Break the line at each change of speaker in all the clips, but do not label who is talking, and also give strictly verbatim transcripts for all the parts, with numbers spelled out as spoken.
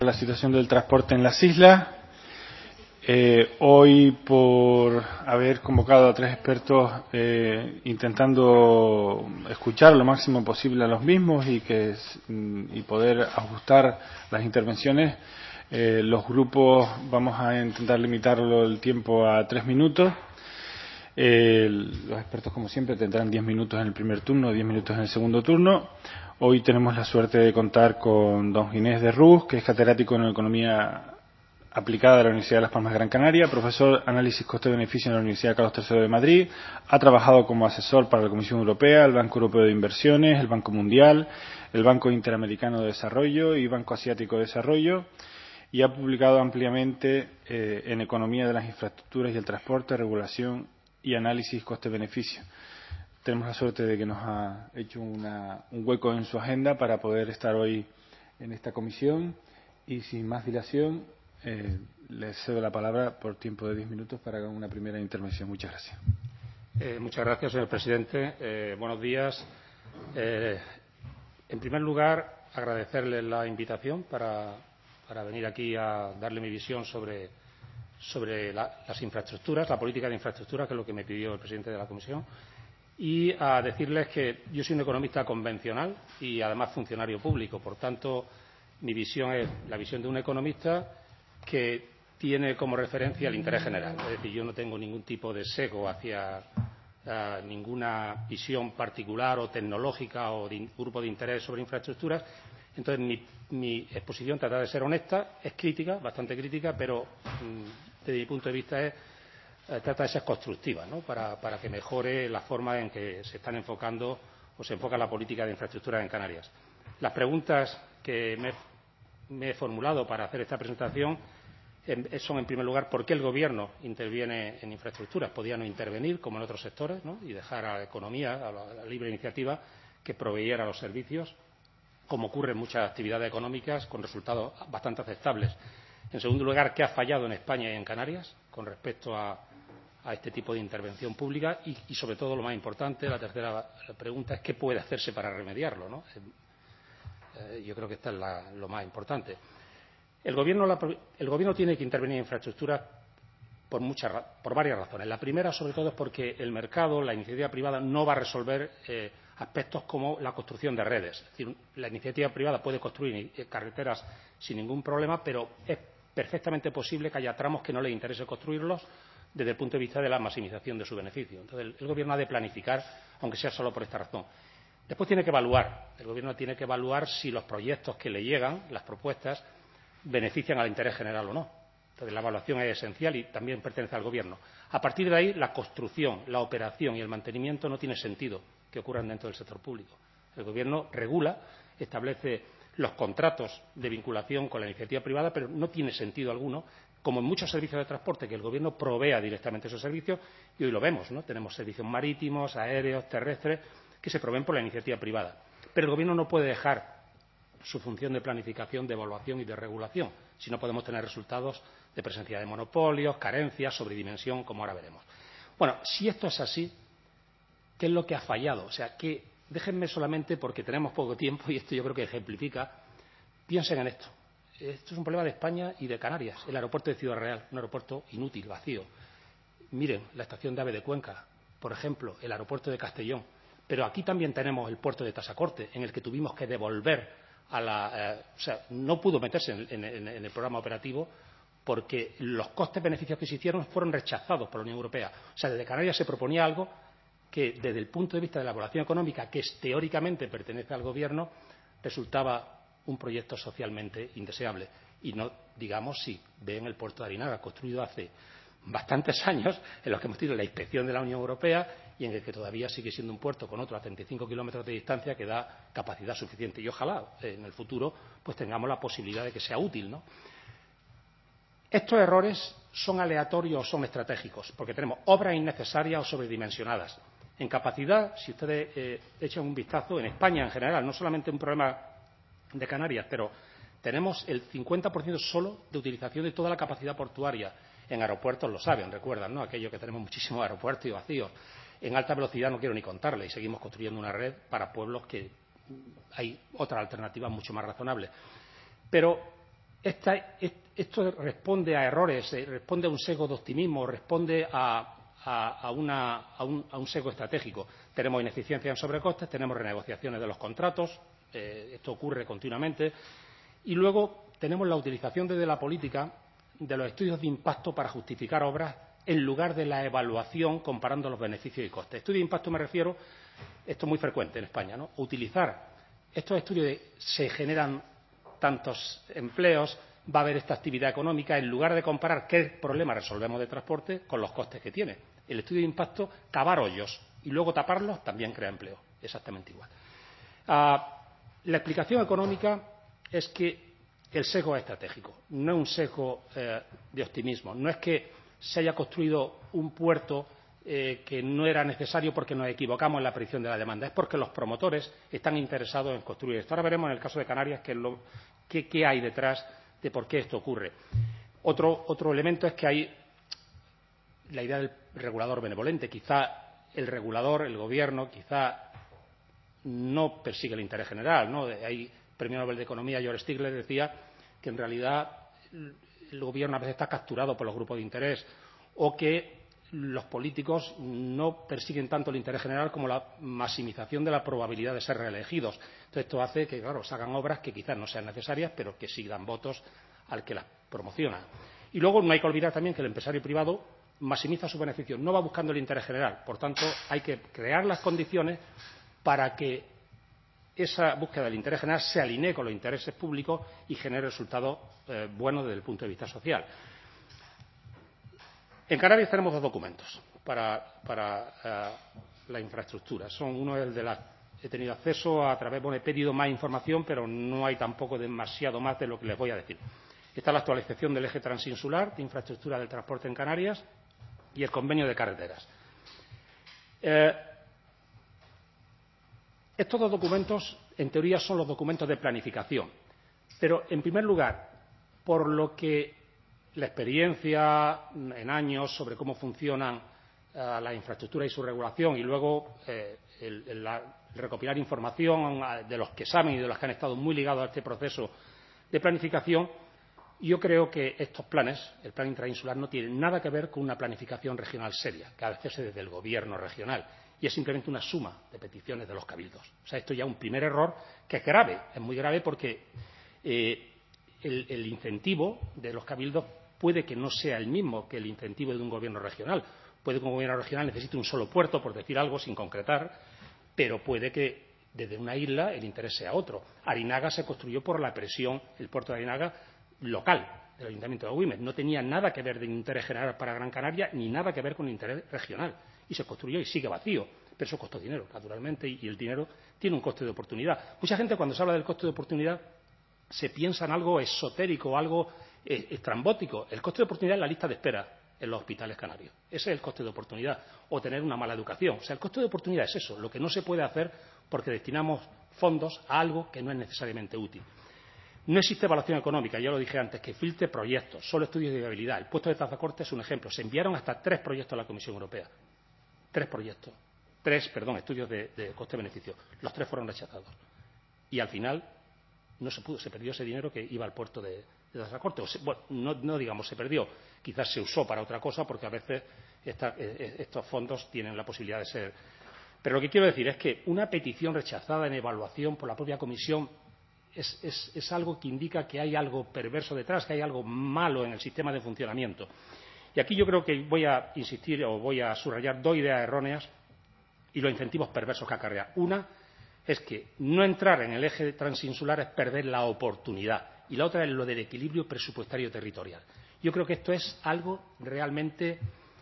La situación del transporte en las islas. Eh, hoy, por haber convocado a tres expertos, eh, intentando escuchar lo máximo posible a los mismos y que y poder ajustar las intervenciones, eh, los grupos vamos a intentar limitarlo el tiempo a tres minutos. Eh, los expertos, como siempre, tendrán diez minutos en el primer turno, diez minutos en el segundo turno. Hoy tenemos la suerte de contar con don Ginés de Rús, que es catedrático en Economía Aplicada de la Universidad de Las Palmas de Gran Canaria, profesor Análisis Coste-Beneficio en la Universidad Carlos tercero de Madrid, ha trabajado como asesor para la Comisión Europea, el Banco Europeo de Inversiones, el Banco Mundial, el Banco Interamericano de Desarrollo y Banco Asiático de Desarrollo, y ha publicado ampliamente eh, en Economía de las Infraestructuras y el Transporte, Regulación y Análisis Coste-Beneficio. Tenemos la suerte de que nos ha hecho una, un hueco en su agenda para poder estar hoy en esta comisión, y sin más dilación eh, le cedo la palabra por tiempo de diez minutos para una primera intervención. Muchas gracias.
Eh, muchas gracias, señor presidente. Eh, buenos días. Eh, en primer lugar, agradecerle la invitación para, para venir aquí a darle mi visión sobre, sobre la, las infraestructuras, la política de infraestructuras, que es lo que me pidió el presidente de la Comisión, y a decirles que yo soy un economista convencional y además funcionario público. Por tanto, mi visión es la visión de un economista que tiene como referencia el interés general. Es decir, yo no tengo ningún tipo de sesgo hacia uh, ninguna visión particular o tecnológica o de in, grupo de interés sobre infraestructuras. Entonces, mi, mi exposición trata de ser honesta, es crítica, bastante crítica, pero mm, desde mi punto de vista es, eh, trata de ser constructiva, ¿no? para, para que mejore la forma en que se están enfocando o se enfoca la política de infraestructuras en Canarias. Las preguntas que me me he formulado para hacer esta presentación son, en primer lugar, por qué el Gobierno interviene en infraestructuras. Podía no intervenir, como en otros sectores, ¿no? y dejar a la economía, a la, a la libre iniciativa, que proveyera los servicios, como ocurre en muchas actividades económicas, con resultados bastante aceptables. En segundo lugar, ¿qué ha fallado en España y en Canarias con respecto a, a este tipo de intervención pública? Y, y, sobre todo, lo más importante, la tercera pregunta es ¿qué puede hacerse para remediarlo, ¿no? Yo creo que esta es la, lo más importante. El gobierno, la, el gobierno tiene que intervenir en infraestructuras por, muchas, por varias razones. La primera, sobre todo, es porque el mercado, la iniciativa privada, no va a resolver eh, aspectos como la construcción de redes. Es decir, la iniciativa privada puede construir carreteras sin ningún problema, pero es perfectamente posible que haya tramos que no le interese construirlos desde el punto de vista de la maximización de su beneficio. Entonces, el, el gobierno ha de planificar, aunque sea solo por esta razón. Después tiene que evaluar, el Gobierno tiene que evaluar si los proyectos que le llegan, las propuestas, benefician al interés general o no. Entonces, la evaluación es esencial y también pertenece al Gobierno. A partir de ahí, la construcción, la operación y el mantenimiento no tiene sentido que ocurran dentro del sector público. El Gobierno regula, establece los contratos de vinculación con la iniciativa privada, pero no tiene sentido alguno, como en muchos servicios de transporte, que el Gobierno provea directamente esos servicios, y hoy lo vemos, ¿no? Tenemos servicios marítimos, aéreos, terrestres, que se proveen por la iniciativa privada. Pero el Gobierno no puede dejar su función de planificación, de evaluación y de regulación, si no podemos tener resultados de presencia de monopolios, carencias, sobredimensión, como ahora veremos. Bueno, si esto es así, ¿qué es lo que ha fallado? O sea, que déjenme solamente, porque tenemos poco tiempo y esto yo creo que ejemplifica, piensen en esto. Esto es un problema de España y de Canarias. El aeropuerto de Ciudad Real, un aeropuerto inútil, vacío. Miren, la estación de AVE de Cuenca, por ejemplo, el aeropuerto de Castellón. Pero aquí también tenemos el puerto de Tasacorte, en el que tuvimos que devolver a la... Eh, o sea, no pudo meterse en, en, en el programa operativo porque los costes-beneficios que se hicieron fueron rechazados por la Unión Europea. O sea, desde Canarias se proponía algo que, desde el punto de vista de la evaluación económica, que es, teóricamente pertenece al Gobierno, resultaba un proyecto socialmente indeseable. Y no digamos si ven el puerto de Arinaga, construido hace bastantes años, en los que hemos tenido la inspección de la Unión Europea y en el que todavía sigue siendo un puerto con otro a treinta y cinco kilómetros de distancia que da capacidad suficiente. Y ojalá eh, en el futuro pues tengamos la posibilidad de que sea útil, ¿no? Estos errores son aleatorios o son estratégicos, porque tenemos obras innecesarias o sobredimensionadas. En capacidad, si ustedes eh, echan un vistazo, en España en general, no solamente un problema de Canarias, pero tenemos el cincuenta por ciento solo de utilización de toda la capacidad portuaria. En aeropuertos lo saben, recuerdan, ¿no? Aquello que tenemos muchísimos aeropuertos y vacíos. En alta velocidad no quiero ni contarle, y seguimos construyendo una red para pueblos que hay otras alternativas mucho más razonables. Pero esta, esto responde a errores, responde a un sesgo de optimismo, responde a, a, a, una, a, un, a un sesgo estratégico. Tenemos ineficiencia en sobrecostes, tenemos renegociaciones de los contratos, eh, esto ocurre continuamente, y luego tenemos la utilización desde la política de los estudios de impacto para justificar obras en lugar de la evaluación comparando los beneficios y costes. Estudio de impacto me refiero, esto es muy frecuente en España, ¿no? Utilizar estos estudios de se generan tantos empleos, va a haber esta actividad económica, en lugar de comparar qué problema resolvemos de transporte con los costes que tiene. El estudio de impacto, cavar hoyos y luego taparlos, también crea empleo, exactamente igual. Ah, la explicación económica es que el sesgo es estratégico, no es un sesgo eh, de optimismo, no es que se haya construido un puerto eh, que no era necesario porque nos equivocamos en la predicción de la demanda, es porque los promotores están interesados en construir esto. Ahora veremos en el caso de Canarias qué, lo, qué, qué hay detrás de por qué esto ocurre. Otro, otro elemento es que hay la idea del regulador benevolente. Quizá el regulador, el gobierno, quizá no persigue el interés general, ¿no? Hay Premio Nobel de Economía, George Stiglitz, decía que en realidad el gobierno a veces está capturado por los grupos de interés o que los políticos no persiguen tanto el interés general como la maximización de la probabilidad de ser reelegidos. Entonces, esto hace que, claro, se hagan obras que quizás no sean necesarias, pero que sí dan votos al que las promociona. Y luego no hay que olvidar también que el empresario privado maximiza sus beneficios, no va buscando el interés general. Por tanto, hay que crear las condiciones para que esa búsqueda del interés general se alinee con los intereses públicos y genere resultados eh, buenos desde el punto de vista social. En Canarias tenemos dos documentos para, para uh, la infraestructura. Son uno el de la he tenido acceso a través, bueno, he pedido más información, pero no hay tampoco demasiado más de lo que les voy a decir. Está la actualización del eje transinsular de infraestructura del transporte en Canarias y el convenio de carreteras. Eh, estos dos documentos, en teoría, son los documentos de planificación. Pero, en primer lugar, por lo que la experiencia en años sobre cómo funcionan uh, la infraestructura y su regulación y luego eh, el, el, la, el recopilar información de los que saben y de los que han estado muy ligados a este proceso de planificación, yo creo que estos planes, el plan intrainsular, no tienen nada que ver con una planificación regional seria, que a veces es desde el gobierno regional, y es simplemente una suma de peticiones de los cabildos. O sea, esto ya es un primer error que es grave, es muy grave porque eh, el, el incentivo de los cabildos puede que no sea el mismo que el incentivo de un gobierno regional. Puede que un gobierno regional necesite un solo puerto, por decir algo, sin concretar, pero puede que desde una isla el interés sea otro. Arinaga se construyó por la presión, el puerto de Arinaga, local, del Ayuntamiento de Agüimes. No tenía nada que ver de interés general para Gran Canaria, ni nada que ver con interés regional. Y se construyó y sigue vacío. Pero eso costó dinero, naturalmente, y el dinero tiene un coste de oportunidad. Mucha gente, cuando se habla del coste de oportunidad, se piensa en algo esotérico, algo eh, estrambótico. El coste de oportunidad es la lista de espera en los hospitales canarios. Ese es el coste de oportunidad. O tener una mala educación. O sea, el coste de oportunidad es eso, lo que no se puede hacer porque destinamos fondos a algo que no es necesariamente útil. No existe evaluación económica, ya lo dije antes, que filtre proyectos, solo estudios de viabilidad. El puesto de Tazacorte es un ejemplo. Se enviaron hasta tres proyectos a la Comisión Europea. Tres proyectos. Tres, perdón, estudios de, de coste-beneficio. Los tres fueron rechazados. Y al final no se pudo, se perdió ese dinero que iba al puerto de, de Tazacorte. O se, bueno, no, no digamos se perdió, quizás se usó para otra cosa, porque a veces esta, eh, estos fondos tienen la posibilidad de ser. Pero lo que quiero decir es que una petición rechazada en evaluación por la propia Comisión Es, es, es algo que indica que hay algo perverso detrás, que hay algo malo en el sistema de funcionamiento. Y aquí yo creo que voy a insistir o voy a subrayar dos ideas erróneas y los incentivos perversos que acarrea. Una es que no entrar en el eje transinsular es perder la oportunidad y la otra es lo del equilibrio presupuestario territorial. Yo creo que esto es algo realmente.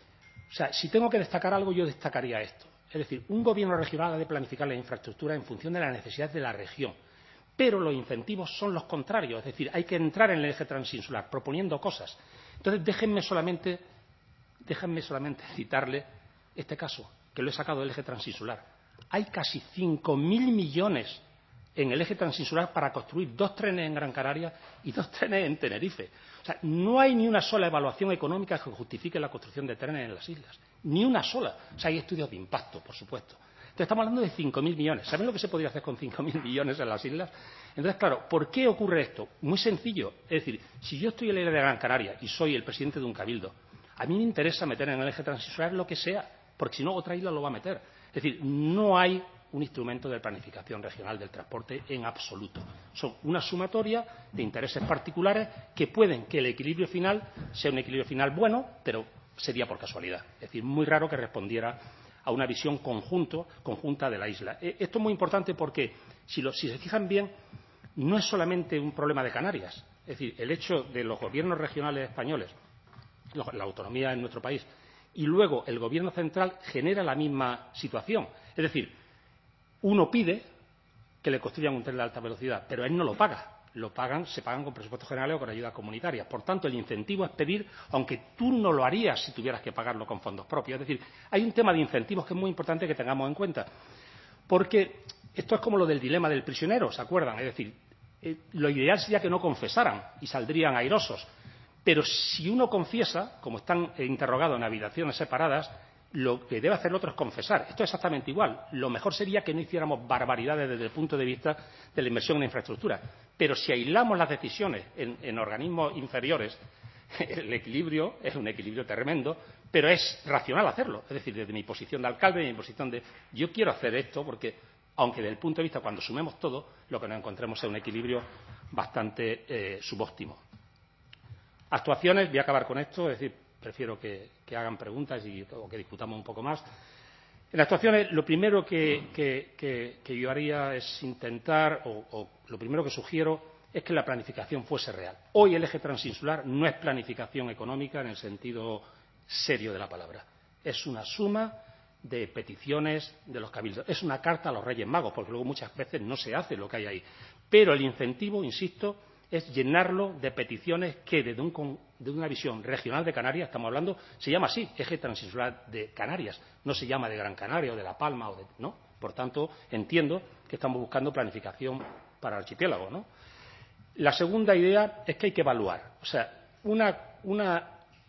O sea, si tengo que destacar algo, yo destacaría esto. Es decir, un gobierno regional ha de planificar la infraestructura en función de las necesidades de la región. Pero los incentivos son los contrarios, es decir, hay que entrar en el eje transinsular proponiendo cosas. Entonces, déjenme solamente, déjenme solamente citarle este caso, que lo he sacado del eje transinsular. Hay casi cinco mil millones en el eje transinsular para construir dos trenes en Gran Canaria y dos trenes en Tenerife. O sea, no hay ni una sola evaluación económica que justifique la construcción de trenes en las islas. Ni una sola. O sea, hay estudios de impacto, por supuesto. Entonces, estamos hablando de cinco mil millones. ¿Saben lo que se podría hacer con cinco mil millones en las islas? Entonces, claro, ¿por qué ocurre esto? Muy sencillo. Es decir, si yo estoy en la isla de Gran Canaria y soy el presidente de un cabildo, a mí me interesa meter en el eje transinsular lo que sea, porque si no, otra isla lo va a meter. Es decir, no hay un instrumento de planificación regional del transporte en absoluto. Son una sumatoria de intereses particulares que pueden que el equilibrio final sea un equilibrio final bueno, pero sería por casualidad. Es decir, muy raro que respondiera a una visión conjunto, conjunta de la isla. Esto es muy importante porque, si, lo, si se fijan bien, no es solamente un problema de Canarias. Es decir, el hecho de los gobiernos regionales españoles, la autonomía en nuestro país, y luego el gobierno central genera la misma situación. Es decir, uno pide que le construyan un tren de alta velocidad, pero él no lo paga. Lo pagan, se pagan con presupuestos generales o con ayudas comunitarias. Por tanto, el incentivo es pedir, aunque tú no lo harías si tuvieras que pagarlo con fondos propios. Es decir, hay un tema de incentivos que es muy importante que tengamos en cuenta. Porque esto es como lo del dilema del prisionero, ¿se acuerdan? Es decir, eh, lo ideal sería que no confesaran y saldrían airosos. Pero si uno confiesa, como están interrogados en habitaciones separadas, lo que debe hacer el otro es confesar. Esto es exactamente igual. Lo mejor sería que no hiciéramos barbaridades desde el punto de vista de la inversión en infraestructura. Pero si aislamos las decisiones en, en organismos inferiores, el equilibrio es un equilibrio tremendo, pero es racional hacerlo. Es decir, desde mi posición de alcalde, mi posición de yo quiero hacer esto porque, aunque desde el punto de vista, cuando sumemos todo, lo que nos encontremos es un equilibrio bastante eh, subóptimo. Actuaciones, voy a acabar con esto, es decir, prefiero que, que hagan preguntas y, o que discutamos un poco más. En actuaciones, lo primero que, que, que, que yo haría es intentar, o, o lo primero que sugiero, es que la planificación fuese real. Hoy el eje transinsular no es planificación económica en el sentido serio de la palabra. Es una suma de peticiones de los cabildos. Es una carta a los Reyes Magos, porque luego muchas veces no se hace lo que hay ahí. Pero el incentivo, insisto, es llenarlo de peticiones que desde un, de una visión regional de Canarias, estamos hablando, se llama así, eje transinsular de Canarias, no se llama de Gran Canaria o de La Palma, o de, ¿no? Por tanto, entiendo que estamos buscando planificación para el archipiélago, ¿no? La segunda idea es que hay que evaluar. O sea, una, una,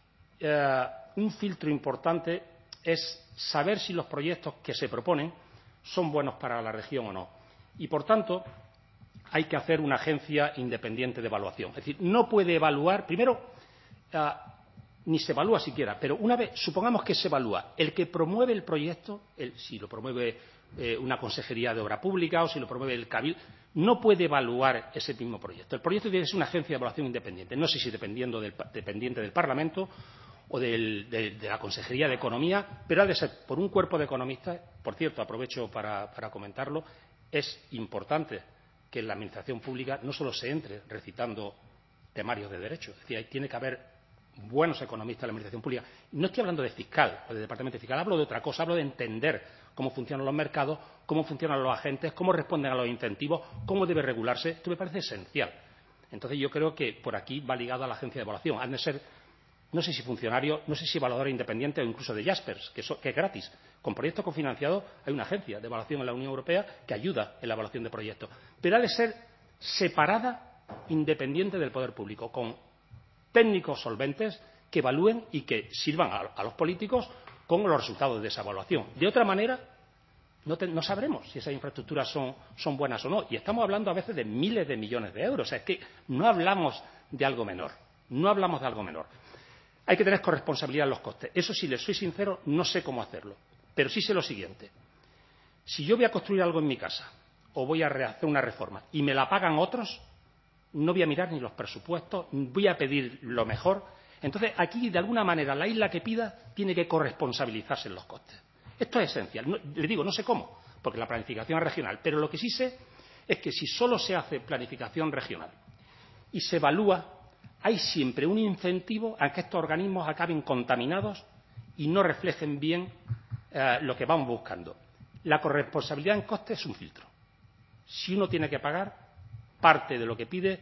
eh, un filtro importante es saber si los proyectos que se proponen son buenos para la región o no. Y, por tanto, hay que hacer una agencia independiente de evaluación. Es decir, no puede evaluar, primero, uh, ni se evalúa siquiera, pero una vez, supongamos que se evalúa, el que promueve el proyecto, el, si lo promueve eh, una consejería de obra pública o si lo promueve el cabildo, no puede evaluar ese mismo proyecto. El proyecto tiene que ser una agencia de evaluación independiente, no sé si dependiendo del, dependiente del Parlamento o del, de, de la Consejería de Economía, pero ha de ser por un cuerpo de economistas. Por cierto, aprovecho para, para comentarlo, es importante que en la administración pública no solo se entre recitando temarios de derecho, es decir, ahí tiene que haber buenos economistas en la administración pública. No estoy hablando de fiscal o de departamento fiscal, hablo de otra cosa, hablo de entender cómo funcionan los mercados, cómo funcionan los agentes, cómo responden a los incentivos, cómo debe regularse. Esto me parece esencial. Entonces yo creo que por aquí va ligado a la agencia de evaluación. Han de ser, no sé si funcionarios, no sé si evaluadores independientes o incluso de Jaspers, que, so, que es gratis. Con proyectos cofinanciados hay una agencia de evaluación en la Unión Europea que ayuda en la evaluación de proyectos. Pero ha de ser separada, independiente del poder público, con técnicos solventes que evalúen y que sirvan a, a los políticos con los resultados de esa evaluación. De otra manera, no, te, no sabremos si esas infraestructuras son, son buenas o no. Y estamos hablando a veces de miles de millones de euros. O sea, es que no hablamos de algo menor. No hablamos de algo menor. Hay que tener corresponsabilidad en los costes. Eso, si les soy sincero, no sé cómo hacerlo. Pero sí sé lo siguiente. Si yo voy a construir algo en mi casa o voy a hacer una reforma y me la pagan otros, no voy a mirar ni los presupuestos, voy a pedir lo mejor. Entonces, aquí, de alguna manera, la isla que pida tiene que corresponsabilizarse en los costes. Esto es esencial. No, le digo, no sé cómo, porque la planificación es regional, pero lo que sí sé es que si solo se hace planificación regional y se evalúa, hay siempre un incentivo a que estos organismos acaben contaminados y no reflejen bien eh, lo que vamos buscando. La corresponsabilidad en costes es un filtro. Si uno tiene que pagar, parte de lo que pide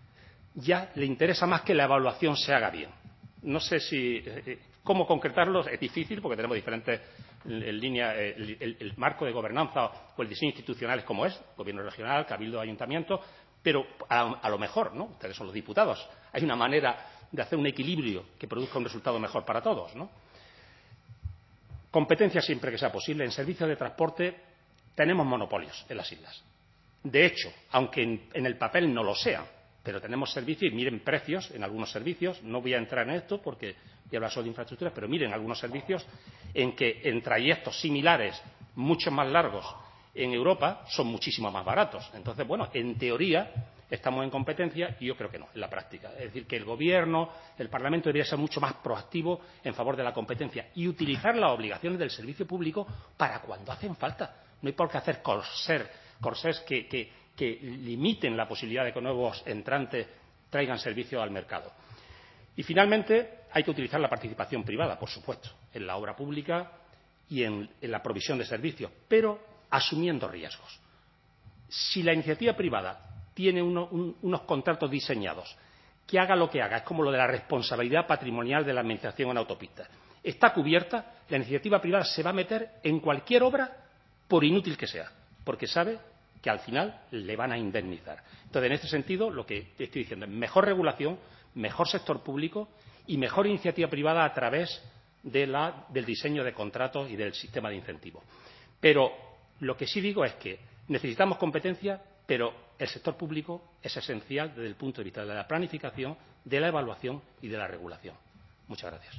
ya le interesa más que la evaluación se haga bien. No sé si eh, cómo concretarlo, es difícil porque tenemos diferentes en línea, el, el, el marco de gobernanza o el diseño institucional es como es, gobierno regional, cabildo, ayuntamiento, pero a, a lo mejor, ¿no? Ustedes son los diputados, hay una manera de hacer un equilibrio que produzca un resultado mejor para todos, ¿no? Competencia siempre que sea posible. En servicios de transporte tenemos monopolios en las islas. De hecho, aunque en, en el papel no lo sean, pero tenemos servicios y miren precios en algunos servicios. No voy a entrar en esto porque ya hablo solo de infraestructuras, pero miren algunos servicios en que en trayectos similares, mucho más largos, en Europa son muchísimo más baratos. Entonces, bueno, en teoría estamos en competencia y yo creo que no, en la práctica. Es decir, que el Gobierno, el Parlamento debería ser mucho más proactivo en favor de la competencia y utilizar las obligaciones del servicio público para cuando hacen falta. No hay por qué hacer corser, corsés que, que, que limiten la posibilidad de que nuevos entrantes traigan servicios al mercado. Y, finalmente, hay que utilizar la participación privada, por supuesto, en la obra pública y en, en la provisión de servicios, pero asumiendo riesgos. Si la iniciativa privada tiene uno, un, unos contratos diseñados, que haga lo que haga, es como lo de la responsabilidad patrimonial de la administración en autopistas, está cubierta, la iniciativa privada se va a meter en cualquier obra, por inútil que sea, porque sabe que al final le van a indemnizar. Entonces, en este sentido, lo que estoy diciendo es mejor regulación, mejor sector público y mejor iniciativa privada a través de la, del diseño de contratos y del sistema de incentivos. Pero lo que sí digo es que necesitamos competencia, pero el sector público es esencial desde el punto de vista de la planificación, de la evaluación y de la regulación. Muchas gracias.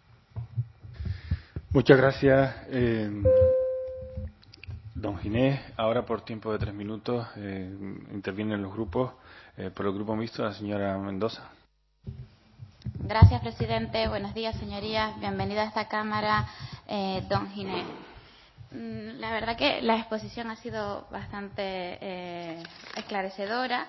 Muchas gracias, eh, don Ginés. Ahora, por tiempo de tres minutos, eh, intervienen los grupos. Eh, por el Grupo Mixto, la señora Mendoza.
Gracias, presidente. Buenos días, señorías. Bienvenida a esta Cámara, eh, don Ginés. La verdad que la exposición ha sido bastante eh, esclarecedora.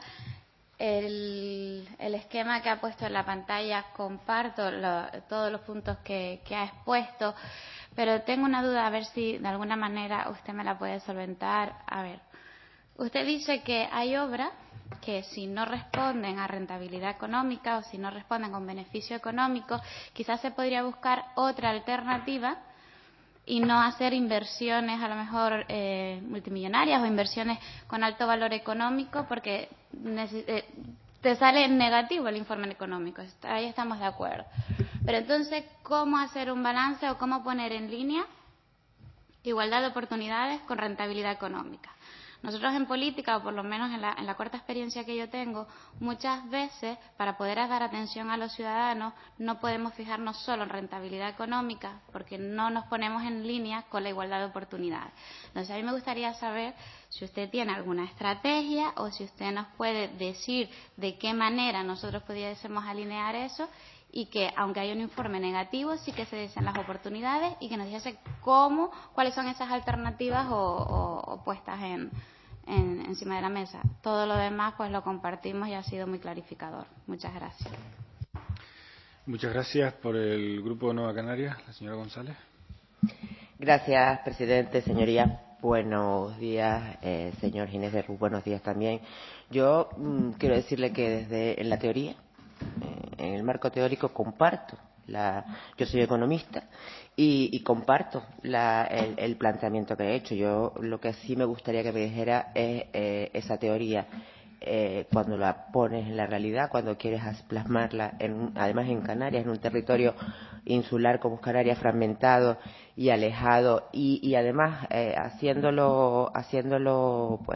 El, el esquema que ha puesto en la pantalla, comparto lo, todos los puntos que, que ha expuesto, pero tengo una duda, a ver si de alguna manera usted me la puede solventar. A ver, usted dice que hay obras que si no responden a rentabilidad económica o si no responden con beneficio económico, quizás se podría buscar otra alternativa y no hacer inversiones a lo mejor eh, multimillonarias o inversiones con alto valor económico, porque eh, te sale negativo el informe económico. Ahí estamos de acuerdo. Pero entonces, ¿cómo hacer un balance o cómo poner en línea igualdad de oportunidades con rentabilidad económica? Nosotros en política, o por lo menos en la, en la corta experiencia que yo tengo, muchas veces, para poder dar atención a los ciudadanos, no podemos fijarnos solo en rentabilidad económica, porque no nos ponemos en línea con la igualdad de oportunidades. Entonces, a mí me gustaría saber si usted tiene alguna estrategia o si usted nos puede decir de qué manera nosotros pudiésemos alinear eso y que, aunque haya un informe negativo, sí que se dicen las oportunidades y que nos dijese cómo, cuáles son esas alternativas o, o, o puestas en, en, encima de la mesa. Todo lo demás pues lo compartimos y ha sido muy clarificador. Muchas gracias.
Muchas gracias. Por el Grupo Nueva Canarias, la señora González.
Gracias, presidente, señorías. Buenos días, eh, señor Ginés de Ruz. Buenos días también. Yo mmm, quiero decirle que desde en la teoría, en el marco teórico, comparto la, yo soy economista y, y comparto la, el, el planteamiento que he hecho. Yo lo que sí me gustaría que me dijera es eh, esa teoría, eh, cuando la pones en la realidad, cuando quieres plasmarla, en, además en Canarias, en un territorio insular como Canarias, fragmentado y alejado, y, y además eh, haciéndolo, haciéndolo pues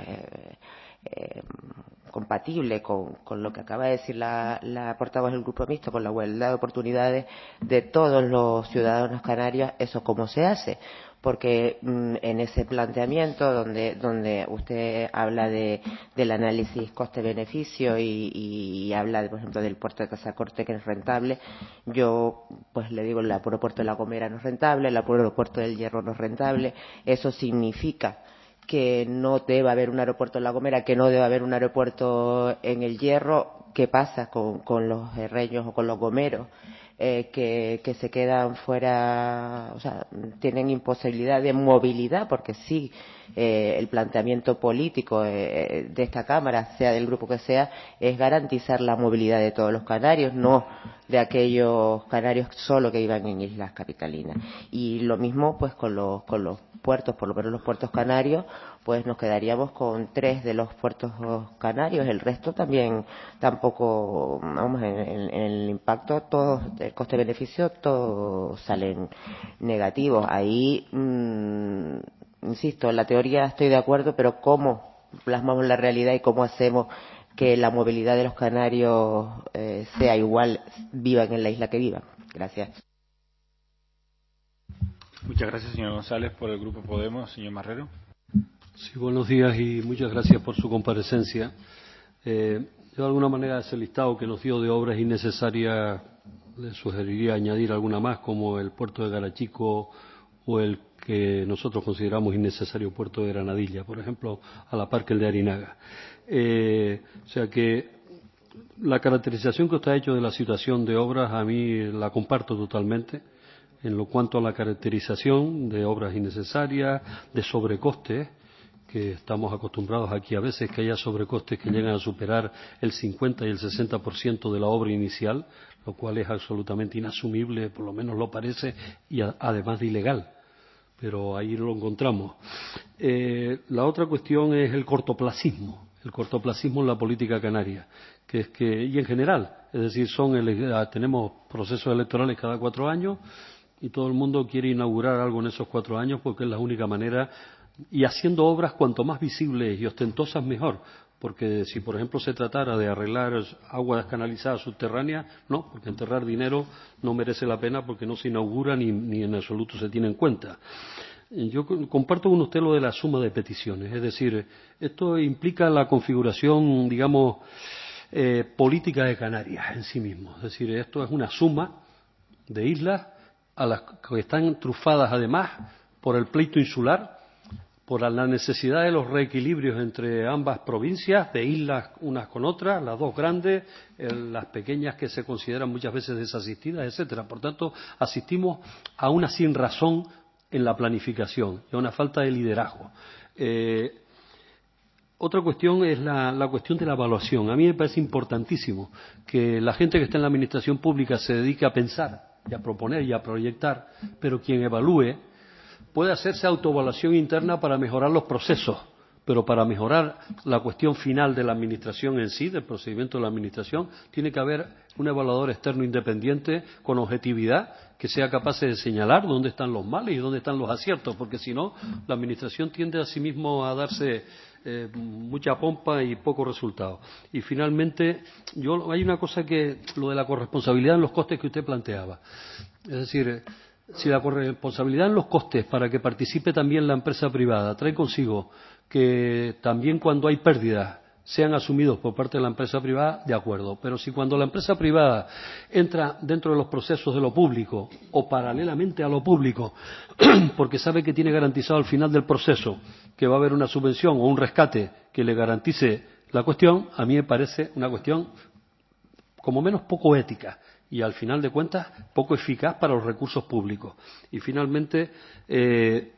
eh, compatible con, con lo que acaba de decir la, la portavoz del Grupo Mixto, con la igualdad de oportunidades de todos los ciudadanos canarios. ¿Eso cómo se hace? Porque mmm, en ese planteamiento donde, donde usted habla de, del análisis coste-beneficio y, y, y habla, de, por ejemplo, del puerto de Tazacorte, que es rentable, yo pues le digo, el aeropuerto de La Gomera no es rentable, el aeropuerto del Hierro no es rentable. Eso significa que no debe haber un aeropuerto en La Gomera, que no debe haber un aeropuerto en el Hierro. ¿Qué pasa con, con los herreños o con los gomeros eh, que, que se quedan fuera, o sea, tienen imposibilidad de movilidad? Porque sí, eh, el planteamiento político eh, de esta Cámara, sea del grupo que sea, es garantizar la movilidad de todos los canarios, no de aquellos canarios solo que iban en islas capitalinas. Y lo mismo pues con los, con los puertos, por lo menos los puertos canarios, pues nos quedaríamos con tres de los puertos canarios. El resto también tampoco, vamos, en, en, en el impacto, todos, el coste-beneficio, todos salen negativos. Ahí mmm, insisto, en la teoría estoy de acuerdo, pero ¿cómo plasmamos la realidad y cómo hacemos que la movilidad de los canarios eh, sea igual, vivan en la isla que vivan? Gracias.
Muchas gracias, señor González. Por el Grupo Podemos, señor Marrero.
Sí, buenos días y muchas gracias por su comparecencia. Eh, yo, de alguna manera, ese listado que nos dio de obras innecesarias, le sugeriría añadir alguna más, como el puerto de Garachico o el que nosotros consideramos innecesario puerto de Granadilla, por ejemplo, a la par que el de Arinaga. Eh, o sea que la caracterización que usted ha hecho de la situación de obras, a mí la comparto totalmente, en lo cuanto a la caracterización de obras innecesarias, de sobrecostes, que estamos acostumbrados aquí a veces que haya sobrecostes que llegan a superar el cincuenta y el sesenta por ciento de la obra inicial, lo cual es absolutamente inasumible, por lo menos lo parece, y a, además de ilegal. Pero ahí lo encontramos. Eh, la otra cuestión es el cortoplacismo, el cortoplacismo en la política canaria, que es que, y en general, es decir, son ele- tenemos procesos electorales cada cuatro años y todo el mundo quiere inaugurar algo en esos cuatro años porque es la única manera, y haciendo obras cuanto más visibles y ostentosas mejor, porque si por ejemplo se tratara de arreglar aguas canalizadas subterráneas, no, porque enterrar dinero no merece la pena porque no se inaugura ni, ni en absoluto se tiene en cuenta. Yo comparto con usted lo de la suma de peticiones, es decir, esto implica la configuración, digamos, eh, política de Canarias en sí mismo, es decir, esto es una suma de islas a las que están trufadas además por el pleito insular, por la necesidad de los reequilibrios entre ambas provincias, de islas unas con otras, las dos grandes, eh, las pequeñas que se consideran muchas veces desasistidas, etcétera. Por tanto, asistimos a una sinrazón en la planificación y a una falta de liderazgo. Eh, Otra cuestión es la, la cuestión de la evaluación. A mí me parece importantísimo que la gente que está en la administración pública se dedique a pensar y a proponer y a proyectar, pero quien evalúe puede hacerse autoevaluación interna para mejorar los procesos, pero para mejorar la cuestión final de la administración en sí, del procedimiento de la administración, tiene que haber un evaluador externo independiente con objetividad que sea capaz de señalar dónde están los males y dónde están los aciertos, porque si no, la administración tiende a sí mismo a darse eh, mucha pompa y poco resultado. Y finalmente, yo hay una cosa que, lo de la corresponsabilidad en los costes que usted planteaba. Es decir, si la corresponsabilidad en los costes para que participe también la empresa privada trae consigo que también cuando hay pérdidas sean asumidos por parte de la empresa privada, de acuerdo. Pero si cuando la empresa privada entra dentro de los procesos de lo público o paralelamente a lo público, porque sabe que tiene garantizado al final del proceso que va a haber una subvención o un rescate que le garantice la cuestión, a mí me parece una cuestión como menos poco ética y al final de cuentas poco eficaz para los recursos públicos. Y finalmente, eh,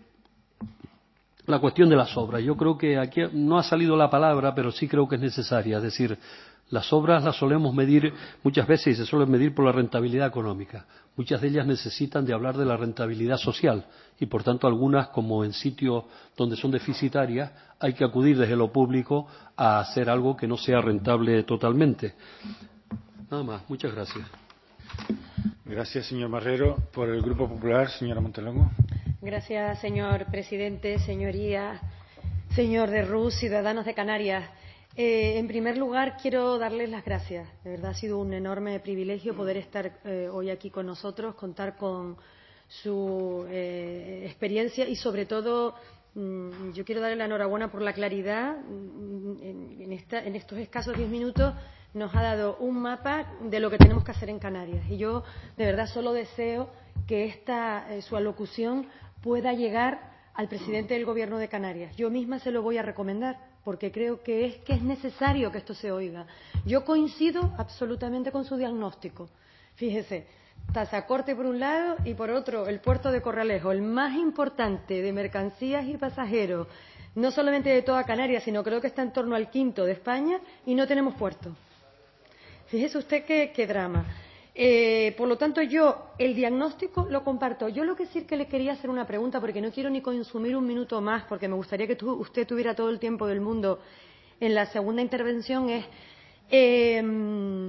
la cuestión de las obras. Yo creo que aquí no ha salido la palabra, pero sí creo que es necesaria. Es decir, las obras las solemos medir muchas veces y se suelen medir por la rentabilidad económica. Muchas de ellas necesitan de hablar de la rentabilidad social y, por tanto, algunas, como en sitios donde son deficitarias, hay que acudir desde lo público a hacer algo que no sea rentable totalmente. Nada más. Muchas gracias.
Gracias, señor Marrero. Por el Grupo Popular, señora Montelongo.
Gracias, señor presidente, señorías, señor de Rus, ciudadanos de Canarias. Eh, en primer lugar, quiero darles las gracias. De verdad, ha sido un enorme privilegio poder estar eh, hoy aquí con nosotros, contar con su eh, experiencia y, sobre todo, mmm, yo quiero darle la enhorabuena por la claridad. En, en, esta, en estos escasos diez minutos nos ha dado un mapa de lo que tenemos que hacer en Canarias. Y yo, de verdad, solo deseo que esta, eh, su alocución pueda llegar al presidente del Gobierno de Canarias. Yo misma se lo voy a recomendar, porque creo que es que es necesario que esto se oiga. Yo coincido absolutamente con su diagnóstico. Fíjese, Tazacorte por un lado y por otro el puerto de Corralejo, el más importante de mercancías y pasajeros, no solamente de toda Canarias, sino creo que está en torno al quinto de España, y no tenemos puerto. Fíjese usted qué, qué drama. Eh, por lo tanto, yo el diagnóstico lo comparto. Yo lo que sí que le quería hacer una pregunta, porque no quiero ni consumir un minuto más, porque me gustaría que tu, usted tuviera todo el tiempo del mundo en la segunda intervención, es, eh,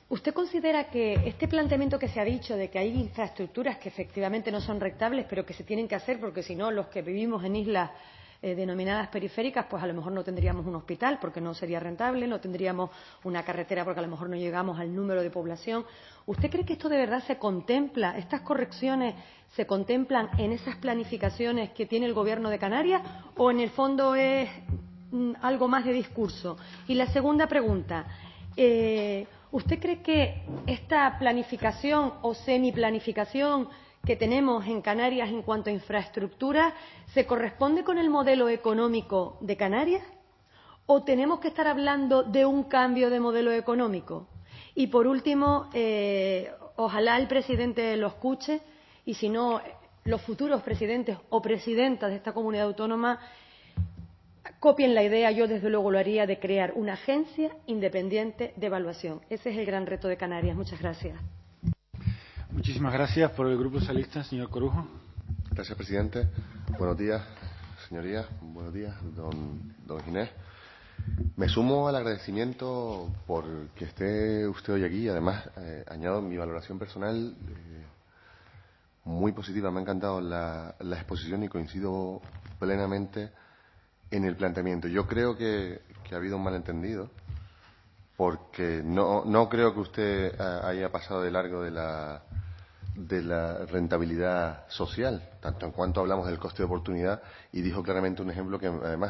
¿usted considera que este planteamiento que se ha dicho de que hay infraestructuras que efectivamente no son rentables, pero que se tienen que hacer porque si no los que vivimos en islas eh, denominadas periféricas, pues a lo mejor no tendríamos un hospital porque no sería rentable, no tendríamos una carretera porque a lo mejor no llegamos al número de población? ¿Usted cree que esto de verdad se contempla, estas correcciones se contemplan en esas planificaciones que tiene el Gobierno de Canarias o en el fondo es mm, algo más de discurso? Y la segunda pregunta, eh, ¿usted cree que esta planificación o semiplanificación que tenemos en Canarias en cuanto a infraestructura se corresponde con el modelo económico de Canarias o tenemos que estar hablando de un cambio de modelo económico? Y por último, eh, ojalá el presidente lo escuche y si no, los futuros presidentes o presidentas de esta comunidad autónoma copien la idea, yo desde luego lo haría, de crear una agencia independiente de evaluación. Ese es el gran reto de Canarias. Muchas gracias.
Muchísimas gracias. Por el Grupo Socialista, señor Corujo.
Gracias, presidente. Buenos días, señorías. Buenos días, don, don Ginés. Me sumo al agradecimiento por que esté usted hoy aquí. Además, eh, añado mi valoración personal eh, muy positiva. Me ha encantado la, la exposición y coincido plenamente en el planteamiento. Yo creo que, que ha habido un malentendido porque no, no creo que usted haya pasado de largo de la, de la rentabilidad social, tanto en cuanto hablamos del coste de oportunidad, y dijo claramente un ejemplo que además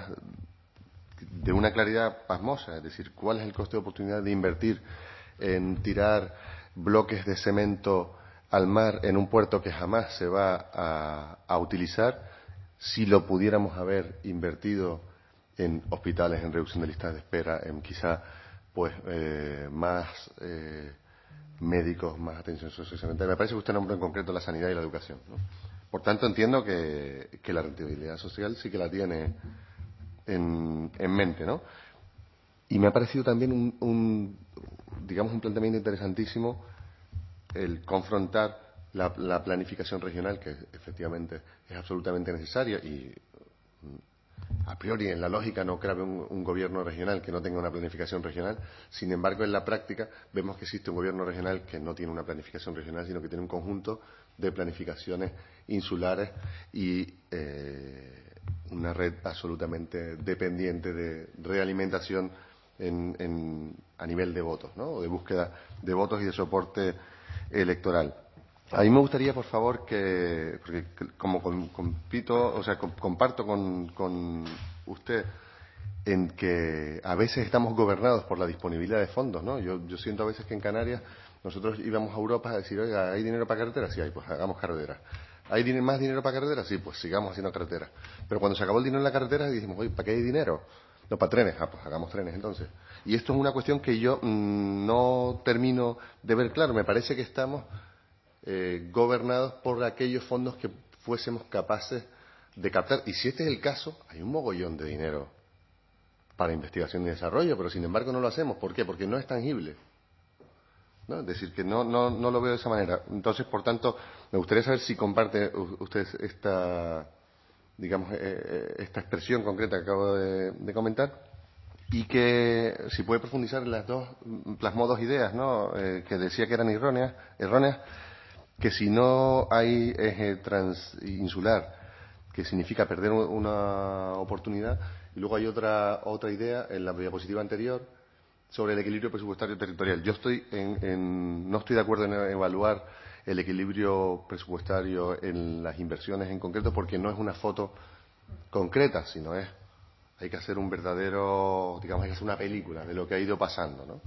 de una claridad pasmosa, es decir, cuál es el coste de oportunidad de invertir en tirar bloques de cemento al mar en un puerto que jamás se va a, a utilizar, si lo pudiéramos haber invertido en hospitales, en reducción de listas de espera, en quizá pues eh, más eh, médicos, más atención sociosanitaria. Me parece que usted nombró en concreto la sanidad y la educación, ¿no? Por tanto, entiendo que, que la rentabilidad social sí que la tiene en, en mente, ¿no? Y me ha parecido también un, un digamos un planteamiento interesantísimo el confrontar la, la planificación regional, que efectivamente es absolutamente necesaria y a priori en la lógica no cabe un, un gobierno regional que no tenga una planificación regional. Sin embargo, en la práctica vemos que existe un gobierno regional que no tiene una planificación regional, sino que tiene un conjunto de planificaciones insulares y eh, una red absolutamente dependiente de realimentación en, en, a nivel de votos, ¿no? O de búsqueda de votos y de soporte electoral. A mí me gustaría, por favor, que, porque como compito, o sea, comparto con, con usted en que a veces estamos gobernados por la disponibilidad de fondos, ¿no? Yo, yo siento a veces que en Canarias nosotros íbamos a Europa a decir, oiga, ¿hay dinero para carreteras? Sí, hay, pues hagamos carreteras. ¿Hay din- más dinero para carreteras? Sí, pues sigamos haciendo carreteras. Pero cuando se acabó el dinero en la carretera, dijimos, oye, ¿para qué hay dinero? No, para trenes. Ah, pues hagamos trenes entonces. Y esto es una cuestión que yo mmm, no termino de ver claro. Me parece que estamos Eh, gobernados por aquellos fondos que fuésemos capaces de captar. Y si este es el caso, hay un mogollón de dinero para investigación y desarrollo, pero sin embargo no lo hacemos. ¿Por qué? Porque no es tangible, ¿no? Es decir, que no, no, no lo veo de esa manera. Entonces, por tanto, me gustaría saber si comparte usted esta, digamos, eh, esta expresión concreta que acabo de, de comentar, y que si puede profundizar en las dos, plasmó dos ideas, ¿no? Eh, que decía que eran erróneas, erróneas que si no hay eje transinsular, que significa perder una oportunidad, y luego hay otra otra idea en la diapositiva anterior sobre el equilibrio presupuestario territorial. Yo estoy en, en, no estoy de acuerdo en evaluar el equilibrio presupuestario en las inversiones en concreto porque no es una foto concreta, sino es hay que hacer un verdadero, digamos, hay que hacer una película de lo que ha ido pasando, ¿no?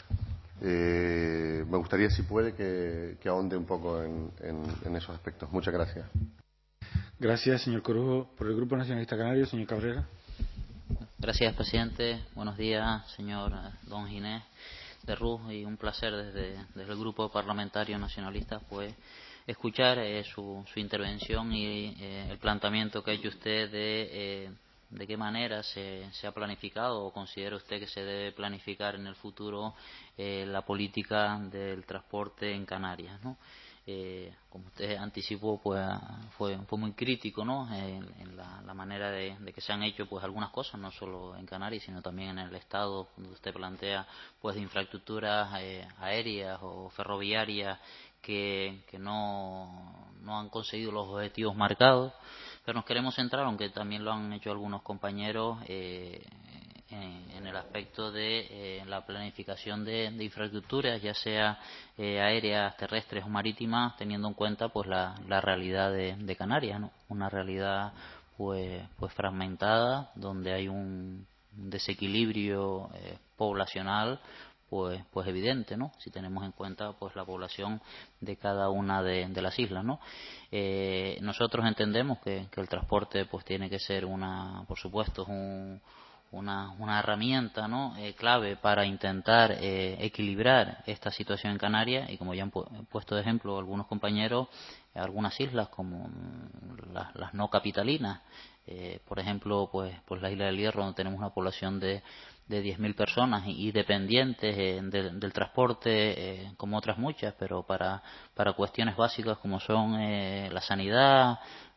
Eh, me gustaría, si puede, que, que ahonde un poco en, en, en esos aspectos. Muchas gracias.
Gracias, señor Corujo. Por el Grupo Nacionalista Canario, señor Cabrera.
Gracias, presidente. Buenos días, señor don Ginés de Ruz, y un placer desde, desde el Grupo Parlamentario Nacionalista pues escuchar eh, su, su intervención y eh, el planteamiento que ha hecho usted de eh, de qué manera se, se ha planificado o considera usted que se debe planificar en el futuro eh, la política del transporte en Canarias, ¿no? Eh, como usted anticipó, pues fue, fue muy crítico, ¿no? En, en la, la manera de, de que se han hecho pues algunas cosas, no solo en Canarias, sino también en el Estado, donde usted plantea pues de infraestructuras eh, aéreas o ferroviarias que, que no, no han conseguido los objetivos marcados. Pero nos queremos centrar, aunque también lo han hecho algunos compañeros, eh, en, en el aspecto de eh, la planificación de, de infraestructuras, ya sea eh, aéreas, terrestres o marítimas, teniendo en cuenta pues la, la realidad de, de Canarias, ¿no? Una realidad pues, pues fragmentada, donde hay un desequilibrio eh, poblacional pues pues evidente, ¿no? Si tenemos en cuenta pues la población de cada una de, de las islas, ¿no? Eh, nosotros entendemos que, que el transporte pues tiene que ser una, por supuesto, un, una, una herramienta, ¿no? eh, clave para intentar eh, equilibrar esta situación en Canarias, y como ya han pu puesto de ejemplo algunos compañeros, algunas islas como las, las no capitalinas, eh, por ejemplo, pues pues la isla del Hierro, donde tenemos una población de de diez mil personas y dependientes eh, de, del transporte, eh, como otras muchas, pero para, para cuestiones básicas como son eh, la sanidad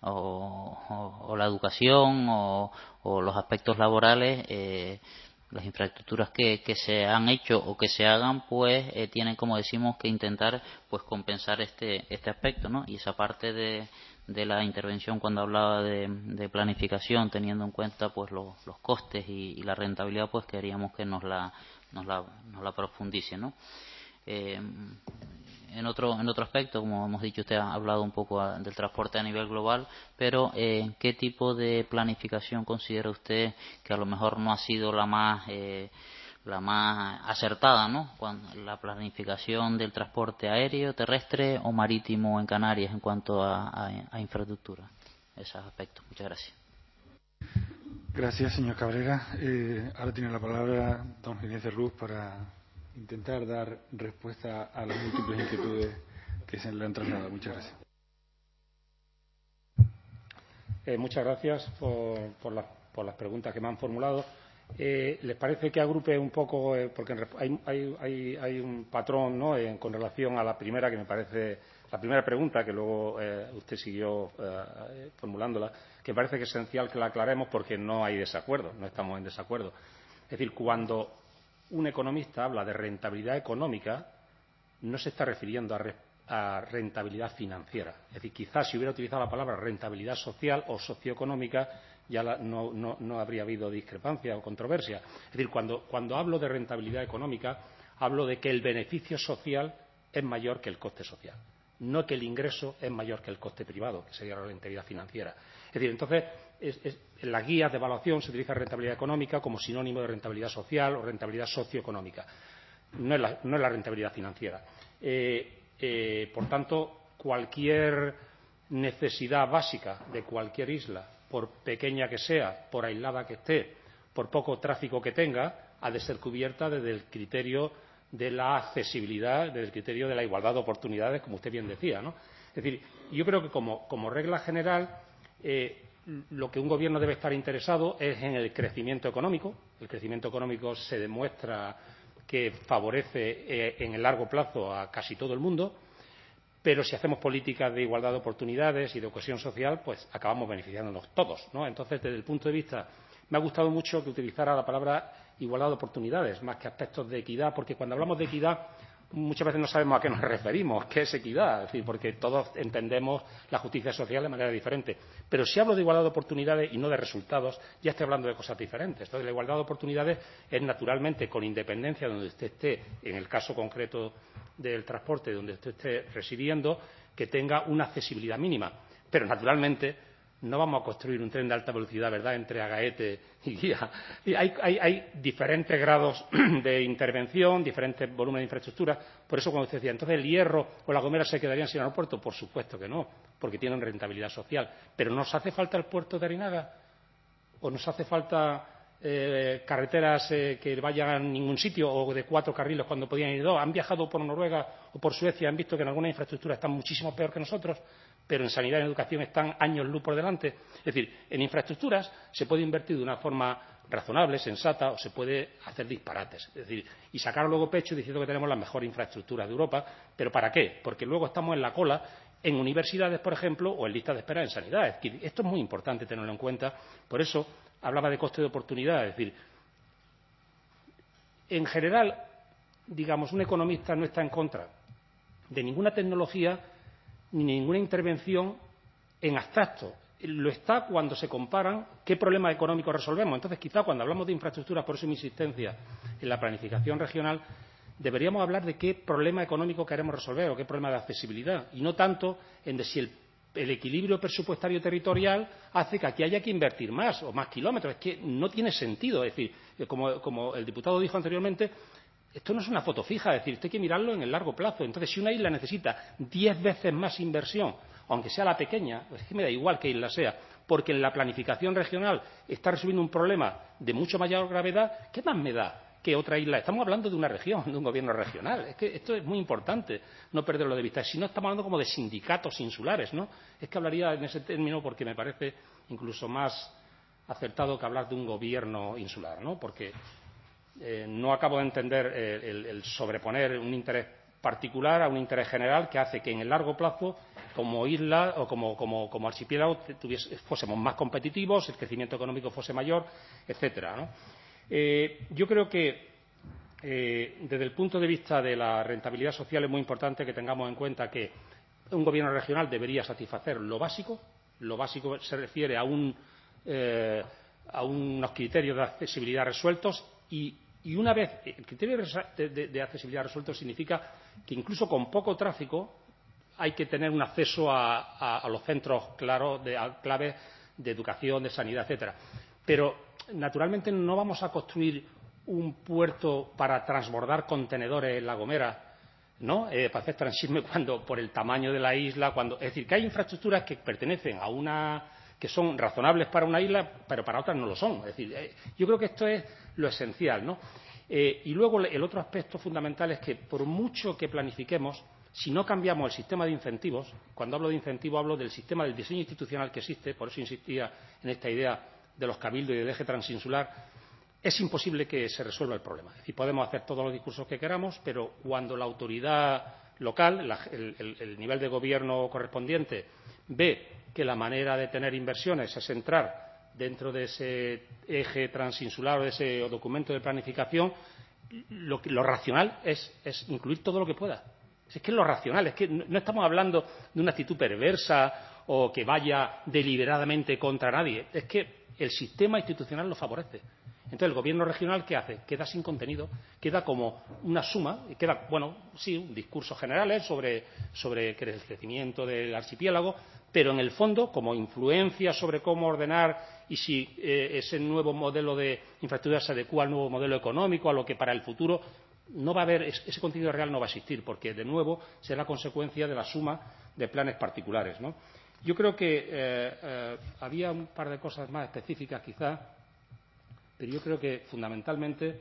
o, o, o la educación o, o los aspectos laborales, eh, las infraestructuras que, que se han hecho o que se hagan, pues eh, tienen, como decimos, que intentar pues compensar este, este aspecto, ¿no? Y esa parte de de la intervención, cuando hablaba de, de planificación, teniendo en cuenta pues los, los costes y, y la rentabilidad, pues queríamos que nos la nos la, nos la profundice, ¿no? Eh, en otro en otro aspecto, como hemos dicho, usted ha hablado un poco a, del transporte a nivel global, pero eh, ¿qué tipo de planificación considera usted que a lo mejor no ha sido la más eh, la más acertada, ¿no? Cuando, la planificación del transporte aéreo, terrestre o marítimo en Canarias en cuanto a, a, a infraestructura? Esos aspectos. Muchas gracias.
Gracias, señor Cabrera. Eh, ahora tiene la palabra don Ginés de Rús para intentar dar respuesta a las múltiples inquietudes que se le han trasladado. Muchas gracias.
Eh, muchas gracias por, por, la, por las preguntas que me han formulado. Eh, ¿Les parece que agrupe un poco, eh, porque hay, hay, hay, hay un patrón, ¿no?, en, con relación a la primera, que me parece, la primera pregunta, que luego eh, usted siguió eh, formulándola, que parece que es esencial que la aclaremos porque no hay desacuerdo, no estamos en desacuerdo. Es decir, cuando un economista habla de rentabilidad económica, no se está refiriendo a, re, a rentabilidad financiera. Es decir, quizás si hubiera utilizado la palabra rentabilidad social o socioeconómica, ya la, no, no, no habría habido discrepancia o controversia. Es decir, cuando, cuando hablo de rentabilidad económica, hablo de que el beneficio social es mayor que el coste social, no que el ingreso es mayor que el coste privado, que sería la rentabilidad financiera. Es decir, entonces, es, es, en las guías de evaluación se utiliza rentabilidad económica como sinónimo de rentabilidad social o rentabilidad socioeconómica. No es la, no es la rentabilidad financiera. Eh, eh, por tanto, cualquier necesidad básica de cualquier isla, por pequeña que sea, por aislada que esté, por poco tráfico que tenga, ha de ser cubierta desde el criterio de la accesibilidad, desde el criterio de la igualdad de oportunidades, como usted bien decía, ¿no? Es decir, yo creo que como, como regla general, eh, lo que un gobierno debe estar interesado es en el crecimiento económico. El crecimiento económico se demuestra que favorece eh, en el largo plazo a casi todo el mundo, pero si hacemos políticas de igualdad de oportunidades y de cohesión social, pues acabamos beneficiándonos todos, ¿no? Entonces, desde el punto de vista, me ha gustado mucho que utilizara la palabra igualdad de oportunidades, más que aspectos de equidad, porque cuando hablamos de equidad muchas veces no sabemos a qué nos referimos, qué es equidad, es decir, porque todos entendemos la justicia social de manera diferente. Pero si hablo de igualdad de oportunidades y no de resultados, ya estoy hablando de cosas diferentes. Entonces, la igualdad de oportunidades es, naturalmente, con independencia de donde usted esté, en el caso concreto del transporte, donde usted esté residiendo, que tenga una accesibilidad mínima. Pero, naturalmente, no vamos a construir un tren de alta velocidad, ¿verdad?, entre Agaete y Guía. Y hay, hay, hay diferentes grados de intervención, diferentes volúmenes de infraestructura. Por eso, cuando usted decía, entonces el Hierro o La Gomera se quedarían sin aeropuerto, por supuesto que no, porque tienen rentabilidad social. Pero ¿nos hace falta el puerto de Arinaga? ¿O nos hace falta eh, carreteras eh, que vayan a ningún sitio o de cuatro carriles cuando podían ir dos. Han viajado por Noruega o por Suecia, han visto que en algunas infraestructuras están muchísimo peor que nosotros, pero en sanidad y en educación están años luz por delante. Es decir, en infraestructuras se puede invertir de una forma razonable, sensata, o se puede hacer disparates. Es decir, y sacar luego pecho diciendo que tenemos las mejores infraestructuras de Europa. ¿Pero para qué? Porque luego estamos en la cola en universidades, por ejemplo, o en listas de espera en sanidad. Es decir, esto es muy importante tenerlo en cuenta. Por eso hablaba de coste de oportunidad. Es decir, en general, digamos, un economista no está en contra de ninguna tecnología ni ninguna intervención en abstracto. Lo está cuando se comparan qué problema económico resolvemos. Entonces, quizá cuando hablamos de infraestructuras, por eso mi insistencia en la planificación regional, deberíamos hablar de qué problema económico queremos resolver o qué problema de accesibilidad, y no tanto en de si el, el equilibrio presupuestario territorial hace que aquí haya que invertir más o más kilómetros. Es que no tiene sentido. Es decir, como, como el diputado dijo anteriormente, esto no es una foto fija. Es decir, esto hay que mirarlo en el largo plazo. Entonces, si una isla necesita diez veces más inversión, aunque sea la pequeña, pues es que me da igual qué isla sea, porque en la planificación regional está resolviendo un problema de mucho mayor gravedad, ¿qué más me da que otra isla? Estamos hablando de una región, de un gobierno regional. Es que esto es muy importante, no perderlo de vista. Si no, estamos hablando como de sindicatos insulares, ¿no? Es que hablaría en ese término porque me parece incluso más acertado que hablar de un gobierno insular, ¿no? Porque eh, no acabo de entender el, el, el sobreponer un interés particular a un interés general que hace que en el largo plazo, como isla o como, como, como archipiélago, tuviese, fuésemos más competitivos, el crecimiento económico fuese mayor, etcétera, ¿no? Eh, yo creo que eh, desde el punto de vista de la rentabilidad social es muy importante que tengamos en cuenta que un gobierno regional debería satisfacer lo básico. Lo básico se refiere a, un, eh, a unos criterios de accesibilidad resueltos y Y una vez el criterio de, de, de accesibilidad resuelto significa que incluso con poco tráfico hay que tener un acceso a, a, a los centros claros de, a claves de educación, de sanidad, etcétera. Pero naturalmente no vamos a construir un puerto para transbordar contenedores en La Gomera, ¿no? Eh, para hacer transisme cuando por el tamaño de la isla, cuando es decir que hay infraestructuras que pertenecen a una que son razonables para una isla, pero para otras no lo son. Es decir, eh, yo creo que esto es lo esencial, ¿no? Eh, y luego el otro aspecto fundamental es que por mucho que planifiquemos, si no cambiamos el sistema de incentivos, cuando hablo de incentivo hablo del sistema del diseño institucional que existe, por eso insistía en esta idea de los cabildos y del eje transinsular, es imposible que se resuelva el problema. Es decir, podemos hacer todos los discursos que queramos, pero cuando la autoridad local, la, el, el, el nivel de gobierno correspondiente, ve que la manera de tener inversiones es entrar dentro de ese eje transinsular o de ese documento de planificación, lo, lo racional es, es incluir todo lo que pueda. Es que es lo racional, es que no estamos hablando de una actitud perversa o que vaya deliberadamente contra nadie, es que el sistema institucional lo favorece. Entonces, el gobierno regional, ¿qué hace? Queda sin contenido, queda como una suma, queda, bueno, sí, un discurso general sobre, sobre el crecimiento del archipiélago, pero en el fondo, como influencia sobre cómo ordenar y si eh, ese nuevo modelo de infraestructura se adecúa al nuevo modelo económico, a lo que para el futuro no va a haber, ese contenido real no va a existir, porque de nuevo será consecuencia de la suma de planes particulares, ¿no? Yo creo que eh, eh, había un par de cosas más específicas, quizá, pero yo creo que fundamentalmente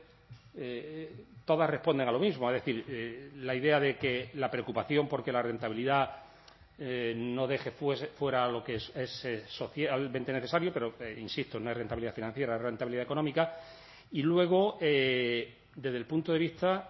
eh, todas responden a lo mismo. Es decir, eh, la idea de que la preocupación porque la rentabilidad eh, no deje fuese, fuera lo que es, es eh, socialmente necesario, pero eh, insisto, no es rentabilidad financiera, es rentabilidad económica. Y luego, eh, desde el punto de vista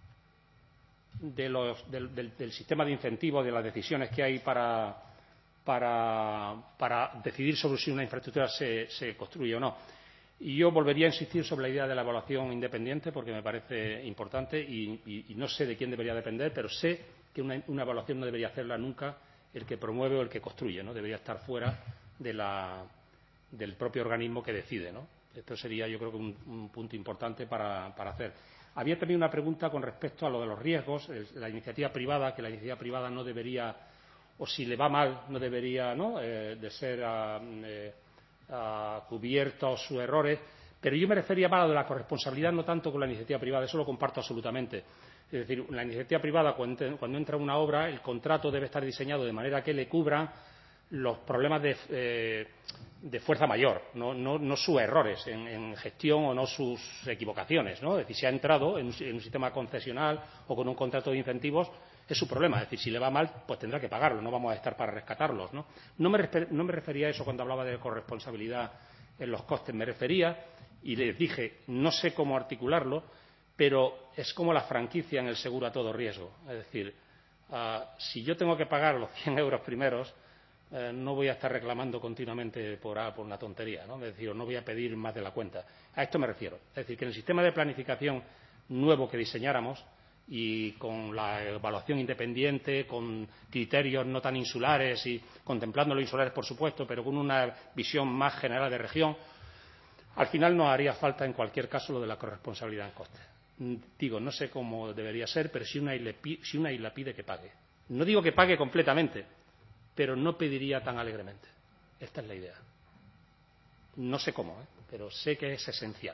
de los, del, del, del sistema de incentivos, de las decisiones que hay para, para, para decidir sobre si una infraestructura se, se construye o no. Y yo volvería a insistir sobre la idea de la evaluación independiente porque me parece importante y, y, y no sé de quién debería depender, pero sé que una, una evaluación no debería hacerla nunca el que promueve o el que construye, ¿no? Debería estar fuera de la, del propio organismo que decide, ¿no? Esto sería, yo creo, que un, un punto importante para, para hacer. Había también una pregunta con respecto a lo de los riesgos, el, la iniciativa privada, que la iniciativa privada no debería, o si le va mal, no debería, ¿no? Eh, de ser uh, eh, uh, cubiertos sus errores, pero yo me refería más a lo de la corresponsabilidad, no tanto con la iniciativa privada, eso lo comparto absolutamente. Es decir, la iniciativa privada, cuando, cuando entra una obra, el contrato debe estar diseñado de manera que le cubra los problemas de, eh, de fuerza mayor, no, no, no sus errores en, en gestión o no sus equivocaciones, ¿no? Es decir, si ha entrado en un, en un sistema concesional o con un contrato de incentivos, es su problema. Es decir, si le va mal, pues tendrá que pagarlo, no vamos a estar para rescatarlos, ¿no? No me, no me refería a eso cuando hablaba de corresponsabilidad en los costes, me refería, y les dije, no sé cómo articularlo, pero es como la franquicia en el seguro a todo riesgo. Es decir, uh, si yo tengo que pagar los cien euros primeros, eh, no voy a estar reclamando continuamente por, por una tontería, ¿no? Es decir, no voy a pedir más de la cuenta. A esto me refiero. Es decir, que en el sistema de planificación nuevo que diseñáramos y con la evaluación independiente, con criterios no tan insulares y contemplando los insulares, por supuesto, pero con una visión más general de región, al final nos haría falta, en cualquier caso, lo de la corresponsabilidad en costes. Digo, no sé cómo debería ser, pero si una isla, si una isla pide que pague. No digo que pague completamente, pero no pediría tan alegremente. Esta es la idea. No sé cómo, ¿eh? Pero sé que es esencial.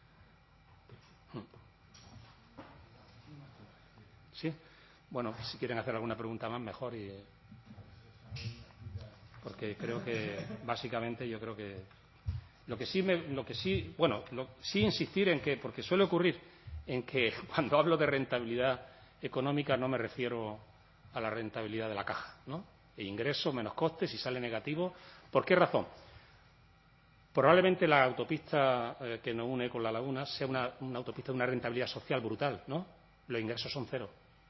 ¿Sí? Bueno, si quieren hacer alguna pregunta más, mejor. Y, porque creo que, básicamente, yo creo que lo que sí, me, lo que sí, bueno, lo, sí insistir en que, porque suele ocurrir, en que cuando hablo de rentabilidad económica no me refiero a la rentabilidad de la caja, ¿no? E ingreso menos costes, si sale negativo. ¿Por qué razón? Probablemente la autopista eh, que nos une con la laguna sea una, una autopista de una rentabilidad social brutal, ¿no? Los ingresos son cero.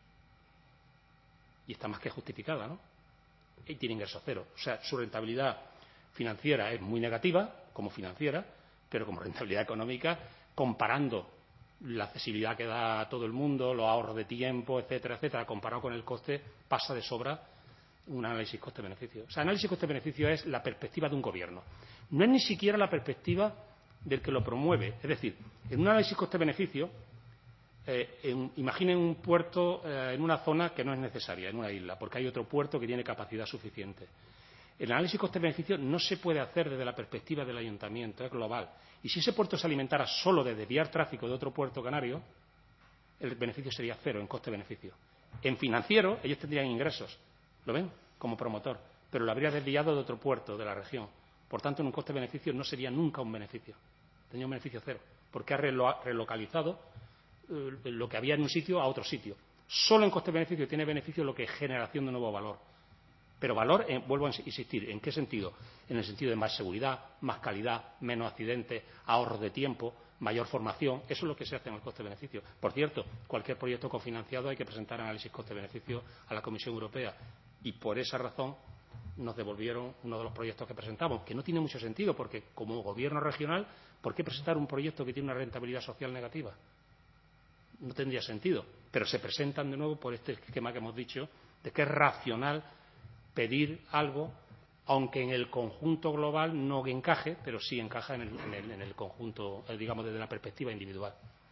Y está más que justificada, ¿no? Y tiene ingresos cero. O sea, su rentabilidad financiera es muy negativa, como financiera, pero como rentabilidad económica, comparando la accesibilidad que da a todo el mundo, los ahorros de tiempo, etcétera, etcétera, comparado con el coste, pasa de sobra un análisis coste-beneficio. O sea, análisis coste-beneficio es la perspectiva de un gobierno. No es ni siquiera la perspectiva del que lo promueve. Es decir, en un análisis coste-beneficio, eh, en, imaginen un puerto eh, en una zona que no es necesaria, en una isla, porque hay otro puerto que tiene capacidad suficiente. El análisis coste-beneficio no se puede hacer desde la perspectiva del ayuntamiento, es global. Y si ese puerto se alimentara solo de desviar tráfico de otro puerto canario, el beneficio sería cero en coste-beneficio. En financiero, ellos tendrían ingresos, ¿lo ven? Como promotor, pero lo habría desviado de otro puerto de la región. Por tanto, en un coste-beneficio no sería nunca un beneficio. Tendría un beneficio cero, porque ha relo relocalizado eh, lo que había en un sitio a otro sitio. Solo en coste-beneficio tiene beneficio lo que es generación de nuevo valor. Pero valor, eh, vuelvo a insistir, ¿en qué sentido? En el sentido de más seguridad, más calidad, menos accidentes, ahorros de tiempo, mayor formación. Eso es lo que se hace en el coste-beneficio. Por cierto, cualquier proyecto cofinanciado hay que presentar análisis coste-beneficio a la Comisión Europea. Y por esa razón nos devolvieron uno de los proyectos que presentamos, que no tiene mucho sentido, porque como gobierno regional, ¿por qué presentar un proyecto que tiene una rentabilidad social negativa? No tendría sentido. Pero se presentan de nuevo por este esquema que hemos dicho, de que es racional pedir algo, aunque en el conjunto global no encaje, pero sí encaja en el, en el, en el conjunto, digamos, desde la perspectiva individual.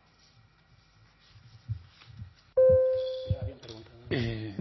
Eh,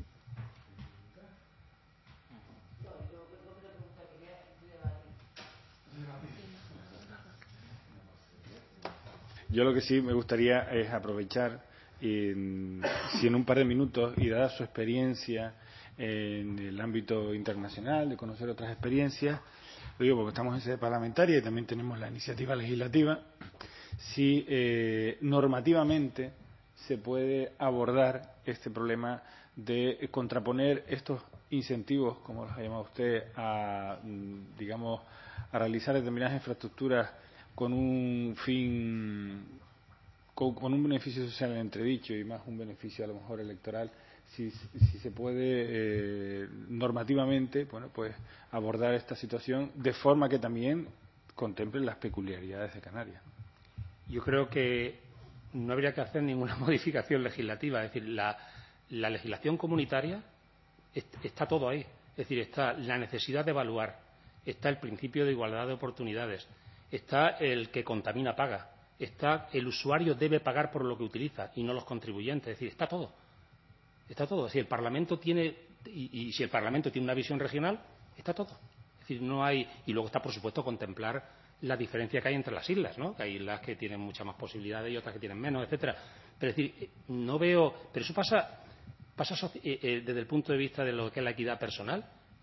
yo lo que sí me gustaría es aprovechar, en, si en un par de minutos, y dada su experiencia en el ámbito internacional, de conocer otras experiencias, lo digo porque estamos en sede parlamentaria y también tenemos la iniciativa legislativa, si eh, normativamente se puede abordar este problema de contraponer estos incentivos, como los ha llamado usted, a, digamos, a realizar determinadas infraestructuras con un fin, con, con un beneficio social en entredicho y más un beneficio a lo mejor electoral, si, si se puede eh, normativamente, bueno, pues abordar esta situación de forma que también contemple las peculiaridades de Canarias.
Yo creo que no habría que hacer ninguna modificación legislativa. Es decir, la, la legislación comunitaria está todo ahí. Es decir, está la necesidad de evaluar, está el principio de igualdad de oportunidades, está el que contamina paga, está el usuario debe pagar por lo que utiliza y no los contribuyentes. Es decir, está todo. Está todo. Si el Parlamento tiene y, y si el Parlamento tiene una visión regional, está todo. Es decir, no hay y luego está, por supuesto, contemplar la diferencia que hay entre las islas, ¿no? Que hay islas que tienen muchas más posibilidades y otras que tienen menos, etcétera. Pero es decir, no veo, pero eso pasa pasa eh, eh, desde el punto de vista de lo que es la equidad personal.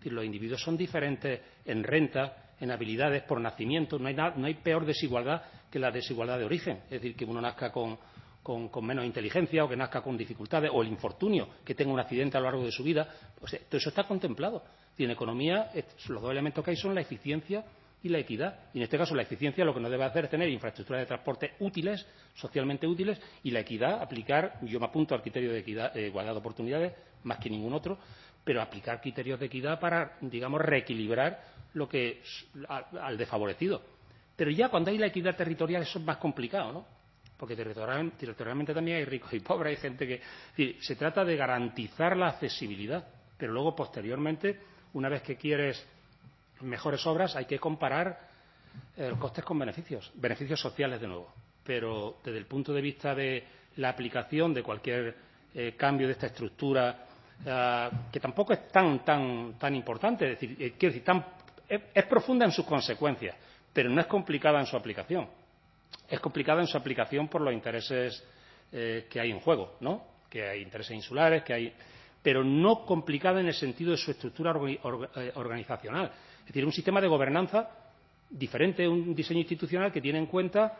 Es decir, los individuos son diferentes en renta, en habilidades, por nacimiento. No hay, nada, no hay peor desigualdad que la desigualdad de origen. Es decir, que uno nazca con, con, con menos inteligencia o que nazca con dificultades, o el infortunio, que tenga un accidente a lo largo de su vida. O sea, todo eso está contemplado. Y en economía, los dos elementos que hay son la eficiencia y la equidad. Y en este caso, la eficiencia lo que no debe hacer es tener infraestructuras de transporte útiles, socialmente útiles, y la equidad, aplicar, yo me apunto al criterio de equidad, de igualdad de oportunidades, más que ningún otro, pero aplicar criterios de equidad para, digamos, reequilibrar lo que al, al desfavorecido. Pero ya cuando hay la equidad territorial eso es más complicado, ¿no? Porque territorial, territorialmente también hay ricos y pobres, hay gente que... Es decir, se trata de garantizar la accesibilidad, pero luego, posteriormente, una vez que quieres mejores obras, hay que comparar eh, costes con beneficios, beneficios sociales de nuevo. Pero desde el punto de vista de la aplicación de cualquier eh, cambio de esta estructura, eh, que tampoco es tan tan tan importante, es decir, eh, quiero decir, tan, es, es profunda en sus consecuencias, pero no es complicada en su aplicación. Es complicada en su aplicación por los intereses eh, que hay en juego, ¿no? Que hay intereses insulares, que hay, pero no complicada en el sentido de su estructura orga, orga, eh, organizacional. Es decir, un sistema de gobernanza diferente, un diseño institucional que tiene en cuenta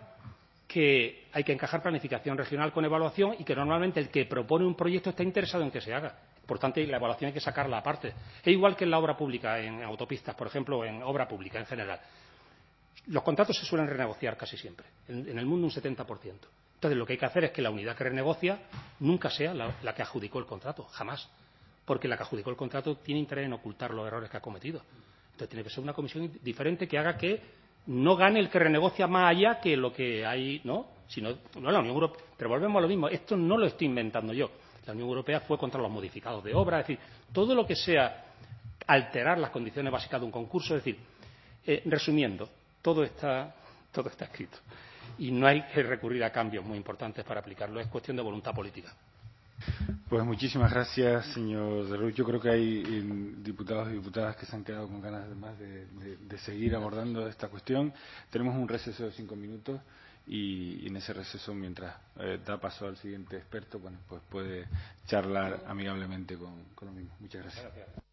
que hay que encajar planificación regional con evaluación y que normalmente el que propone un proyecto está interesado en que se haga. Por tanto, la evaluación hay que sacarla aparte. Es igual que en la obra pública, en autopistas, por ejemplo, o en obra pública en general. Los contratos se suelen renegociar casi siempre, en, en el mundo un setenta por ciento. Entonces, lo que hay que hacer es que la unidad que renegocia nunca sea la, la que adjudicó el contrato, jamás. Porque la que adjudicó el contrato tiene interés en ocultar los errores que ha cometido. Entonces, tiene que ser una comisión diferente que haga que no gane el que renegocia más allá que lo que hay, ¿no? Sino, no la Unión Europea. Pero volvemos a lo mismo. Esto no lo estoy inventando yo. La Unión Europea fue contra los modificados de obra. Es decir, todo lo que sea alterar las condiciones básicas de un concurso. Es decir, eh, resumiendo, todo está, todo está escrito. Y no hay que recurrir a cambios muy importantes para aplicarlo. Es cuestión de voluntad política.
Pues muchísimas gracias, señor de Ruiz. Yo creo que hay eh, diputados y diputadas que se han quedado con ganas además de, de, de seguir abordando esta cuestión. Tenemos un receso de cinco minutos y, y en ese receso, mientras eh, da paso al siguiente experto, bueno, pues puede charlar amigablemente con, con lo mismo. Muchas gracias. Gracias.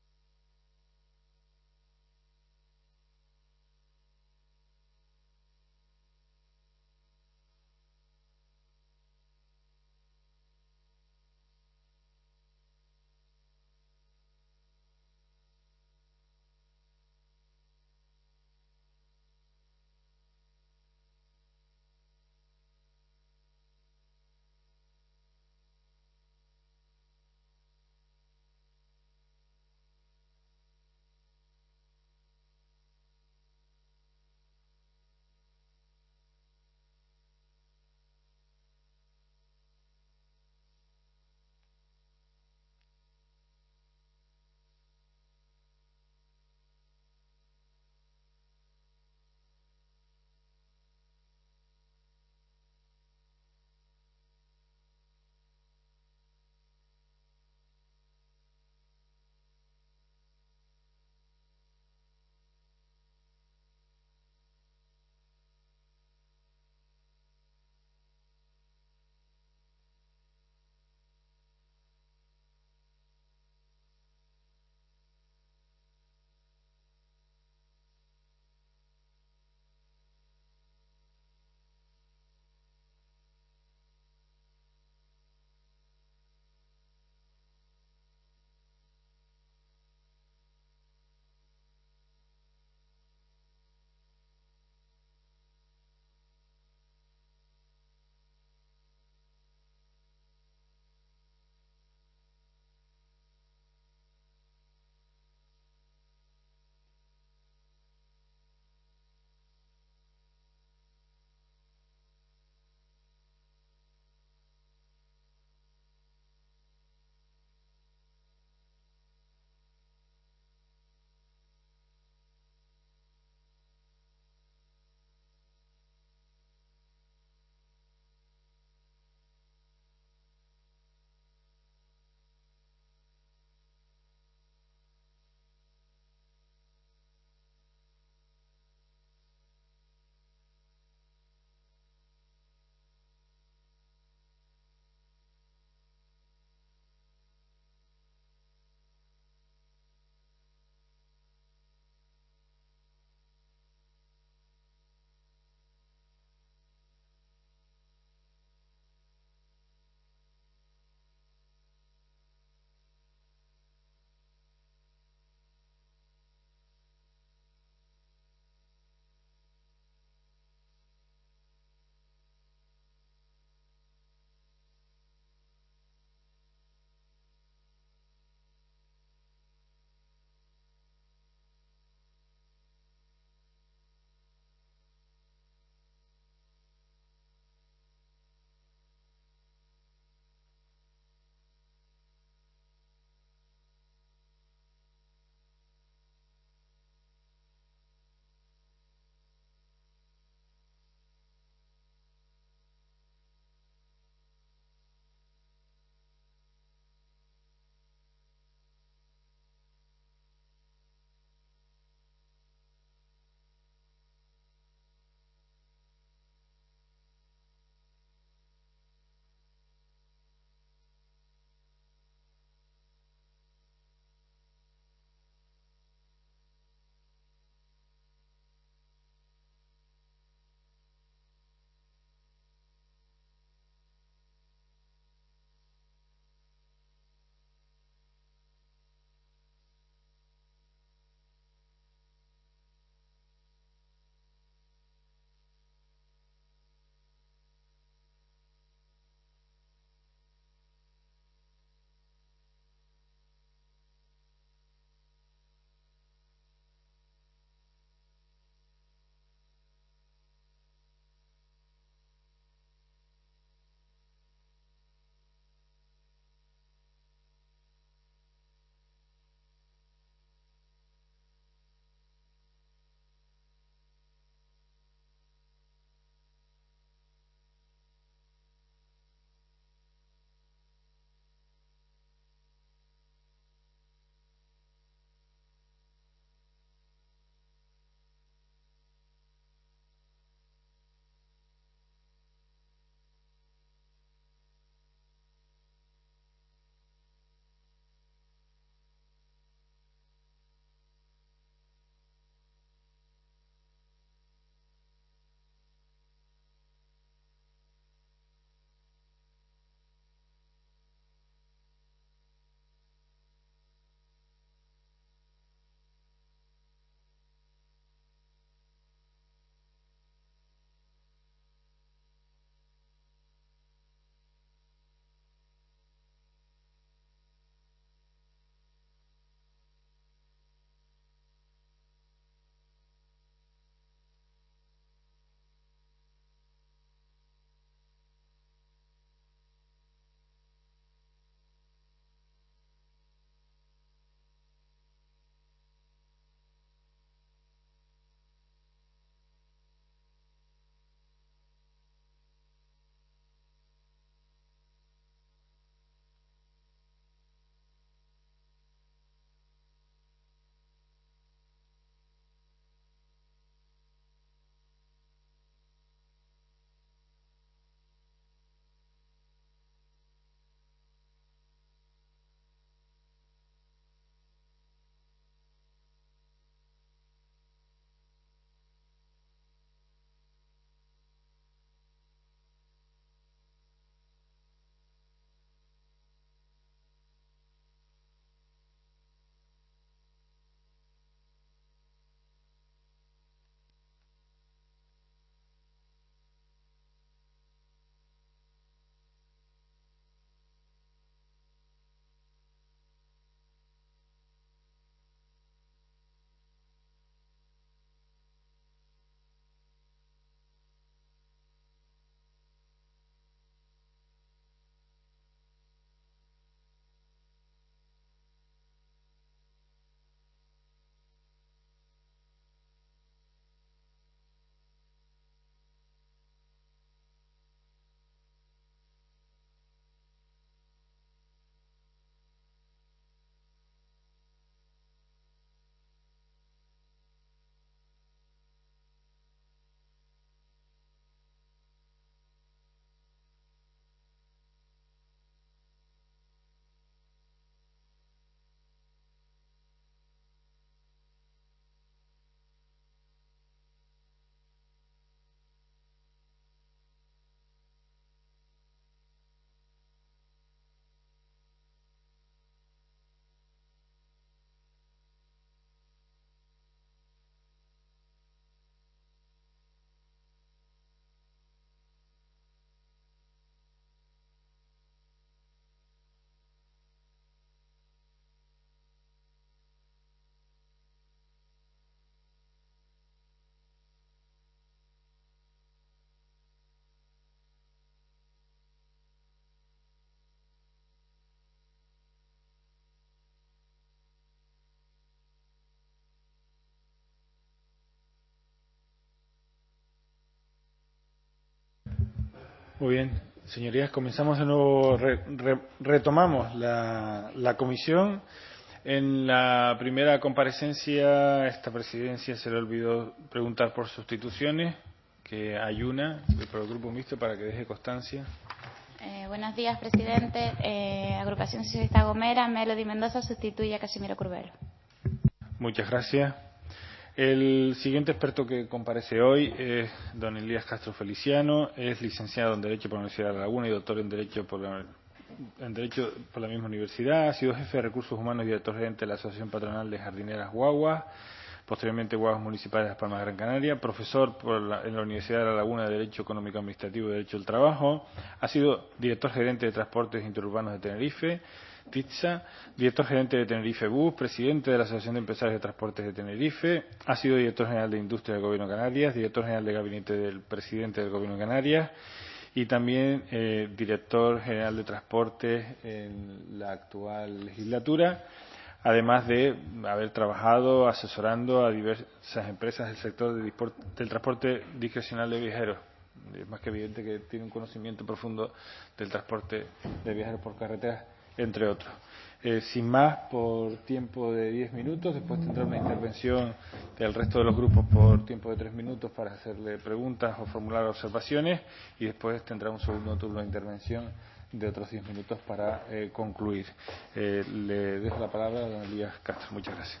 Muy bien, señorías, comenzamos de nuevo, re, re, retomamos la, la comisión. En la primera comparecencia, esta presidencia se le olvidó preguntar por sustituciones, que hay una por el grupo mixto para que deje constancia.
Eh, buenos días, presidente. Eh, Agrupación Socialista Gomera, Melody Mendoza sustituye a Casimiro Curbelo.
Muchas gracias. El siguiente experto que comparece hoy es don Elías Castro Feliciano, es licenciado en Derecho por la Universidad de La Laguna y doctor en Derecho por la, en Derecho por la misma universidad. Ha sido jefe de Recursos Humanos y director gerente de la Asociación Patronal de Jardineras Guaguas, posteriormente Guaguas Municipales de Las Palmas de Gran Canaria, profesor por la, en la Universidad de La Laguna de Derecho Económico Administrativo y Derecho del Trabajo. Ha sido director gerente de Transportes Interurbanos de Tenerife, TITSA, director gerente de Tenerife Bus, presidente de la Asociación de Empresarios de Transportes de Tenerife, ha sido director general de Industria del Gobierno de Canarias, director general de Gabinete del Presidente del Gobierno de Canarias y también eh, director general de Transportes en la actual legislatura, además de haber trabajado asesorando a diversas empresas del sector de del transporte discrecional de viajeros. Es más que evidente que tiene un conocimiento profundo del transporte de viajeros por carretera, entre otros. Eh, sin más, por tiempo de diez minutos, después tendrá una intervención del resto de los grupos por tiempo de tres minutos para hacerle preguntas o formular observaciones y después tendrá un segundo turno de intervención de otros diez minutos para eh, concluir. Eh, le dejo la palabra a don Elías Castro. Muchas gracias.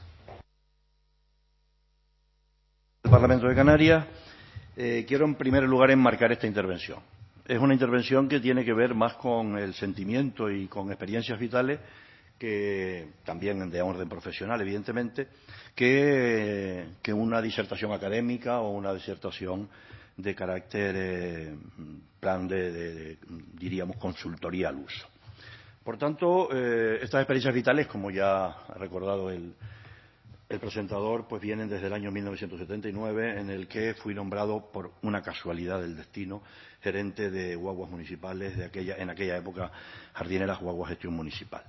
El Parlamento de Canarias, eh, quiero en primer lugar enmarcar esta intervención. Es una intervención que tiene que ver más con el sentimiento y con experiencias vitales, que también de orden profesional, evidentemente, que, que una disertación académica o una disertación de carácter, eh, plan de, de, de, diríamos, consultoría al uso. Por tanto, eh, estas experiencias vitales, como ya ha recordado el, el presentador, pues vienen desde el año mil novecientos setenta y nueve, en el que fui nombrado por una casualidad del destino gerente de guaguas municipales de aquella, en aquella época, Jardineras Guaguas Gestión Municipal.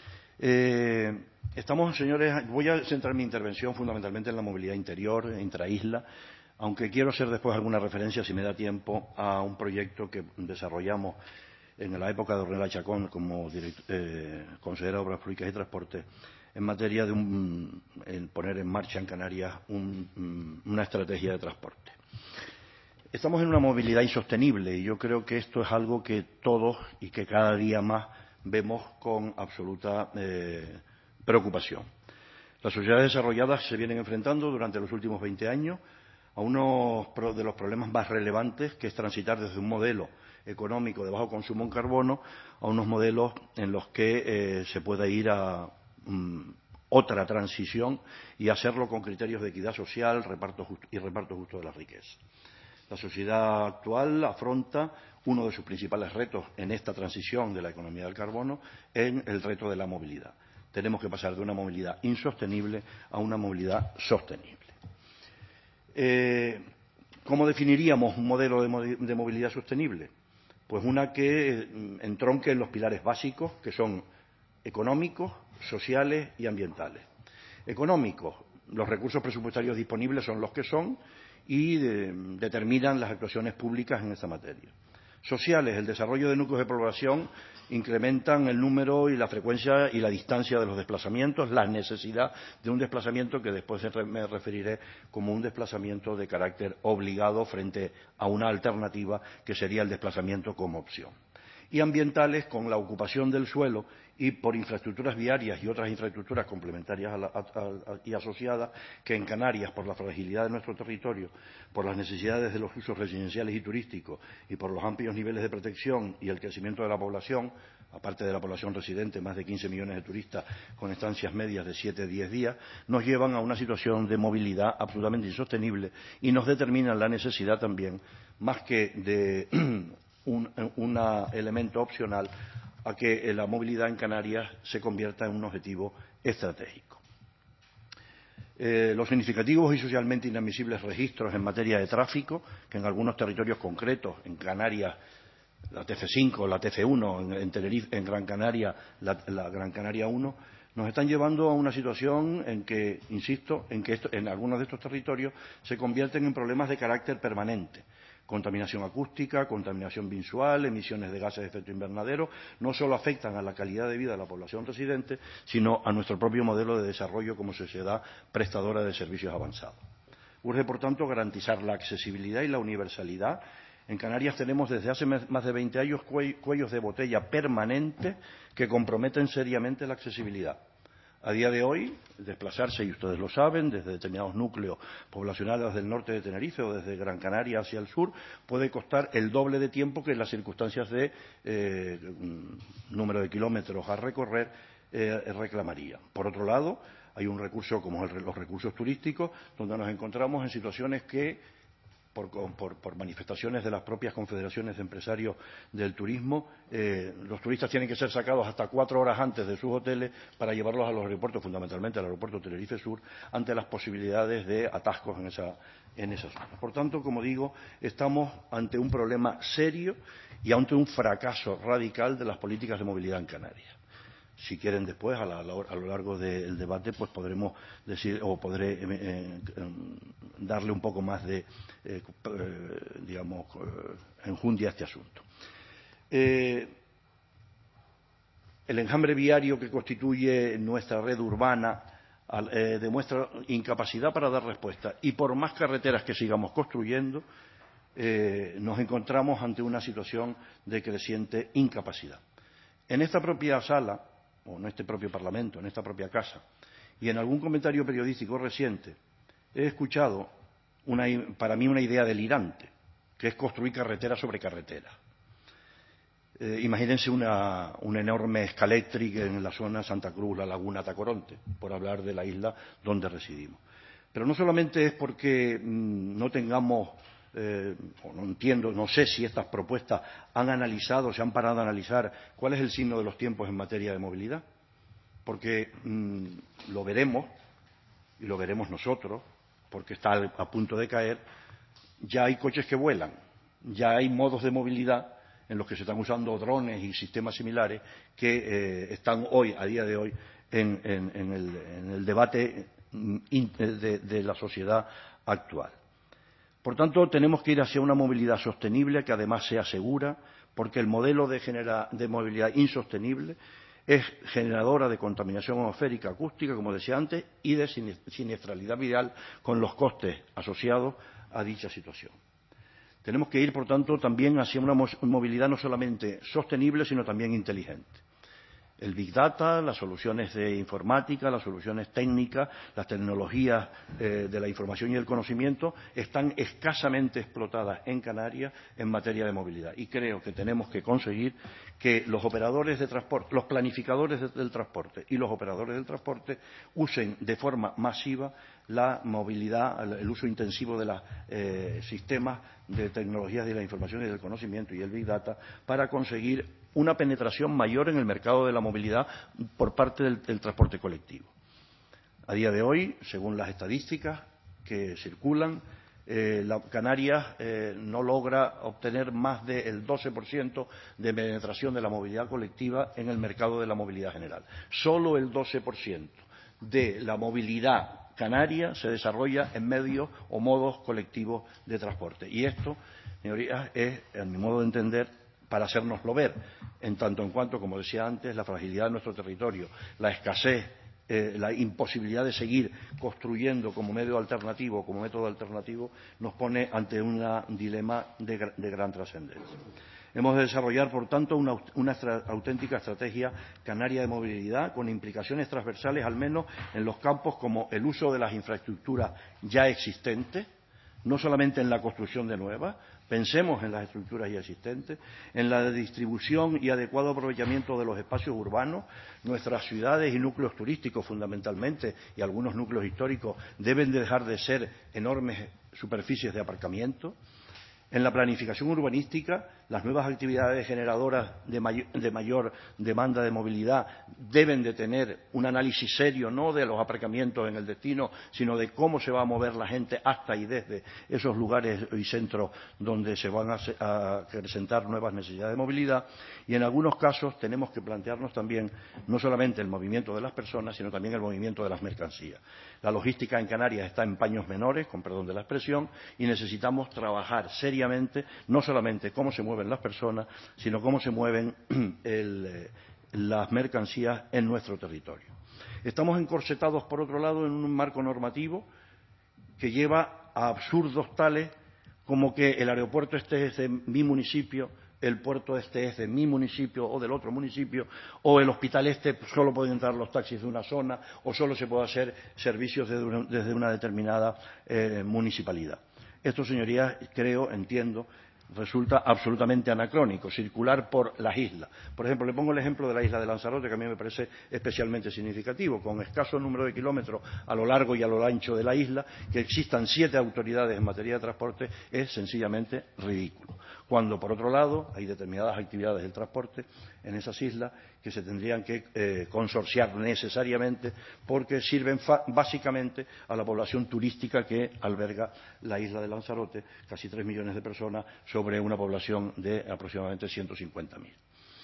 Eh, estamos, señores, voy a centrar mi intervención fundamentalmente en la movilidad interior, intraisla, aunque quiero hacer después alguna referencia, si me da tiempo, a un proyecto que desarrollamos en la época de Ornella Chacón como eh, consejera de Obras Públicas y Transportes, en materia de un, en poner en marcha en Canarias un, una estrategia de transporte. Estamos en una movilidad insostenible y yo creo que esto es algo que todos y que cada día más vemos con absoluta eh, preocupación. Las sociedades desarrolladas se vienen enfrentando durante los últimos veinte años a uno de los problemas más relevantes, que es transitar desde un modelo económico de bajo consumo en carbono a unos modelos en los que eh, se pueda ir a um, otra transición y hacerlo con criterios de equidad social reparto justo, y reparto justo de la riqueza. La sociedad actual afronta uno de sus principales retos en esta transición de la economía del carbono en el reto de la movilidad. Tenemos que pasar de una movilidad insostenible a una movilidad sostenible. Eh, ¿Cómo definiríamos un modelo de, de movilidad sostenible? Pues una que entronque en los pilares básicos, que son económicos, sociales y ambientales. Económicos, los recursos presupuestarios disponibles son los que son y de, determinan las actuaciones públicas en esta materia. Sociales, el desarrollo de núcleos de población incrementan el número y la frecuencia y la distancia de los desplazamientos, la necesidad de un desplazamiento que después me referiré como un desplazamiento de carácter obligado frente a una alternativa que sería el desplazamiento como opción. Y ambientales, con la ocupación del suelo y por infraestructuras viarias y otras infraestructuras complementarias a la, a, a, y asociadas, que en Canarias, por la fragilidad de nuestro territorio, por las necesidades de los usos residenciales y turísticos y por los amplios niveles de protección y el crecimiento de la población, aparte de la población residente, más de quince millones de turistas con estancias medias de siete a diez días, nos llevan a una situación de movilidad absolutamente insostenible y nos determinan la necesidad también, más que de un una elemento opcional, a que la movilidad en Canarias se convierta en un objetivo estratégico. Eh, los significativos y socialmente inadmisibles registros en materia de tráfico, que en algunos territorios concretos, en Canarias, la T F cinco, la T F uno, en, en Tenerife, en Gran Canaria, la, la Gran Canaria uno, nos están llevando a una situación en que, insisto, en que esto, en algunos de estos territorios se convierten en problemas de carácter permanente, Contaminación acústica, contaminación visual, emisiones de gases de efecto invernadero, no solo afectan a la calidad de vida de la población residente, sino a nuestro propio modelo de desarrollo como sociedad prestadora de servicios avanzados. Urge, por tanto, garantizar la accesibilidad y la universalidad. En Canarias tenemos desde hace más de veinte años cuellos de botella permanentes que comprometen seriamente la accesibilidad. A día de hoy, desplazarse, y ustedes lo saben, desde determinados núcleos poblacionales del norte de Tenerife o desde Gran Canaria hacia el sur, puede costar el doble de tiempo que en las circunstancias de eh, número de kilómetros a recorrer eh, reclamaría. Por otro lado, hay un recurso como el, los recursos turísticos, donde nos encontramos en situaciones que, Por, por, por manifestaciones de las propias confederaciones de empresarios del turismo, eh, los turistas tienen que ser sacados hasta cuatro horas antes de sus hoteles para llevarlos a los aeropuertos, fundamentalmente al aeropuerto Tenerife Sur, ante las posibilidades de atascos en esa, en esa zona. Por tanto, como digo, estamos ante un problema serio y ante un fracaso radical de las políticas de movilidad en Canarias. Si quieren después, a, la, a lo largo del debate, pues podremos decir, o podré eh, eh, darle un poco más de, eh, digamos, eh, enjundia a este asunto. Eh, el enjambre viario que constituye nuestra red urbana eh, demuestra incapacidad para dar respuesta. Y por más carreteras que sigamos construyendo, eh, nos encontramos ante una situación de creciente incapacidad. En esta propia sala, o en este propio Parlamento, en esta propia casa, y en algún comentario periodístico reciente, he escuchado, una, para mí, una idea delirante, que es construir carretera sobre carretera. Eh, imagínense una, una enorme escaléctrica en la zona Santa Cruz, La Laguna, Tacoronte, por hablar de la isla donde residimos. Pero no solamente es porque mmm, no tengamos, eh, o no entiendo, no sé si estas propuestas han analizado, se han parado a analizar cuál es el signo de los tiempos en materia de movilidad, porque mmm, lo veremos, y lo veremos nosotros, porque está a punto de caer. Ya hay coches que vuelan, ya hay modos de movilidad en los que se están usando drones y sistemas similares que eh, están hoy, a día de hoy, en, en, en, el, en el debate de, de la sociedad actual. Por tanto, tenemos que ir hacia una movilidad sostenible que además sea segura, porque el modelo de, genera, de movilidad insostenible es generadora de contaminación atmosférica, acústica, como decía antes, y de siniestralidad vial con los costes asociados a dicha situación. Tenemos que ir, por tanto, también hacia una movilidad no solamente sostenible, sino también inteligente. El Big Data, las soluciones de informática, las soluciones técnicas, las tecnologías eh, de la información y el conocimiento están escasamente explotadas en Canarias en materia de movilidad. Y creo que tenemos que conseguir que los operadores de transporte, los planificadores de, del transporte y los operadores del transporte usen de forma masiva la movilidad, el uso intensivo de los eh, sistemas de tecnologías de la información y del conocimiento y el Big Data para conseguir una penetración mayor en el mercado de la movilidad por parte del, del transporte colectivo. A día de hoy, según las estadísticas que circulan, eh, la Canarias eh, no logra obtener más del doce por ciento de penetración de la movilidad colectiva en el mercado de la movilidad general. Solo el doce por ciento de la movilidad canaria se desarrolla en medios o modos colectivos de transporte. Y esto, señorías, es, a mi modo de entender, para hacérnoslo ver, en tanto en cuanto, como decía antes, la fragilidad de nuestro territorio, la escasez, eh, la imposibilidad de seguir construyendo como medio alternativo, como método alternativo, nos pone ante un dilema de, de gran trascendencia. Hemos de desarrollar, por tanto, una, una estra, auténtica estrategia canaria de movilidad con implicaciones transversales, al menos en los campos como el uso de las infraestructuras ya existentes, no solamente en la construcción de nuevas. Pensemos en las estructuras ya existentes, en la distribución y adecuado aprovechamiento de los espacios urbanos. Nuestras ciudades y núcleos turísticos, fundamentalmente, y algunos núcleos históricos, deben de dejar de ser enormes superficies de aparcamiento. En la planificación urbanística, las nuevas actividades generadoras de, may de mayor demanda de movilidad deben de tener un análisis serio, no de los aparcamientos en el destino, sino de cómo se va a mover la gente hasta y desde esos lugares y centros donde se van a, a presentar nuevas necesidades de movilidad. Y en algunos casos tenemos que plantearnos también no solamente el movimiento de las personas, sino también el movimiento de las mercancías. La logística en Canarias está en paños menores, con perdón de la expresión, y necesitamos trabajar seriamente no solamente cómo se mueven las personas, sino cómo se mueven el, las mercancías en nuestro territorio. Estamos encorsetados, por otro lado, en un marco normativo que lleva a absurdos tales como que el aeropuerto este es de mi municipio, el puerto este es de mi municipio o del otro municipio, o el hospital este solo pueden entrar los taxis de una zona, o solo se puede hacer servicios desde una, desde una determinada eh, municipalidad. Esto, señorías, creo, entiendo, resulta absolutamente anacrónico, circular por las islas. Por ejemplo, le pongo el ejemplo de la isla de Lanzarote, que a mí me parece especialmente significativo. Con escaso número de kilómetros a lo largo y a lo ancho de la isla, que existan siete autoridades en materia de transporte es sencillamente ridículo. Cuando, por otro lado, hay determinadas actividades del transporte en esas islas que se tendrían que eh, consorciar necesariamente porque sirven básicamente a la población turística que alberga la isla de Lanzarote, casi tres millones de personas sobre una población de aproximadamente ciento cincuenta mil.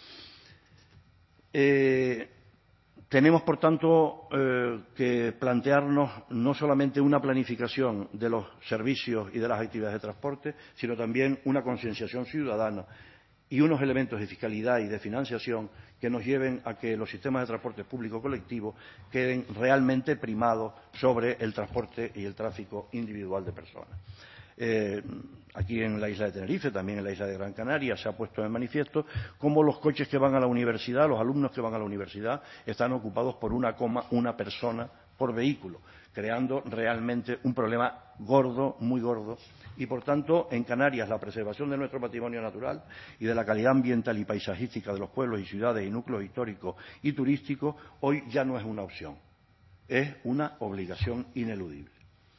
Eh, tenemos, por tanto, eh, que plantearnos no solamente una planificación de los servicios y de las actividades de transporte, sino también una concienciación ciudadana y unos elementos de fiscalidad y de financiación que nos lleven a que los sistemas de transporte público colectivo queden realmente primados sobre el transporte y el tráfico individual de personas. Eh, aquí en la isla de Tenerife, también en la isla de Gran Canaria, se ha puesto en manifiesto cómo los coches que van a la universidad, los alumnos que van a la universidad, están ocupados por una coma, una persona por vehículo, creando realmente un problema gordo, muy gordo. Y, por tanto, en Canarias la preservación de nuestro patrimonio natural y de la calidad ambiental y paisajística de los pueblos y ciudades y núcleos históricos y turísticos hoy ya no es una opción, es una obligación ineludible.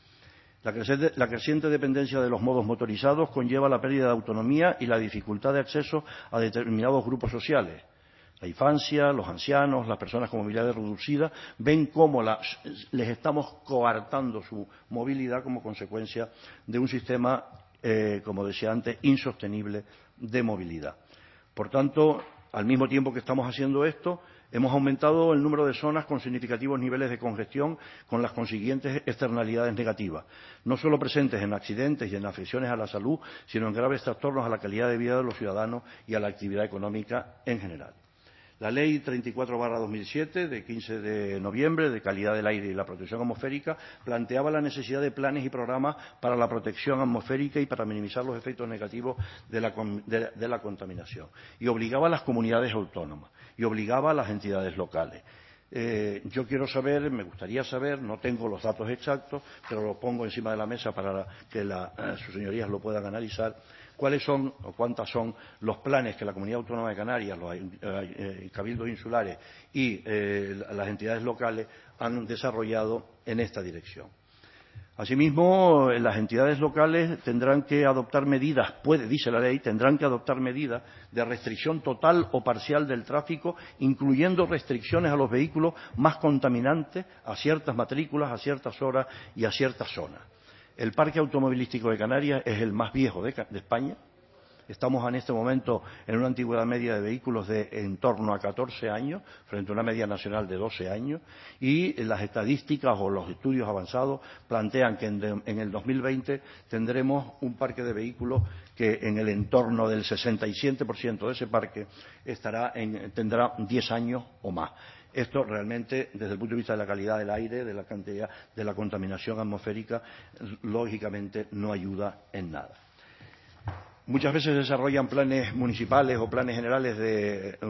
La creciente, la creciente dependencia de los modos motorizados conlleva la pérdida de autonomía y la dificultad de acceso a determinados grupos sociales. La infancia, los ancianos, las personas con movilidad reducida ven cómo las, les estamos coartando su movilidad como consecuencia de un sistema, eh, como decía antes, insostenible de movilidad. Por tanto, al mismo tiempo que estamos haciendo esto, hemos aumentado el número de zonas con significativos niveles de congestión, con las consiguientes externalidades negativas, no solo presentes en accidentes y en afecciones a la salud, sino en graves trastornos a la calidad de vida de los ciudadanos y a la actividad económica en general. La Ley treinta y cuatro barra dos mil siete, de quince de noviembre, de calidad del aire y la protección atmosférica, planteaba la necesidad de planes y programas para la protección atmosférica y para minimizar los efectos negativos de la, de, de la contaminación. Y obligaba a las comunidades autónomas y obligaba a las entidades locales. Eh, yo quiero saber, me gustaría saber, no tengo los datos exactos, pero los pongo encima de la mesa para que la, eh, sus señorías lo puedan analizar, cuáles son o cuántas son los planes que la Comunidad Autónoma de Canarias, los eh, cabildos insulares y eh, las entidades locales han desarrollado en esta dirección. Asimismo, las entidades locales tendrán que adoptar medidas, puede, dice la ley, tendrán que adoptar medidas de restricción total o parcial del tráfico, incluyendo restricciones a los vehículos más contaminantes, a ciertas matrículas, a ciertas horas y a ciertas zonas. El parque automovilístico de Canarias es el más viejo de, de España. Estamos en este momento en una antigüedad media de vehículos de en torno a catorce años, frente a una media nacional de doce años, y las estadísticas o los estudios avanzados plantean que en, de, en el dos mil veinte tendremos un parque de vehículos que en el entorno del sesenta y siete por ciento de ese parque estará en, tendrá diez años o más. Esto realmente, desde el punto de vista de la calidad del aire, de la cantidad, de la contaminación atmosférica, lógicamente no ayuda en nada. Muchas veces se desarrollan planes municipales o planes generales de,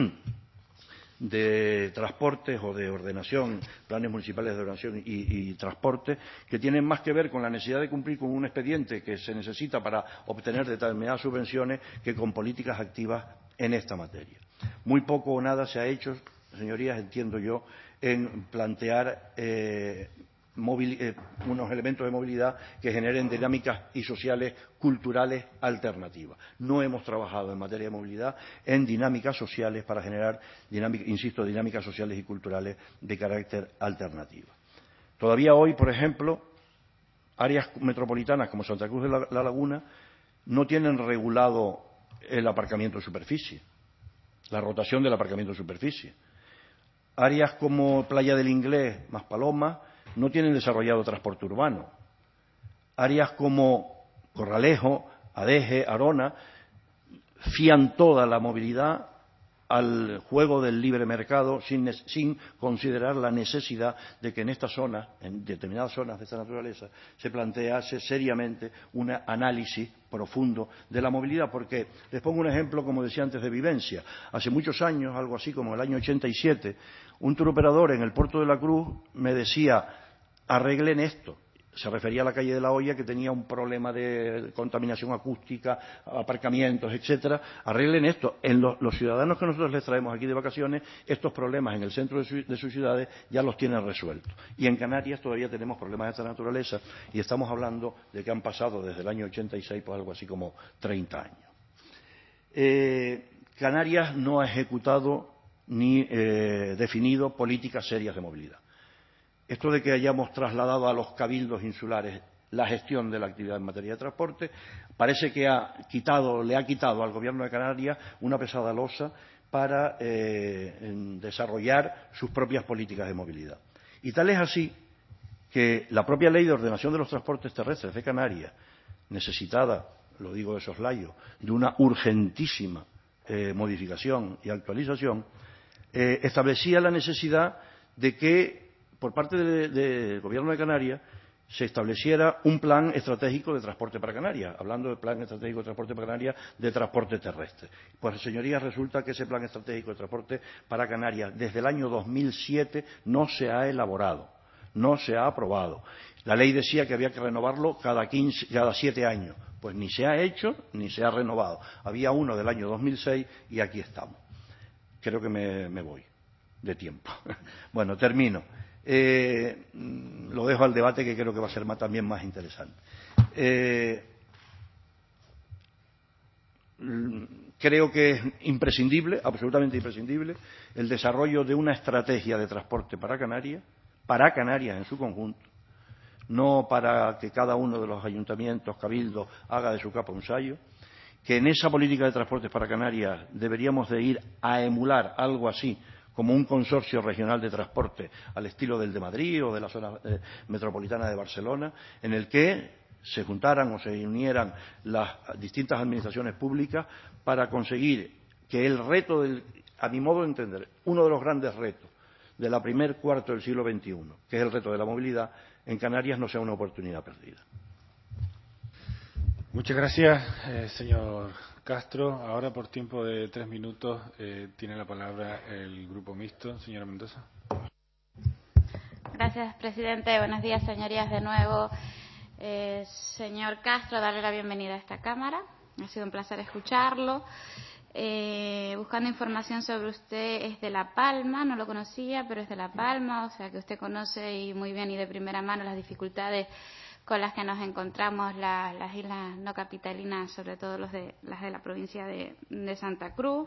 de transportes o de ordenación, planes municipales de ordenación y, y transporte, que tienen más que ver con la necesidad de cumplir con un expediente que se necesita para obtener determinadas subvenciones que con políticas activas en esta materia. Muy poco o nada se ha hecho, señorías, entiendo yo, en plantear eh, eh, unos elementos de movilidad que generen dinámicas y sociales culturales alternativas. No hemos trabajado en materia de movilidad en dinámicas sociales para generar, dinámica, insisto, dinámicas sociales y culturales de carácter alternativo. Todavía hoy, por ejemplo, áreas metropolitanas como Santa Cruz de la, la Laguna no tienen regulado el aparcamiento de superficie, la rotación del aparcamiento de superficie. Áreas como Playa del Inglés, Maspalomas, no tienen desarrollado transporte urbano. Áreas como Corralejo, Adeje, Arona, fían toda la movilidad al juego del libre mercado sin, sin considerar la necesidad de que en estas zonas, en determinadas zonas de esta naturaleza, se plantease seriamente un análisis profundo de la movilidad. Porque les pongo un ejemplo, como decía antes, de vivencia. Hace muchos años, algo así como el año ochenta y siete, un turoperador en el puerto de la Cruz me decía: arreglen esto. Se refería a la calle de la Hoya, que tenía un problema de contaminación acústica, aparcamientos, etcétera. Arreglen esto. En lo, los ciudadanos que nosotros les traemos aquí de vacaciones, estos problemas en el centro de, su, de sus ciudades ya los tienen resueltos. Y en Canarias todavía tenemos problemas de esta naturaleza, y estamos hablando de que han pasado desde el año ochenta y seis, pues algo así como treinta años. Eh, Canarias no ha ejecutado ni eh, definido políticas serias de movilidad. Esto de que hayamos trasladado a los cabildos insulares la gestión de la actividad en materia de transporte parece que ha quitado, le ha quitado al Gobierno de Canarias una pesada losa para eh, desarrollar sus propias políticas de movilidad. Y tal es así que la propia Ley de Ordenación de los Transportes Terrestres de Canarias, necesitada, lo digo de soslayo, de una urgentísima eh, modificación y actualización, eh, establecía la necesidad de que por parte del de, de Gobierno de Canarias se estableciera un plan estratégico de transporte para Canarias, hablando del plan estratégico de transporte para Canarias de transporte terrestre. Pues, señorías, resulta que ese plan estratégico de transporte para Canarias desde el año dos mil siete no se ha elaborado, no se ha aprobado. La ley decía que había que renovarlo cada, quince, cada siete años. Pues ni se ha hecho ni se ha renovado. Había uno del año dos mil seis y aquí estamos. Creo que me, me voy de tiempo. Bueno, termino. Eh, lo dejo al debate, que creo que va a ser más, también más interesante. Eh, creo que es imprescindible, absolutamente imprescindible, el desarrollo de una estrategia de transporte para Canarias, para Canarias en su conjunto, no para que cada uno de los ayuntamientos, cabildos, haga de su capa un sayo, que en esa política de transportes para Canarias deberíamos de ir a emular algo así como un consorcio regional de transporte al estilo del de Madrid o de la zona eh, metropolitana de Barcelona, en el que se juntaran o se unieran las distintas administraciones públicas para conseguir que el reto, del, a mi modo de entender, uno de los grandes retos de la primer cuarto del siglo veintiuno, que es el reto de la movilidad, en Canarias no sea una oportunidad perdida.
Muchas gracias, eh, señor Castro. Ahora, por tiempo de tres minutos, eh, tiene la palabra el Grupo Mixto. Señora Mendoza.
Gracias, presidente. Buenos días, señorías, de nuevo. Eh, señor Castro, darle la bienvenida a esta Cámara. Ha sido un placer escucharlo. Eh, buscando información sobre usted, es de La Palma, no lo conocía, pero es de La Palma, o sea que usted conoce y muy bien y de primera mano las dificultades con las que nos encontramos la, las islas no capitalinas, sobre todo los de, las de la provincia de, de Santa Cruz.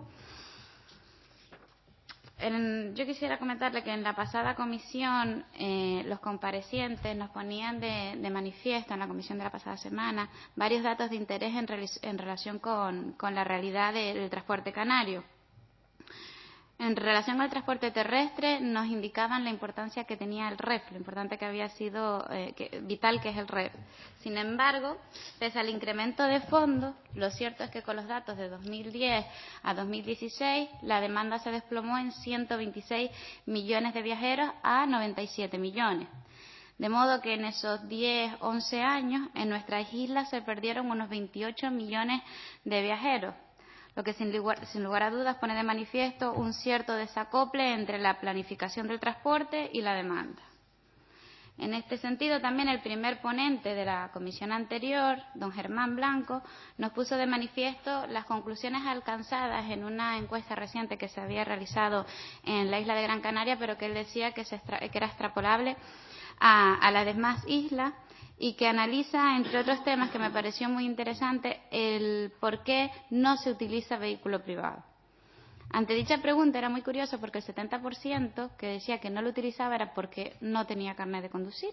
En, yo quisiera comentarle que en la pasada comisión eh, los comparecientes nos ponían de, de manifiesto, en la comisión de la pasada semana, varios datos de interés en, en relación con, con la realidad de, del transporte canario. En relación al transporte terrestre, nos indicaban la importancia que tenía el R E F, lo importante que había sido eh, que, vital que es el R E F. Sin embargo, pese al incremento de fondos, lo cierto es que con los datos de dos mil diez a dos mil dieciséis, la demanda se desplomó en ciento veintiséis millones de viajeros a noventa y siete millones. De modo que en esos diez, once años, en nuestras islas se perdieron unos veintiocho millones de viajeros, lo que sin lugar, sin lugar a dudas pone de manifiesto un cierto desacople entre la planificación del transporte y la demanda. En este sentido, también el primer ponente de la comisión anterior, don Germán Blanco, nos puso de manifiesto las conclusiones alcanzadas en una encuesta reciente que se había realizado en la isla de Gran Canaria, pero que él decía que, se extra, que era extrapolable a, a las demás islas, y que analiza, entre otros temas que me pareció muy interesante, el por qué no se utiliza vehículo privado. Ante dicha pregunta era muy curioso porque el setenta por ciento que decía que no lo utilizaba era porque no tenía carnet de conducir.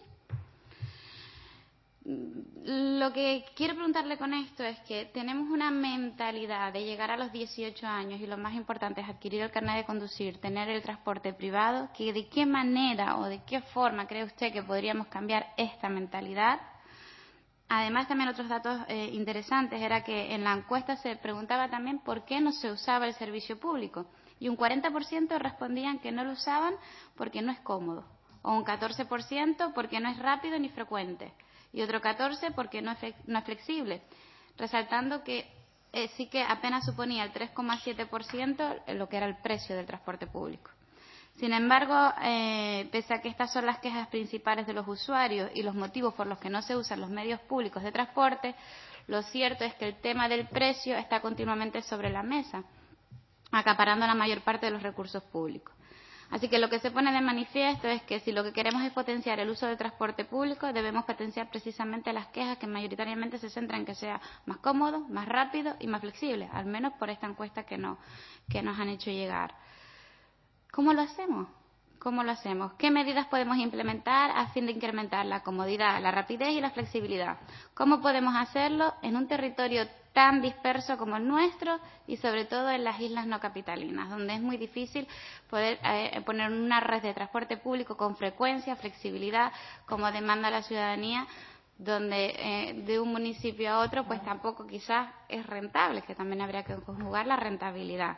Lo que quiero preguntarle con esto es que tenemos una mentalidad de llegar a los dieciocho años y lo más importante es adquirir el carnet de conducir, tener el transporte privado, que de qué manera o de qué forma cree usted que podríamos cambiar esta mentalidad. Además, también otros datos eh, interesantes era que en la encuesta se preguntaba también por qué no se usaba el servicio público y un cuarenta por ciento respondían que no lo usaban porque no es cómodo, o un catorce por ciento porque no es rápido ni frecuente y otro catorce por ciento porque no es, no es flexible, resaltando que eh, sí que apenas suponía el tres coma siete por ciento lo que era el precio del transporte público. Sin embargo, eh, pese a que estas son las quejas principales de los usuarios y los motivos por los que no se usan los medios públicos de transporte, lo cierto es que el tema del precio está continuamente sobre la mesa, acaparando la mayor parte de los recursos públicos. Así que lo que se pone de manifiesto es que si lo que queremos es potenciar el uso del transporte público, debemos potenciar precisamente las quejas que mayoritariamente se centran en que sea más cómodo, más rápido y más flexible, al menos por esta encuesta que, no, que nos han hecho llegar. ¿Cómo lo hacemos? ¿Cómo lo hacemos? ¿Qué medidas podemos implementar a fin de incrementar la comodidad, la rapidez y la flexibilidad? ¿Cómo podemos hacerlo en un territorio tan disperso como el nuestro y sobre todo en las islas no capitalinas, donde es muy difícil poder eh, poner una red de transporte público con frecuencia, flexibilidad, como demanda la ciudadanía, donde eh, de un municipio a otro pues tampoco quizás es rentable, que también habría que conjugar la rentabilidad?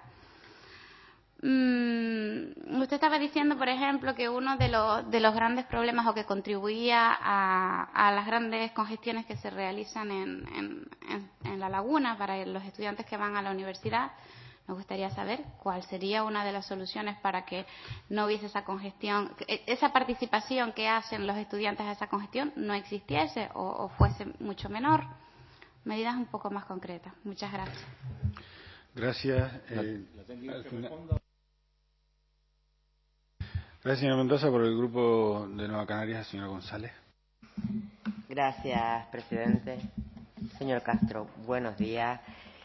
Mm, usted estaba diciendo, por ejemplo, que uno de los, de los grandes problemas o que contribuía a, a las grandes congestiones que se realizan en, en, en, en la laguna para los estudiantes que van a la universidad, nos gustaría saber cuál sería una de las soluciones para que no hubiese esa congestión, esa participación que hacen los estudiantes a esa congestión no existiese o, o fuese mucho menor. Medidas un poco más concretas. Muchas gracias.
Gracias. Eh, Gracias, señora Mendoza. Por el Grupo de Nueva Canarias, señora González.
Gracias, presidente. Señor Castro, buenos días.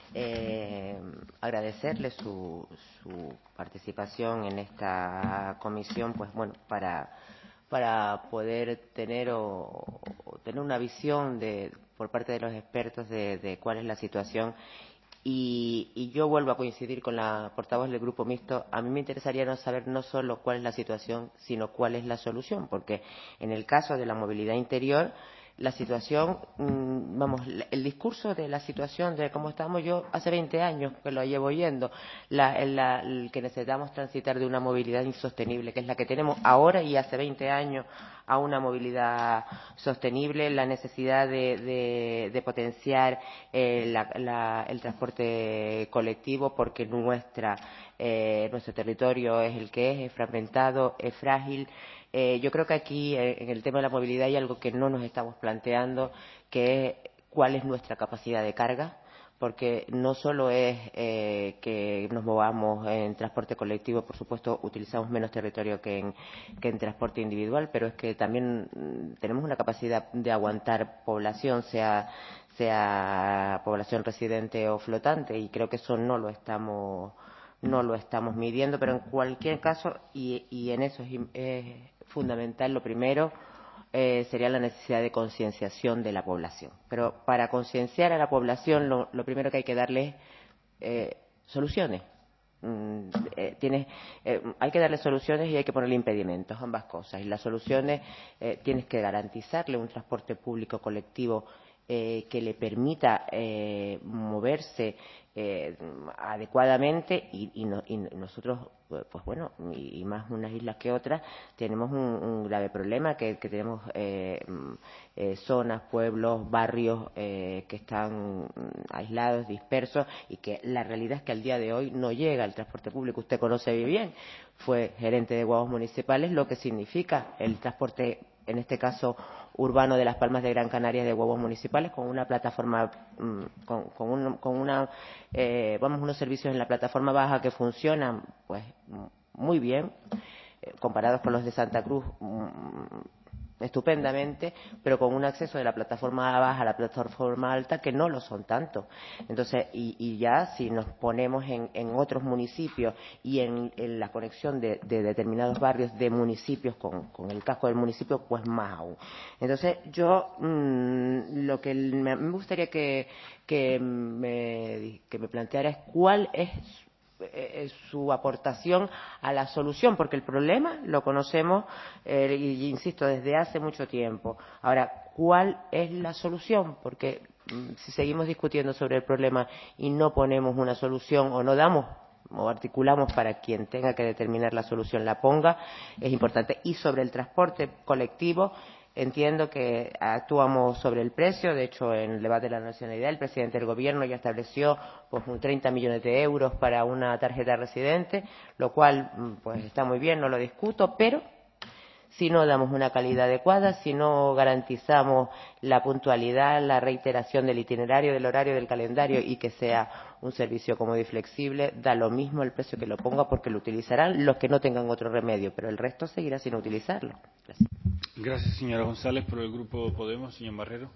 Eh, agradecerle su, su participación en esta comisión, pues bueno, para, para poder tener o, o tener una visión de, por parte de los expertos de, de cuál es la situación. Y, y yo vuelvo a coincidir con la portavoz del Grupo Mixto. A mí me interesaría no saber no solo cuál es la situación, sino cuál es la solución, porque en el caso de la movilidad interior, la situación, vamos, el discurso de la situación de cómo estamos, yo hace veinte años que lo llevo oyendo, la, la, el que necesitamos transitar de una movilidad insostenible, que es la que tenemos ahora y hace veinte años, a una movilidad sostenible, la necesidad de, de, de potenciar eh, la, la, el transporte colectivo, porque nuestra, eh, nuestro territorio es el que es, es fragmentado, es frágil. Eh, yo creo que aquí, eh, en el tema de la movilidad, hay algo que no nos estamos planteando, que es cuál es nuestra capacidad de carga, porque no solo es eh, que nos movamos en transporte colectivo, por supuesto, utilizamos menos territorio que en, que en transporte individual, pero es que también tenemos una capacidad de aguantar población, sea, sea población residente o flotante, y creo que eso no lo estamos no lo estamos midiendo, pero en cualquier caso, y, y en eso es, es fundamental, lo primero eh, sería la necesidad de concienciación de la población. Pero para concienciar a la población, lo, lo primero que hay que darle es eh, soluciones. Mm, eh, tiene, eh, hay que darle soluciones y hay que ponerle impedimentos, ambas cosas. Y las soluciones eh, tienes que garantizarle un transporte público colectivo eh, que le permita eh, moverse eh, adecuadamente y, y, no, y nosotros, pues bueno, y, y más unas islas que otras, tenemos un, un grave problema, que, que tenemos eh, eh, zonas, pueblos, barrios eh, que están aislados, dispersos, y que la realidad es que al día de hoy no llega el transporte público. Usted conoce bien, fue gerente de guaguas municipales, lo que significa el transporte en este caso urbano de Las Palmas de Gran Canaria de Huevos Municipales, con una plataforma, con, con, un, con una, eh, vamos, unos servicios en la plataforma baja que funcionan pues muy bien, eh, comparados con los de Santa Cruz, estupendamente, pero con un acceso de la plataforma baja a la plataforma alta que no lo son tanto. Entonces, y, y ya si nos ponemos en, en otros municipios y en, en la conexión de, de determinados barrios de municipios con, con el casco del municipio, pues más aún. Entonces, yo mmm, lo que me, me gustaría que, que, me, que me planteara es cuál es su aportación a la solución, porque el problema lo conocemos, eh, y insisto, desde hace mucho tiempo. Ahora, ¿cuál es la solución? Porque mmm, si seguimos discutiendo sobre el problema y no ponemos una solución o no damos o articulamos para quien tenga que determinar la solución la ponga, es importante. Y sobre el transporte colectivo, entiendo que actuamos sobre el precio. De hecho, en el debate de la nacionalidad, el presidente del Gobierno ya estableció pues treinta millones de euros para una tarjeta residente, lo cual pues está muy bien, no lo discuto, pero si no damos una calidad adecuada, si no garantizamos la puntualidad, la reiteración del itinerario, del horario, del calendario y que sea un servicio cómodo y flexible, da lo mismo el precio que lo ponga, porque lo utilizarán los que no tengan otro remedio, pero el resto seguirá sin utilizarlo. Gracias.
Gracias, señora González. Por el Grupo Podemos, señor Barrero.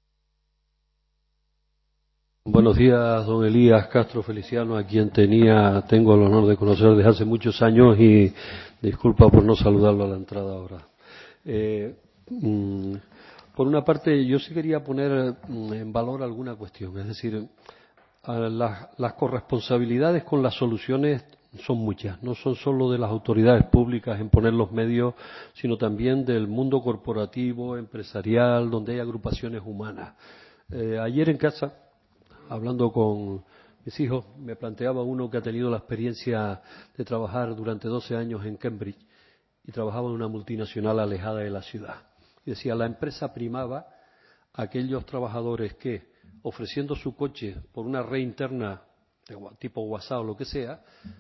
Buenos días, don Elías Castro Feliciano, a quien tenía, tengo el honor de conocer desde hace muchos años, y disculpa por no saludarlo a la entrada ahora. Eh, mm, por una parte, yo sí quería poner en valor alguna cuestión, es decir, a las, las corresponsabilidades con las soluciones son muchas, no son solo de las autoridades públicas en poner los medios, sino también del mundo corporativo, empresarial, donde hay agrupaciones humanas. Eh, ayer en casa, hablando con mis hijos, me planteaba uno que ha tenido la experiencia de trabajar durante doce años en Cambridge y trabajaba en una multinacional alejada de la ciudad. Y decía, la empresa primaba a aquellos trabajadores que, ofreciendo su coche por una red interna tipo WhatsApp o lo que sea,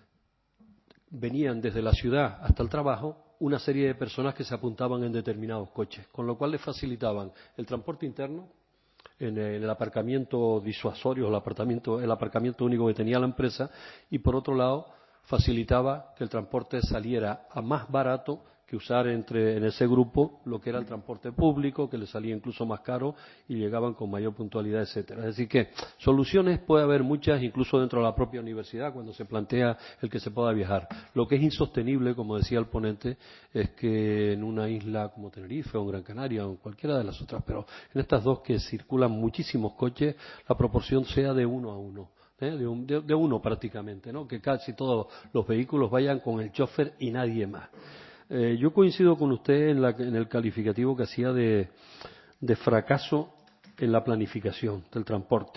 venían desde la ciudad hasta el trabajo una serie de personas que se apuntaban en determinados coches, con lo cual les facilitaban el transporte interno, en el aparcamiento disuasorio, el aparcamiento, el aparcamiento único que tenía la empresa, y por otro lado facilitaba que el transporte saliera a más barato que usar entre en ese grupo lo que era el transporte público, que le salía incluso más caro y llegaban con mayor puntualidad, etcétera. Es decir que soluciones puede haber muchas, incluso dentro de la propia universidad, cuando se plantea el que se pueda viajar. Lo que es insostenible, como decía el ponente, es que en una isla como Tenerife o en Gran Canaria o en cualquiera de las otras, pero en estas dos que circulan muchísimos coches, la proporción sea de uno a uno. ¿eh? De, un, de, de uno prácticamente, ¿no? Que casi todos los vehículos vayan con el chofer y nadie más. Eh, yo coincido con usted en, la, en el calificativo que hacía de, de fracaso en la planificación del transporte,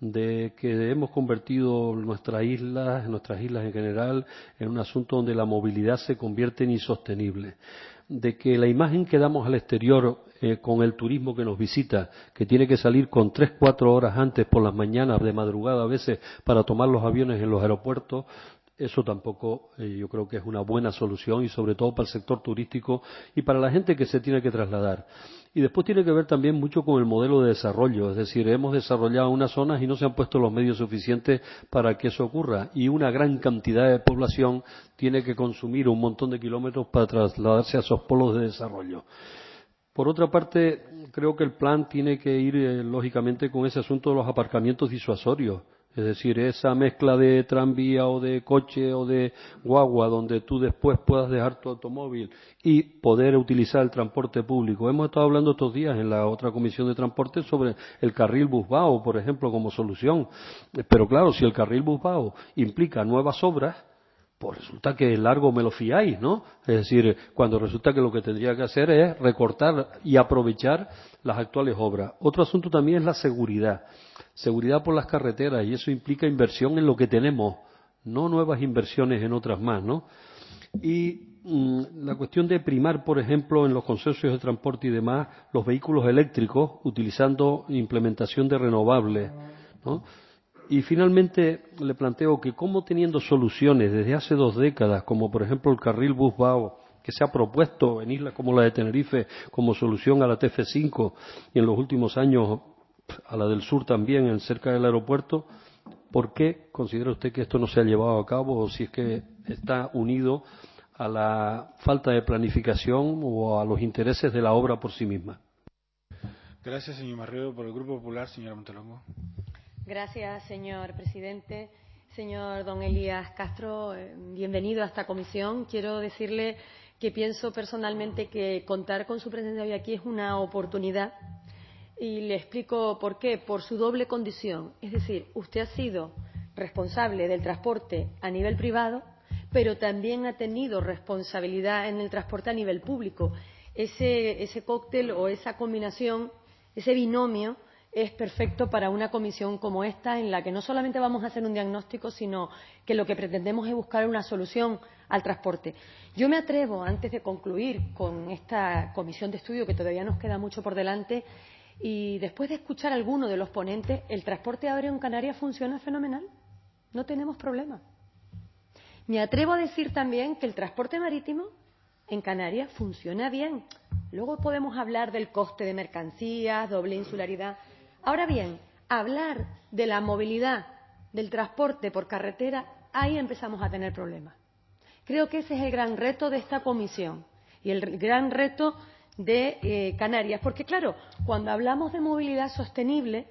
de que hemos convertido nuestras islas, nuestras islas en general, en un asunto donde la movilidad se convierte en insostenible, de que la imagen que damos al exterior eh, con el turismo que nos visita, que tiene que salir con tres, cuatro horas antes por las mañanas, de madrugada a veces, para tomar los aviones en los aeropuertos, eso tampoco eh, yo creo que es una buena solución, y sobre todo para el sector turístico y para la gente que se tiene que trasladar. Y después tiene que ver también mucho con el modelo de desarrollo, es decir, hemos desarrollado unas zonas y no se han puesto los medios suficientes para que eso ocurra, y una gran cantidad de población tiene que consumir un montón de kilómetros para trasladarse a esos polos de desarrollo. Por otra parte, creo que el plan tiene que ir eh, lógicamente con ese asunto de los aparcamientos disuasorios. Es decir, esa mezcla de tranvía o de coche o de guagua donde tú después puedas dejar tu automóvil y poder utilizar el transporte público. Hemos estado hablando estos días en la otra comisión de transporte sobre el carril Busbao, por ejemplo, como solución. Pero claro, si el carril Busbao implica nuevas obras, pues resulta que largo me lo fiáis, ¿no? Es decir, cuando resulta que lo que tendría que hacer es recortar y aprovechar las actuales obras. Otro asunto también es la seguridad. Seguridad por las carreteras, y eso implica inversión en lo que tenemos, no nuevas inversiones en otras más, ¿no? Y mmm, la cuestión de primar, por ejemplo, en los consorcios de transporte y demás, los vehículos eléctricos, utilizando implementación de renovables, ¿no? Y finalmente le planteo que, como teniendo soluciones desde hace dos décadas, como por ejemplo el carril Busbao, que se ha propuesto en islas como la de Tenerife como solución a la T F cinco y en los últimos años a la del sur también, en cerca del aeropuerto, ¿por qué considera usted que esto no se ha llevado a cabo o si es que está unido a la falta de planificación o a los intereses de la obra por sí misma?
Gracias, señor Marrero. Por el Grupo Popular, señora Montalongo.
Gracias, señor presidente. Señor don Elías Castro, bienvenido a esta comisión. Quiero decirle que pienso personalmente que contar con su presencia hoy aquí es una oportunidad y le explico por qué. Por su doble condición. Es decir, usted ha sido responsable del transporte a nivel privado, pero también ha tenido responsabilidad en el transporte a nivel público. Ese, ese cóctel o esa combinación, ese binomio, es perfecto para una comisión como esta, en la que no solamente vamos a hacer un diagnóstico, sino que lo que pretendemos es buscar una solución al transporte. Yo me atrevo, antes de concluir con esta comisión de estudio, que todavía nos queda mucho por delante, y después de escuchar a alguno de los ponentes, el transporte aéreo en Canarias funciona fenomenal. No tenemos problema. Me atrevo a decir también que el transporte marítimo en Canarias funciona bien. Luego podemos hablar del coste de mercancías, doble insularidad. Ahora bien, hablar de la movilidad del transporte por carretera, ahí empezamos a tener problemas. Creo que ese es el gran reto de esta comisión y el gran reto de eh, Canarias. Porque, claro, cuando hablamos de movilidad sostenible,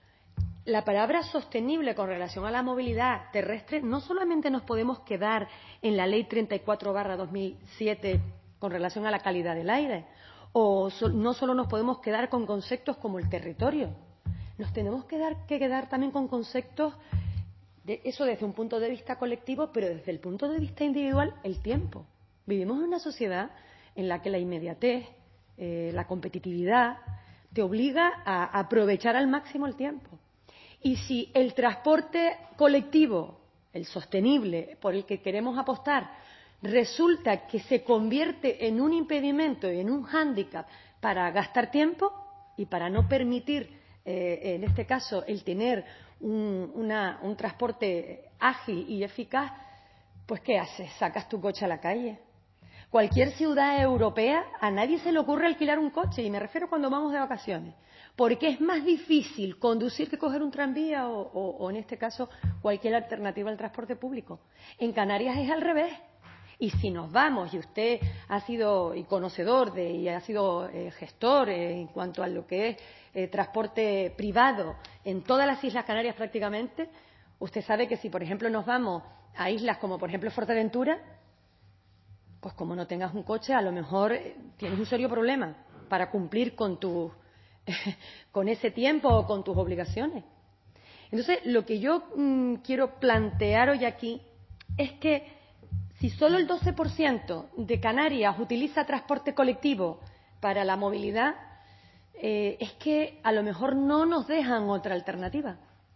la palabra sostenible con relación a la movilidad terrestre no solamente nos podemos quedar en la Ley treinta y cuatro barra dos mil siete con relación a la calidad del aire, o so, no solo nos podemos quedar con conceptos como el territorio, nos tenemos que, dar, que quedar también con conceptos de eso desde un punto de vista colectivo, pero desde el punto de vista individual, el tiempo. Vivimos en una sociedad en la que la inmediatez, eh, la competitividad, te obliga a aprovechar al máximo el tiempo. Y si el transporte colectivo, el sostenible, por el que queremos apostar, resulta que se convierte en un impedimento y en un hándicap para gastar tiempo y para no permitir, eh, en este caso, el tener un, una, un transporte ágil y eficaz, pues ¿qué haces? Sacas tu coche a la calle. Cualquier ciudad europea, a nadie se le ocurre alquilar un coche, y me refiero cuando vamos de vacaciones, porque es más difícil conducir que coger un tranvía o, o, o en este caso, cualquier alternativa al transporte público. En Canarias es al revés. Y si nos vamos, y usted ha sido y conocedor de, y ha sido eh, gestor eh, en cuanto a lo que es eh, transporte privado en todas las Islas Canarias prácticamente, usted sabe que si, por ejemplo, nos vamos a islas como, por ejemplo, Fuerteventura, pues como no tengas un coche, a lo mejor eh, tienes un serio problema para cumplir con, tu, eh, con ese tiempo o con tus obligaciones. Entonces, lo que yo mmm, quiero plantear hoy aquí es que si solo el doce por ciento de Canarias utiliza transporte colectivo para la movilidad, eh, es que a lo mejor no nos dejan otra alternativa.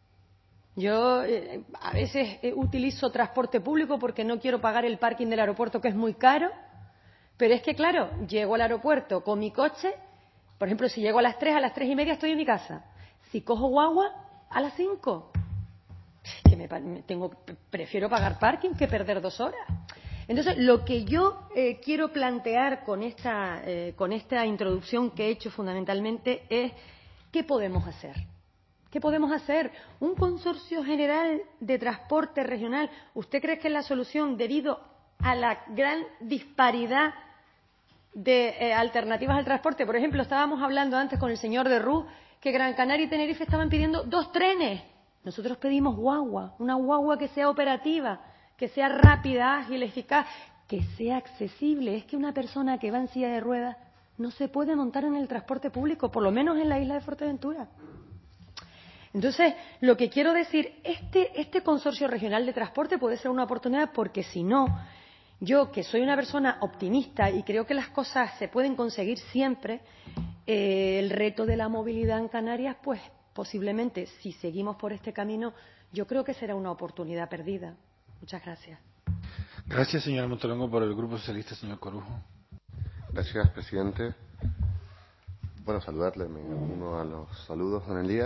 Yo eh, a veces eh, utilizo transporte público porque no quiero pagar el parking del aeropuerto, que es muy caro, pero es que, claro, llego al aeropuerto con mi coche, por ejemplo, si llego a las tres, a las tres y media estoy en mi casa. Si cojo guagua, a las cinco. Que me, tengo, prefiero pagar parking que perder dos horas. Entonces, lo que yo eh, quiero plantear con esta, eh, con esta introducción que he hecho fundamentalmente es ¿qué podemos hacer? ¿Qué podemos hacer? ¿Un consorcio general de transporte regional? ¿Usted cree que es la solución debido a la gran disparidad de eh, alternativas al transporte? Por ejemplo, estábamos hablando antes con el señor de Ruz que Gran Canaria y Tenerife estaban pidiendo dos trenes. Nosotros pedimos guagua, una guagua que sea operativa, que sea rápida, ágil, eficaz, que sea accesible. Es que una persona que va en silla de ruedas no se puede montar en el transporte público, por lo menos en la isla de Fuerteventura. Entonces, lo que quiero decir, este, este consorcio regional de transporte puede ser una oportunidad porque si no, yo que soy una persona optimista y creo que las cosas se pueden conseguir siempre, eh, el reto de la movilidad en Canarias, pues posiblemente, si seguimos por este camino, yo creo que será una oportunidad perdida. Muchas gracias.
Gracias, señora Montalongo. Por el Grupo Socialista, señor Corujo.
Gracias, presidente. Bueno, saludarle, me uno a los saludos, don Elías.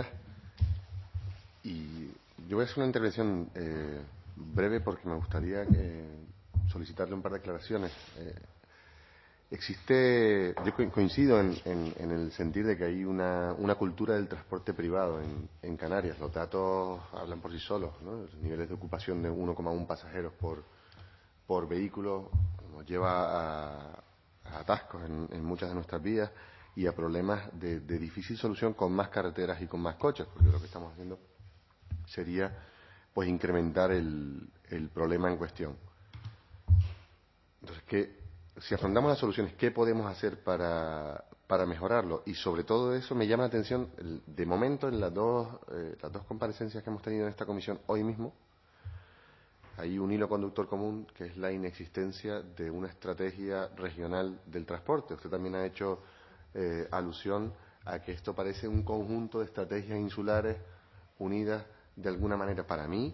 Y yo voy a hacer una intervención eh, breve porque me gustaría que, solicitarle un par de aclaraciones. Eh, existe, yo coincido en, en, en el sentir de que hay una, una cultura del transporte privado en, en Canarias. Los datos hablan por sí solos, ¿no? Los niveles de ocupación de uno coma uno pasajeros por, por vehículo nos lleva a, a atascos en, en muchas de nuestras vías y a problemas de, de difícil solución con más carreteras y con más coches, porque lo que estamos haciendo sería pues incrementar el, el problema en cuestión. Entonces, ¿qué, si afrontamos las soluciones, qué podemos hacer para, para mejorarlo? Y sobre todo eso me llama la atención, el, de momento, en las dos, eh, las dos comparecencias que hemos tenido en esta comisión hoy mismo, hay un hilo conductor común, que es la inexistencia de una estrategia regional del transporte. Usted también ha hecho eh, alusión a que esto parece un conjunto de estrategias insulares unidas de alguna manera. Para mí,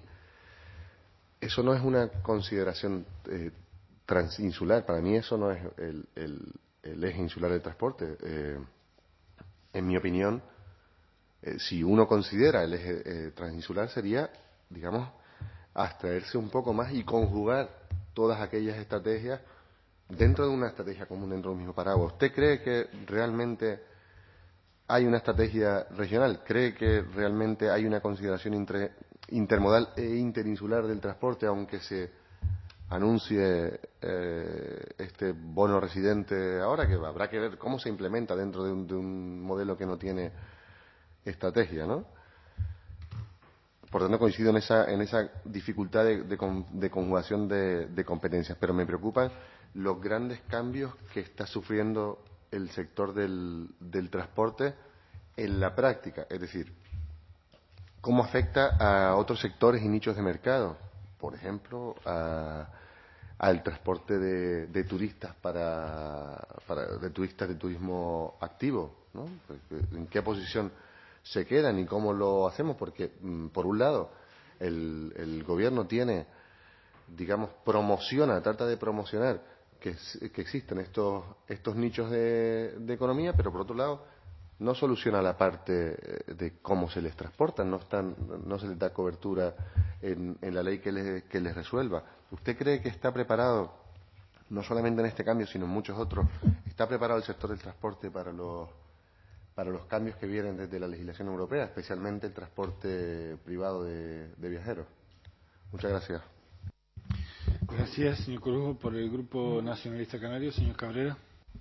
eso no es una consideración eh, transinsular. Para mí eso no es el, el, el eje insular del transporte. Eh, en mi opinión, eh, si uno considera el eje eh, transinsular, sería, digamos, abstraerse un poco más y conjugar todas aquellas estrategias dentro de una estrategia común, dentro del mismo paraguas. ¿Usted cree que realmente hay una estrategia regional? ¿Cree que realmente hay una consideración inter, intermodal e interinsular del transporte, aunque se anuncie eh, este bono residente ahora, que habrá que ver cómo se implementa dentro de un, de un modelo que no tiene estrategia, ¿no? Por tanto, coincido en esa, en esa dificultad de, de, de conjugación de, de competencias, pero me preocupan los grandes cambios que está sufriendo el sector del, del transporte en la práctica, es decir, cómo afecta a otros sectores y nichos de mercado, por ejemplo, a, al transporte de, de turistas para, para de turistas de turismo activo, ¿no? ¿En qué posición se quedan y cómo lo hacemos? Porque, por un lado, el, el gobierno tiene, digamos, promociona, trata de promocionar que, que existen estos, estos nichos de, de economía, pero por otro lado no soluciona la parte de cómo se les transportan, no, están, no se les da cobertura en, en la ley que les, que les resuelva. ¿Usted cree que está preparado, no solamente en este cambio, sino en muchos otros, está preparado el sector del transporte para los para los cambios que vienen desde la legislación europea, especialmente el transporte privado de, de viajeros? Muchas gracias.
Gracias, señor Corujo. Por el Grupo Nacionalista Canario, señor Cabrera.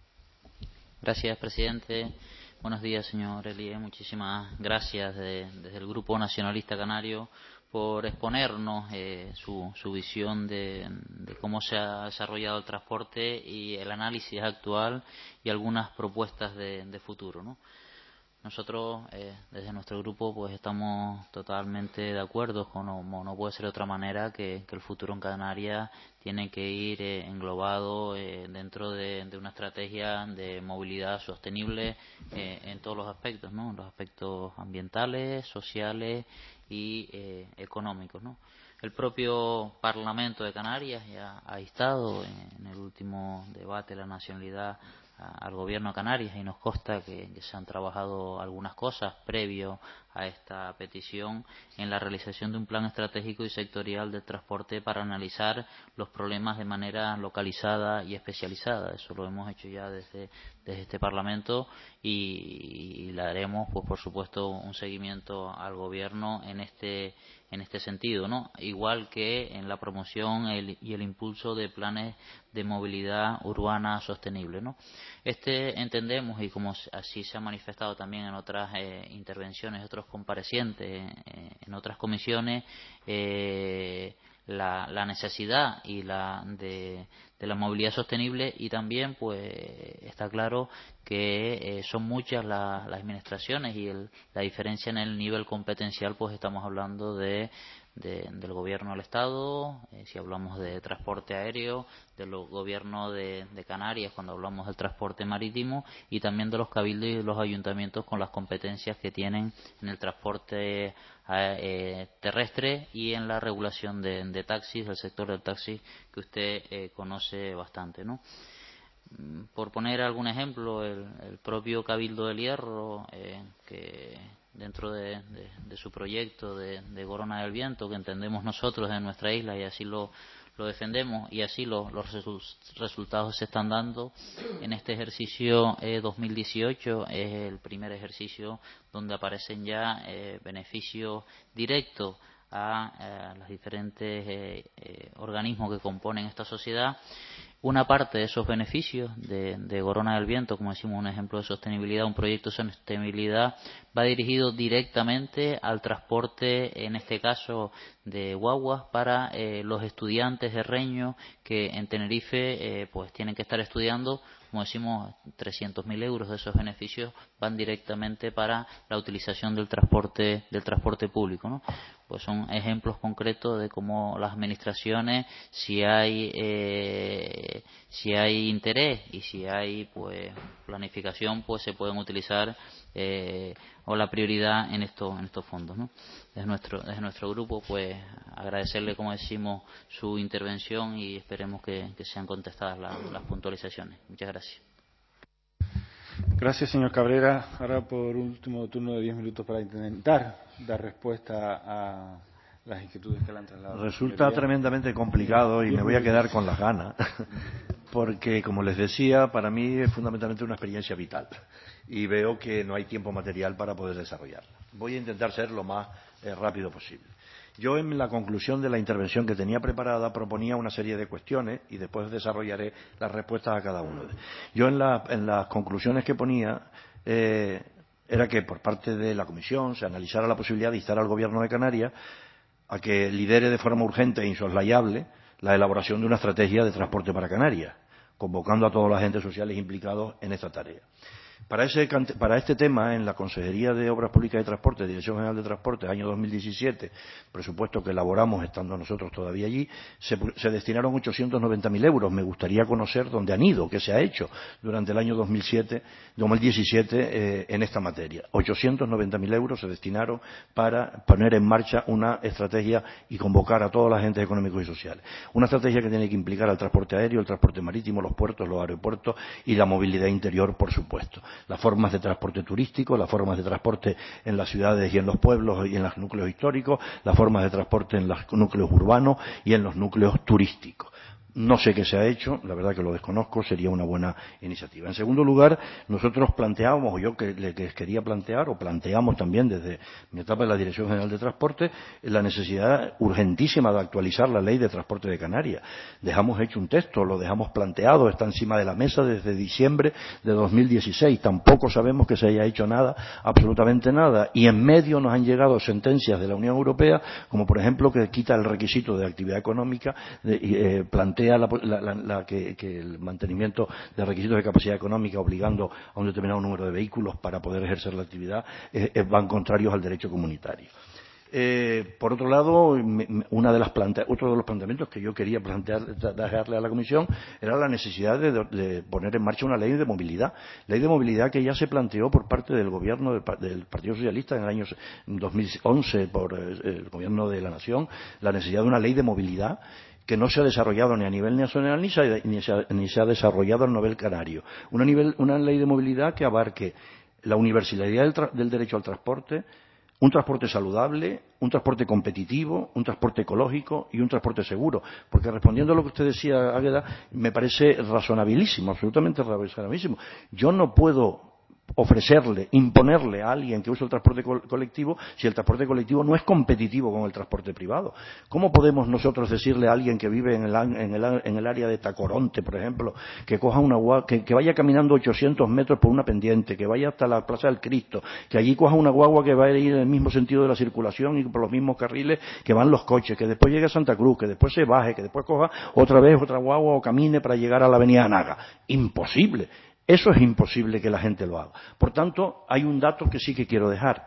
Gracias, presidente. Buenos días, señor Elie. Muchísimas gracias de, desde el Grupo Nacionalista Canario por exponernos eh, su, su visión de, de cómo se ha desarrollado el transporte y el análisis actual y algunas propuestas de, de futuro, ¿no? Nosotros, eh, desde nuestro grupo, pues estamos totalmente de acuerdo con, no, no puede ser de otra manera, que, que el futuro en Canarias tiene que ir eh, englobado eh, dentro de, de una estrategia de movilidad sostenible eh, en todos los aspectos, ¿no? Los aspectos ambientales, sociales y eh, económicos, ¿no? El propio Parlamento de Canarias ya ha instado en el último debate de la nacionalidad al Gobierno de Canarias, y nos consta que, que se han trabajado algunas cosas previo a esta petición en la realización de un plan estratégico y sectorial del transporte para analizar los problemas de manera localizada y especializada. Eso lo hemos hecho ya desde, desde este Parlamento y, y le haremos, pues por supuesto, un seguimiento al Gobierno en este en este sentido, ¿no? Igual que en la promoción el, y el impulso de planes de movilidad urbana sostenible, ¿no? Este entendemos, y como así se ha manifestado también en otras eh, intervenciones, otros comparecientes, eh, en otras comisiones, eh, la, la necesidad y la de, de la movilidad sostenible, y también pues está claro que eh, son muchas la, las administraciones y el, la diferencia en el nivel competencial, pues estamos hablando de, de del gobierno del Estado, eh, si hablamos de transporte aéreo, del gobierno de, de Canarias cuando hablamos del transporte marítimo, y también de los cabildos y de los ayuntamientos con las competencias que tienen en el transporte eh, terrestre y en la regulación de, de taxis, del sector del taxi, que usted eh, conoce bastante, ¿no? Por poner algún ejemplo, el, el propio Cabildo del Hierro, eh, que dentro de, de, de su proyecto de, de Corona del Viento, que entendemos nosotros en nuestra isla, y así lo, lo defendemos y así lo, los resultados se están dando. En este ejercicio eh, dos mil dieciocho es el primer ejercicio donde aparecen ya eh, beneficios directos a eh, los diferentes eh, eh, organismos que componen esta sociedad. Una parte de esos beneficios de, de Corona del Viento, como decimos, un ejemplo de sostenibilidad, un proyecto de sostenibilidad, va dirigido directamente al transporte, en este caso de guaguas, para eh, los estudiantes de Reño que en Tenerife eh, pues tienen que estar estudiando. Como decimos, trescientos mil euros de esos beneficios van directamente para la utilización del transporte del transporte público, ¿no? Pues son ejemplos concretos de cómo las administraciones, si hay eh, si hay interés y si hay pues planificación, pues se pueden utilizar eh, o la prioridad en estos en estos fondos, ¿no? Desde nuestro desde nuestro grupo, pues agradecerle, como decimos, su intervención y esperemos que, que sean contestadas la, las puntualizaciones. Muchas gracias.
Gracias, señor Cabrera. Ahora, por último turno de diez minutos para intentar dar respuesta a las inquietudes que le han trasladado.
Resulta tremendamente complicado y me voy a quedar con las ganas, porque, como les decía, para mí es fundamentalmente una experiencia vital y veo que no hay tiempo material para poder desarrollarla. Voy a intentar ser lo más eh, rápido posible. Yo, en la conclusión de la intervención que tenía preparada, proponía una serie de cuestiones y después desarrollaré las respuestas a cada uno. Yo, en, la, en las conclusiones que ponía, eh, era que por parte de la Comisión se analizara la posibilidad de instar al Gobierno de Canarias a que lidere de forma urgente e insoslayable la elaboración de una estrategia de transporte para Canarias, convocando a todos los agentes sociales implicados en esta tarea. Para, ese, para este tema, en la Consejería de Obras Públicas y Transporte, Dirección General de Transporte, año dos mil diecisiete, presupuesto que elaboramos estando nosotros todavía allí, se, se destinaron ochocientos noventa mil euros. Me gustaría conocer dónde han ido, qué se ha hecho durante el año dos mil diecisiete eh, en esta materia. ochocientos noventa mil euros se destinaron para poner en marcha una estrategia y convocar a todos los agentes económicos y sociales. Una estrategia que tiene que implicar al transporte aéreo, el transporte marítimo, los puertos, los aeropuertos y la movilidad interior, por supuesto. Las formas de transporte turístico, las formas de transporte en las ciudades y en los pueblos y en los núcleos históricos, las formas de transporte en los núcleos urbanos y en los núcleos turísticos. No sé qué se ha hecho, la verdad que lo desconozco, sería una buena iniciativa. En segundo lugar, nosotros planteábamos, o yo que les quería plantear, o planteamos también desde mi etapa en la Dirección General de Transporte, la necesidad urgentísima de actualizar la Ley de Transporte de Canarias. Dejamos hecho un texto, lo dejamos planteado, está encima de la mesa desde diciembre de dos mil dieciséis. Tampoco sabemos que se haya hecho nada, absolutamente nada. Y en medio nos han llegado sentencias de la Unión Europea, como por ejemplo que quita el requisito de actividad económica, de, eh, plantea La, la, la, la, que, que el mantenimiento de requisitos de capacidad económica obligando a un determinado número de vehículos para poder ejercer la actividad eh, eh, van contrarios al derecho comunitario. Eh, por otro lado, una de las plante- otro de los planteamientos que yo quería plantear, dejarle a la Comisión era la necesidad de, de poner en marcha una ley de movilidad. Ley de movilidad que ya se planteó por parte del gobierno del, del Partido Socialista en el año dos mil once por el gobierno de la Nación, la necesidad de una ley de movilidad que no se ha desarrollado ni a nivel nacional ni se ha, ni se ha, ni se ha desarrollado a nivel canario. Una, nivel, una ley de movilidad que abarque la universalidad del, del derecho al transporte, un transporte saludable, un transporte competitivo, un transporte ecológico y un transporte seguro. Porque respondiendo a lo que usted decía, Águeda, me parece razonabilísimo, absolutamente razonabilísimo. Yo no puedo ofrecerle, imponerle a alguien que use el transporte colectivo si el transporte colectivo no es competitivo con el transporte privado. ¿Cómo podemos nosotros decirle a alguien que vive en el, en el, en el área de Tacoronte, por ejemplo, que coja una que, que vaya caminando ochocientos metros por una pendiente, que vaya hasta la Plaza del Cristo, que allí coja una guagua que va a ir en el mismo sentido de la circulación y por los mismos carriles que van los coches, que después llegue a Santa Cruz, que después se baje, que después coja otra vez otra guagua o camine para llegar a la avenida Naga? Imposible. Eso es imposible que la gente lo haga. Por tanto, hay un dato que sí que quiero dejar.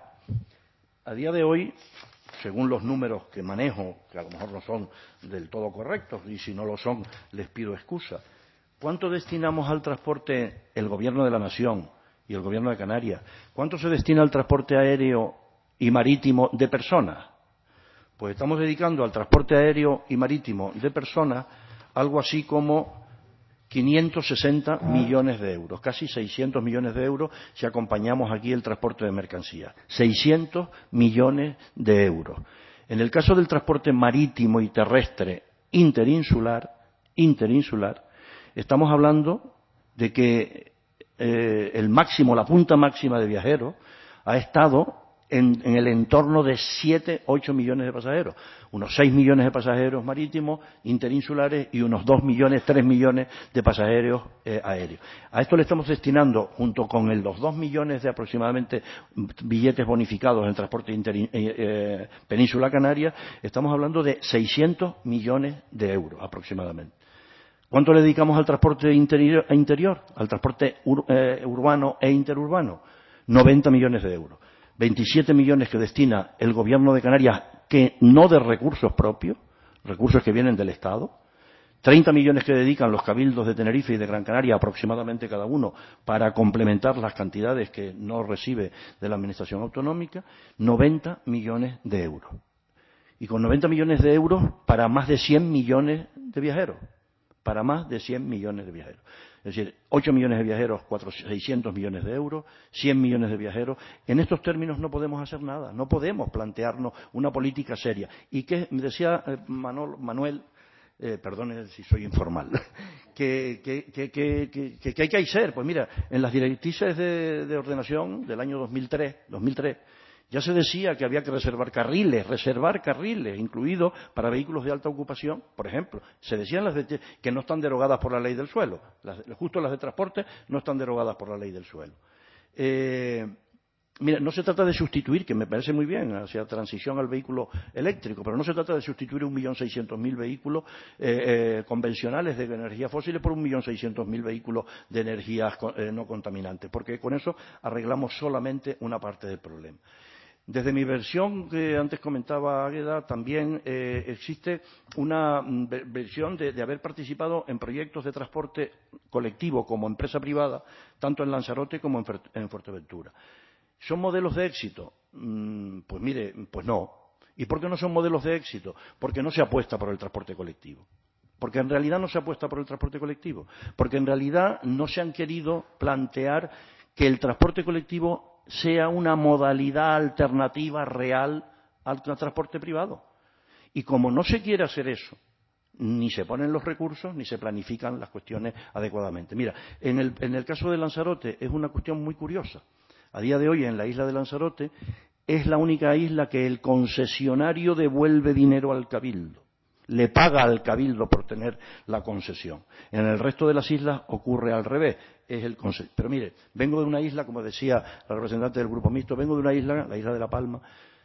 A día de hoy, según los números que manejo, que a lo mejor no son del todo correctos, y si no lo son, les pido excusa, ¿cuánto destinamos al transporte el Gobierno de la Nación y el Gobierno de Canarias? ¿Cuánto se destina al transporte aéreo y marítimo de personas? Pues estamos dedicando al transporte aéreo y marítimo de personas algo así como quinientos sesenta millones de euros, casi seiscientos millones de euros si acompañamos aquí el transporte de mercancías. seiscientos millones de euros. En el caso del transporte marítimo y terrestre interinsular, interinsular, estamos hablando de que eh, el máximo, la punta máxima de viajeros ha estado en, en el entorno de siete, ocho millones de pasajeros, unos seis millones de pasajeros marítimos, interinsulares y unos dos millones, tres millones de pasajeros eh, aéreos. A esto le estamos destinando, junto con el, los dos millones de aproximadamente billetes bonificados en el transporte interi, eh, eh, península canaria, estamos hablando de seiscientos millones de euros aproximadamente. ¿Cuánto le dedicamos al transporte interior, interior al transporte ur, eh, urbano e interurbano? noventa millones de euros. veintisiete millones que destina el Gobierno de Canarias, que no de recursos propios, recursos que vienen del Estado. treinta millones que dedican los cabildos de Tenerife y de Gran Canaria, aproximadamente cada uno, para complementar las cantidades que no recibe de la Administración autonómica. noventa millones de euros. Y con noventa millones de euros para más de cien millones de viajeros. Para más de cien millones de viajeros. Es decir, ocho millones de viajeros, seiscientos millones de euros, cien millones de viajeros. En estos términos no podemos hacer nada, no podemos plantearnos una política seria. Y que me decía eh, Manol, Manuel, eh, perdone si soy informal, que, que, que, que, que, que, que hay que hacer. Pues mira, en las directrices de, de ordenación del año dos mil tres, ya se decía que había que reservar carriles, reservar carriles, incluidos para vehículos de alta ocupación, por ejemplo. Se decían las de, que no están derogadas por la ley del suelo. Las, justo las de transporte no están derogadas por la ley del suelo. Eh, mira, no se trata de sustituir, que me parece muy bien, hacia transición al vehículo eléctrico, pero no se trata de sustituir un millón seiscientos mil vehículos eh, eh, convencionales de energías fósiles por un millón seiscientos mil vehículos de energías eh, no contaminantes, porque con eso arreglamos solamente una parte del problema. Desde mi versión, que antes comentaba Águeda, también eh, existe una versión de, de haber participado en proyectos de transporte colectivo como empresa privada, tanto en Lanzarote como en, en Fuerteventura. ¿Son modelos de éxito? Mm, pues mire, pues no. ¿Y por qué no son modelos de éxito? Porque no se apuesta por el transporte colectivo. Porque en realidad no se apuesta por el transporte colectivo. Porque en realidad no se han querido plantear que el transporte colectivo sea una modalidad alternativa real al transporte privado. Y como no se quiere hacer eso, ni se ponen los recursos, ni se planifican las cuestiones adecuadamente. Mira, en el, en el caso de Lanzarote es una cuestión muy curiosa. A día de hoy, en la isla de Lanzarote, es la única isla que el concesionario devuelve dinero al cabildo. Le paga al cabildo por tener la concesión. En el resto de las islas ocurre al revés. Es el conce... Pero mire, vengo de una isla, como decía la representante del Grupo Mixto, vengo de una isla, la isla de La Palma,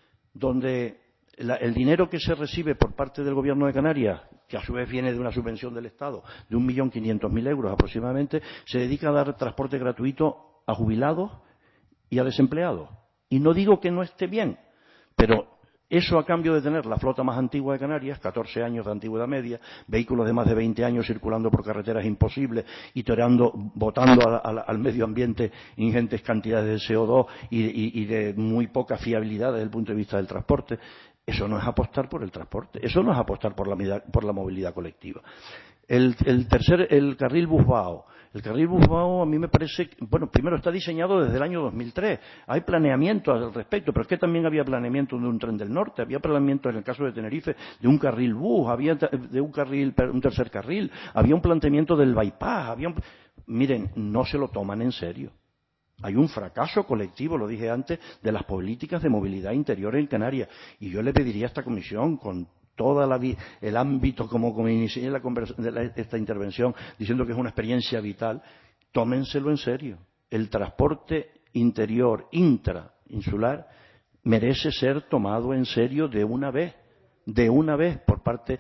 donde la, el dinero que se recibe por parte del Gobierno de Canarias, que a su vez viene de una subvención del Estado de un millón quinientos mil euros aproximadamente, se dedica a dar transporte gratuito a jubilados y a desempleados. Y no digo que no esté bien, pero eso a cambio de tener la flota más antigua de Canarias, catorce años de antigüedad media, vehículos de más de veinte años circulando por carreteras imposibles y tirando, botando a, a, al medio ambiente ingentes cantidades de C O dos y, y, y de muy poca fiabilidad desde el punto de vista del transporte. Eso no es apostar por el transporte, eso no es apostar por la, por la movilidad colectiva. El, el tercer, el carril Busbao. El carril Busbao a mí me parece, bueno, primero está diseñado desde el año dos mil tres. Hay planeamiento al respecto, pero es que también había planeamiento de un tren del norte, había planeamiento en el caso de Tenerife de un carril bus, había de un carril, un tercer carril, había un planteamiento del bypass, había un... Miren, no se lo toman en serio. Hay un fracaso colectivo, lo dije antes, de las políticas de movilidad interior en Canarias. Y yo le pediría a esta comisión, con todo el ámbito, como, como inicié la de la, esta intervención, diciendo que es una experiencia vital, tómenselo en serio. El transporte interior, intrainsular, merece ser tomado en serio de una vez, de una vez por parte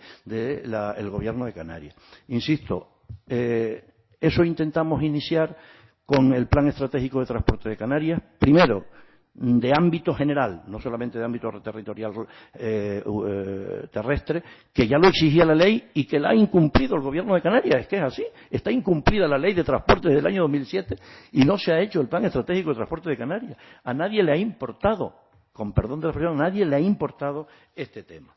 del Gobierno de Canarias. Insisto, eh, eso intentamos iniciar con el Plan Estratégico de Transporte de Canarias. Primero, de ámbito general, no solamente de ámbito territorial eh, eh, terrestre, que ya lo exigía la ley y que la ha incumplido el Gobierno de Canarias. Es que es así, está incumplida la ley de transporte desde el año dos mil siete y no se ha hecho el Plan Estratégico de Transporte de Canarias. A nadie le ha importado, con perdón de la expresión, a nadie le ha importado este tema.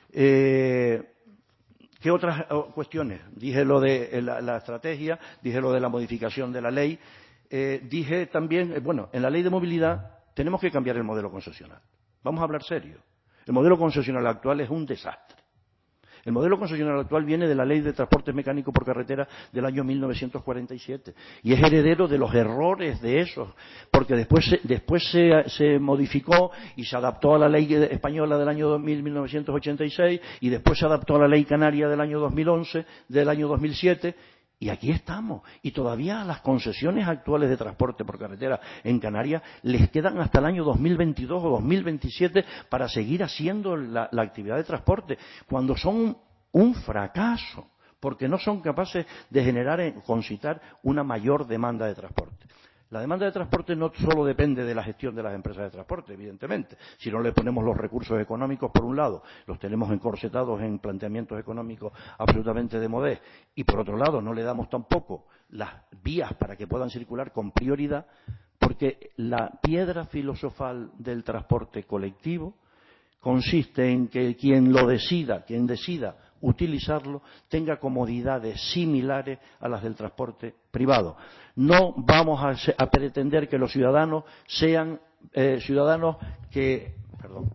Eh, ¿Qué otras cuestiones? Dije lo de la, la estrategia, dije lo de la modificación de la ley, eh, dije también, eh, bueno, en la ley de movilidad tenemos que cambiar el modelo concesional. Vamos a hablar serio. El modelo concesional actual es un desastre. El modelo concesional actual viene de la Ley de Transporte Mecánico por Carretera del año mil novecientos cuarenta y siete y es heredero de los errores de esos, porque después, se, después se, se modificó y se adaptó a la Ley española del año dos mil, mil novecientos ochenta y seis, y después se adaptó a la Ley canaria del año dos mil once, del año dos mil siete. Y aquí estamos. Y todavía las concesiones actuales de transporte por carretera en Canarias les quedan hasta el año dos mil veintidós o dos mil veintisiete para seguir haciendo la, la actividad de transporte, cuando son un, un fracaso, porque no son capaces de generar, concitar una mayor demanda de transporte. La demanda de transporte no solo depende de la gestión de las empresas de transporte, evidentemente. Si no le ponemos los recursos económicos, por un lado, los tenemos encorsetados en planteamientos económicos absolutamente de modés, y por otro lado, no le damos tampoco las vías para que puedan circular con prioridad, porque la piedra filosofal del transporte colectivo consiste en que quien lo decida, quien decida utilizarlo, tenga comodidades similares a las del transporte privado. No vamos a, a pretender que los ciudadanos sean eh, ciudadanos que, perdón,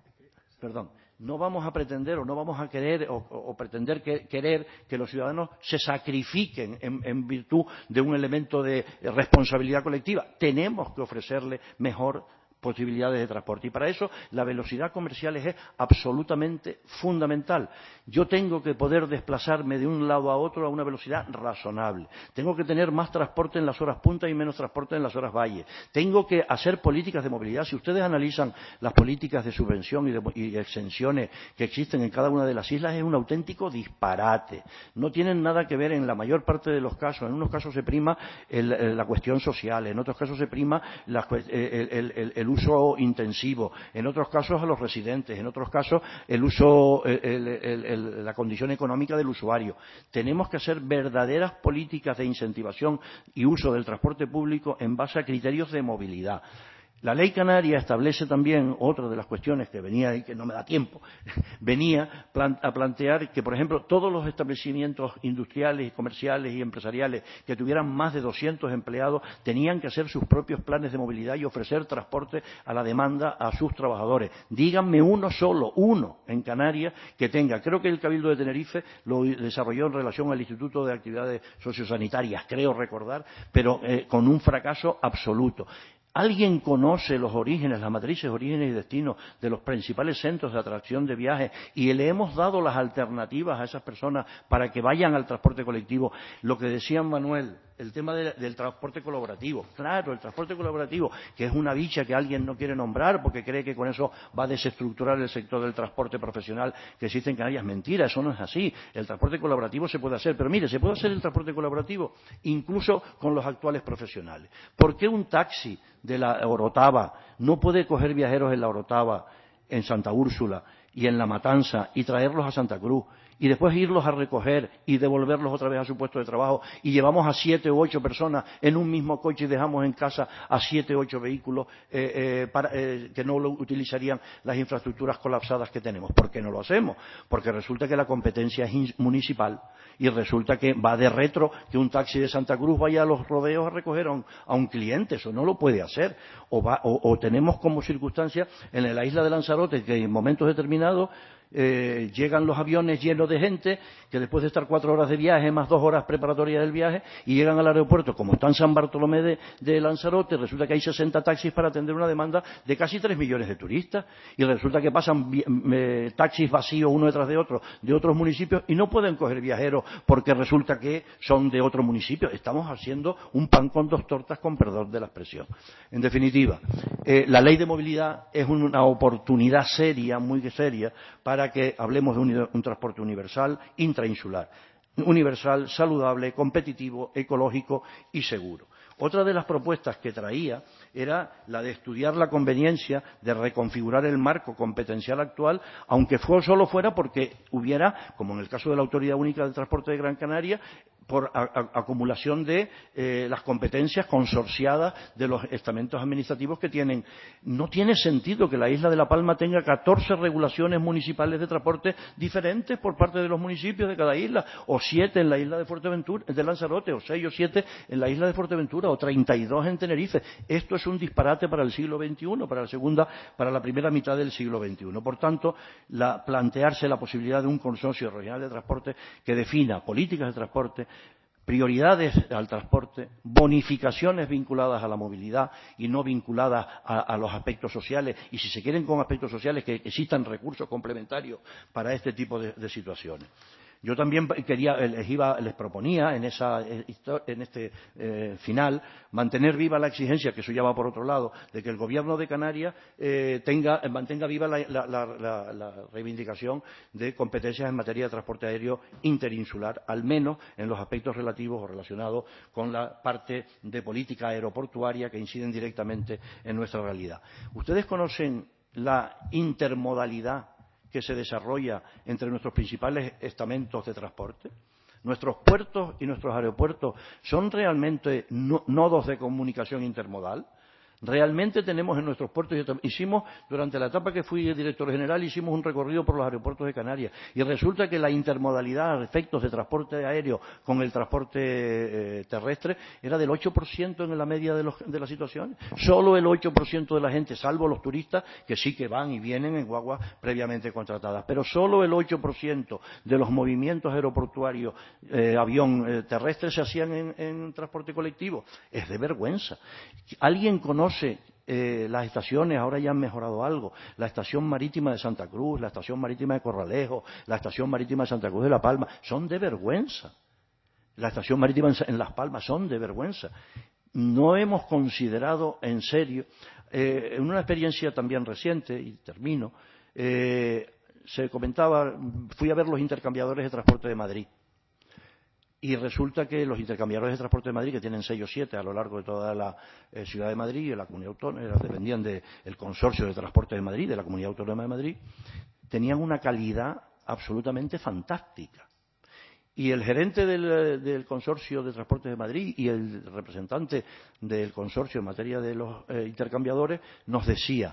perdón, no vamos a pretender o no vamos a querer o, o pretender que, querer que los ciudadanos se sacrifiquen en, en virtud de un elemento de responsabilidad colectiva. Tenemos que ofrecerle mejor posibilidades de transporte, y para eso la velocidad comercial es absolutamente fundamental. Yo tengo que poder desplazarme de un lado a otro a una velocidad razonable, tengo que tener más transporte en las horas punta y menos transporte en las horas valle, tengo que hacer políticas de movilidad. Si ustedes analizan las políticas de subvención y de y exenciones que existen en cada una de las islas, es un auténtico disparate, no tienen nada que ver en la mayor parte de los casos. En unos casos se prima el, la cuestión social, en otros casos se prima la, el, el, el, el uso intensivo, en otros casos a los residentes, en otros casos el uso, el, el, el, la condición económica del usuario. Tenemos que hacer verdaderas políticas de incentivación y uso del transporte público en base a criterios de movilidad. La Ley Canaria establece también otra de las cuestiones que venía y que no me da tiempo, venía a plantear que, por ejemplo, todos los establecimientos industriales, comerciales y empresariales que tuvieran más de doscientos empleados tenían que hacer sus propios planes de movilidad y ofrecer transporte a la demanda a sus trabajadores. Díganme uno solo, uno en Canarias que tenga. Creo que el Cabildo de Tenerife lo desarrolló en relación al Instituto de Actividades Sociosanitarias, creo recordar, pero eh, con un fracaso absoluto. ¿Alguien conoce los orígenes, las matrices, orígenes y destinos de los principales centros de atracción de viajes y le hemos dado las alternativas a esas personas para que vayan al transporte colectivo? Lo que decía Manuel, el tema de, del transporte colaborativo. Claro, el transporte colaborativo, que es una bicha que alguien no quiere nombrar porque cree que con eso va a desestructurar el sector del transporte profesional que existe en Canarias. Mentira, eso no es así. El transporte colaborativo se puede hacer, pero mire, se puede hacer el transporte colaborativo incluso con los actuales profesionales. ¿Por qué un taxi de la Orotava no puede coger viajeros en la Orotava, en Santa Úrsula y en La Matanza y traerlos a Santa Cruz y después irlos a recoger y devolverlos otra vez a su puesto de trabajo, y llevamos a siete u ocho personas en un mismo coche y dejamos en casa a siete u ocho vehículos eh, eh, para, eh, que no lo utilizarían las infraestructuras colapsadas que tenemos? ¿Por qué no lo hacemos? Porque resulta que la competencia es municipal y resulta que va de retro que un taxi de Santa Cruz vaya a los rodeos a recoger a un, a un cliente. Eso no lo puede hacer. O, va, o, o tenemos como circunstancia en la isla de Lanzarote que en momentos determinados Eh, llegan los aviones llenos de gente que después de estar cuatro horas de viaje más dos horas preparatorias del viaje y llegan al aeropuerto, como está en San Bartolomé de, de Lanzarote, resulta que hay sesenta taxis para atender una demanda de casi tres millones de turistas, y resulta que pasan eh, taxis vacíos uno detrás de otro de otros municipios y no pueden coger viajeros porque resulta que son de otro municipio. Estamos haciendo un pan con dos tortas, con perdón de la expresión. En definitiva, eh, la ley de movilidad es una oportunidad seria, muy seria, para para que hablemos de un, un transporte universal, intrainsular, universal, saludable, competitivo, ecológico y seguro. Otra de las propuestas que traía era la de estudiar la conveniencia de reconfigurar el marco competencial actual, aunque solo fuera porque hubiera, como en el caso de la Autoridad Única del Transporte de Gran Canaria, por a, a, acumulación de eh, las competencias consorciadas de los estamentos administrativos que tienen. No tiene sentido que la isla de La Palma tenga catorce regulaciones municipales de transporte diferentes por parte de los municipios de cada isla, o siete en la isla de Fuerteventura, de Lanzarote, o seis o siete en la isla de Fuerteventura, o treinta y dos en Tenerife. Esto es un disparate para el siglo veintiuno, para la segunda, para la primera mitad del siglo veintiuno. Por tanto, la, plantearse la posibilidad de un consorcio regional de transporte que defina políticas de transporte, prioridades al transporte, bonificaciones vinculadas a la movilidad y no vinculadas a, a los aspectos sociales, y si se quieren con aspectos sociales, que existan recursos complementarios para este tipo de, de situaciones. Yo también quería, les, iba, les proponía en, esa, en este eh, final mantener viva la exigencia, que eso ya va por otro lado, de que el Gobierno de Canarias eh, tenga, mantenga viva la, la, la, la, la reivindicación de competencias en materia de transporte aéreo interinsular, al menos en los aspectos relativos o relacionados con la parte de política aeroportuaria que inciden directamente en nuestra realidad. ¿Ustedes conocen la intermodalidad que se desarrolla entre nuestros principales estamentos de transporte? Nuestros puertos y nuestros aeropuertos son realmente no, nodos de comunicación intermodal. Realmente tenemos en nuestros puertos, hicimos durante la etapa que fui director general, hicimos un recorrido por los aeropuertos de Canarias y resulta que la intermodalidad a efectos de transporte aéreo con el transporte eh, terrestre era del ocho por ciento en la media de, los, de las situaciones. Solo el ocho por ciento de la gente, salvo los turistas, que sí que van y vienen en guaguas previamente contratadas, pero solo el ocho por ciento de los movimientos aeroportuarios eh, avión eh, terrestre se hacían en, en transporte colectivo. Es de vergüenza. ¿Alguien conoce Eh, las estaciones? Ahora ya han mejorado algo. La estación marítima de Santa Cruz, la estación marítima de Corralejo, la estación marítima de Santa Cruz de La Palma, son de vergüenza. La estación marítima en, en Las Palmas son de vergüenza. No hemos considerado en serio, eh, en una experiencia también reciente, y termino, eh, se comentaba, fui a ver los intercambiadores de transporte de Madrid. Y resulta que los intercambiadores de transporte de Madrid, que tienen seis o siete a lo largo de toda la eh, ciudad de Madrid y la comunidad autónoma, dependían del consorcio de transporte de Madrid, de la comunidad autónoma de Madrid, tenían una calidad absolutamente fantástica. Y el gerente del, del consorcio de transporte de Madrid y el representante del consorcio en materia de los eh, intercambiadores nos decía: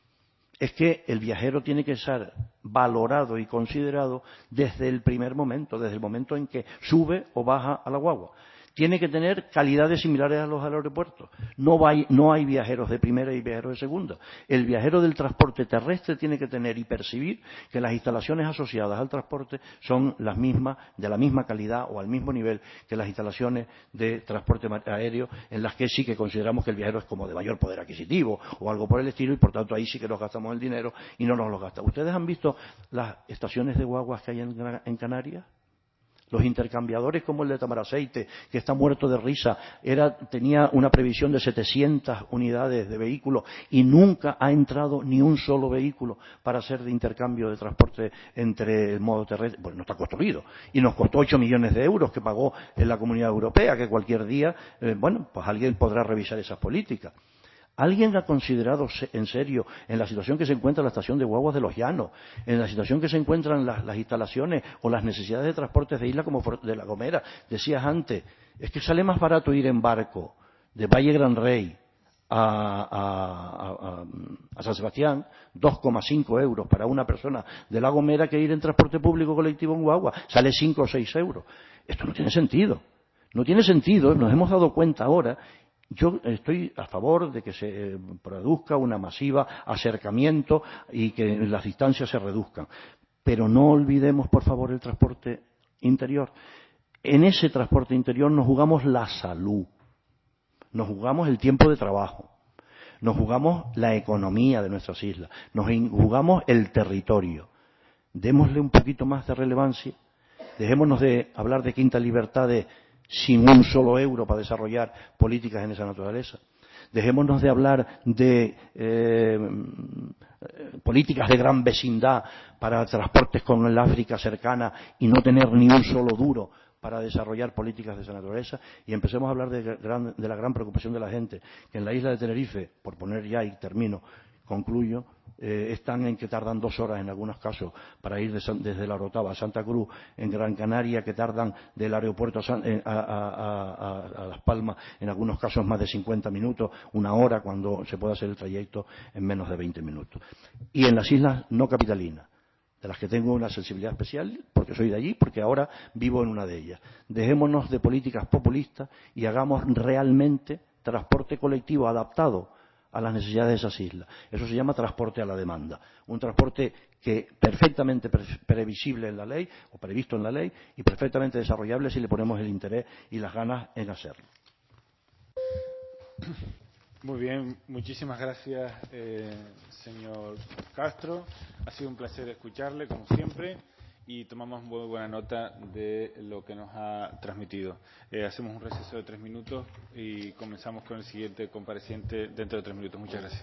es que el viajero tiene que ser valorado y considerado desde el primer momento, desde el momento en que sube o baja a la guagua. Tiene que tener calidades similares a los aeropuertos. No hay, no hay viajeros de primera y viajeros de segunda. El viajero del transporte terrestre tiene que tener y percibir que las instalaciones asociadas al transporte son las mismas, de la misma calidad o al mismo nivel que las instalaciones de transporte aéreo, en las que sí que consideramos que el viajero es como de mayor poder adquisitivo o algo por el estilo, y por tanto ahí sí que nos gastamos el dinero y no nos lo gastamos. ¿Ustedes han visto las estaciones de guaguas que hay en, en Canarias? Los intercambiadores como el de Tamaraceite, que está muerto de risa, era, tenía una previsión de setecientas unidades de vehículos y nunca ha entrado ni un solo vehículo para hacer de intercambio de transporte entre el modo terrestre. Bueno, no está construido. Y nos costó ocho millones de euros que pagó en la Comunidad Europea, que cualquier día, eh, bueno, pues alguien podrá revisar esas políticas. ¿Alguien ha considerado en serio, en la situación que se encuentra la estación de guaguas de Los Llanos, en la situación que se encuentran las, las instalaciones o las necesidades de transportes de isla como de La Gomera? Decías antes, es que sale más barato ir en barco de Valle Gran Rey a, a, a, a San Sebastián, dos coma cinco euros para una persona de La Gomera, que ir en transporte público colectivo en guagua, sale cinco o seis euros. Esto no tiene sentido. No tiene sentido, nos hemos dado cuenta ahora. Yo estoy a favor de que se produzca una masiva acercamiento y que las distancias se reduzcan. Pero no olvidemos, por favor, el transporte interior. En ese transporte interior nos jugamos la salud, nos jugamos el tiempo de trabajo, nos jugamos la economía de nuestras islas, nos jugamos el territorio. Démosle un poquito más de relevancia, dejémonos de hablar de quinta libertades sin un solo euro para desarrollar políticas en esa naturaleza. Dejémonos de hablar de eh, políticas de gran vecindad para transportes con el África cercana y no tener ni un solo duro para desarrollar políticas de esa naturaleza, y empecemos a hablar de, gran, de la gran preocupación de la gente, que en la isla de Tenerife, por poner ya y termino, concluyo, eh, están en que tardan dos horas en algunos casos para ir de San, desde La Orotava a Santa Cruz, en Gran Canaria que tardan del aeropuerto a, San, eh, a, a, a, a Las Palmas en algunos casos más de cincuenta minutos, una hora cuando se puede hacer el trayecto en menos de veinte minutos. Y en las islas no capitalinas, de las que tengo una sensibilidad especial, porque soy de allí, porque ahora vivo en una de ellas. Dejémonos de políticas populistas y hagamos realmente transporte colectivo adaptado a las necesidades de esas islas. Eso se llama transporte a la demanda. Un transporte que perfectamente pre previsible en la ley, o previsto en la ley, y perfectamente desarrollable si le ponemos el interés y las ganas en hacerlo.
Muy bien, muchísimas gracias, eh, señor Castro. Ha sido un placer escucharle, como siempre, y tomamos muy buena nota de lo que nos ha transmitido. Eh, hacemos un receso de tres minutos y comenzamos con el siguiente compareciente dentro de tres minutos. Muchas gracias.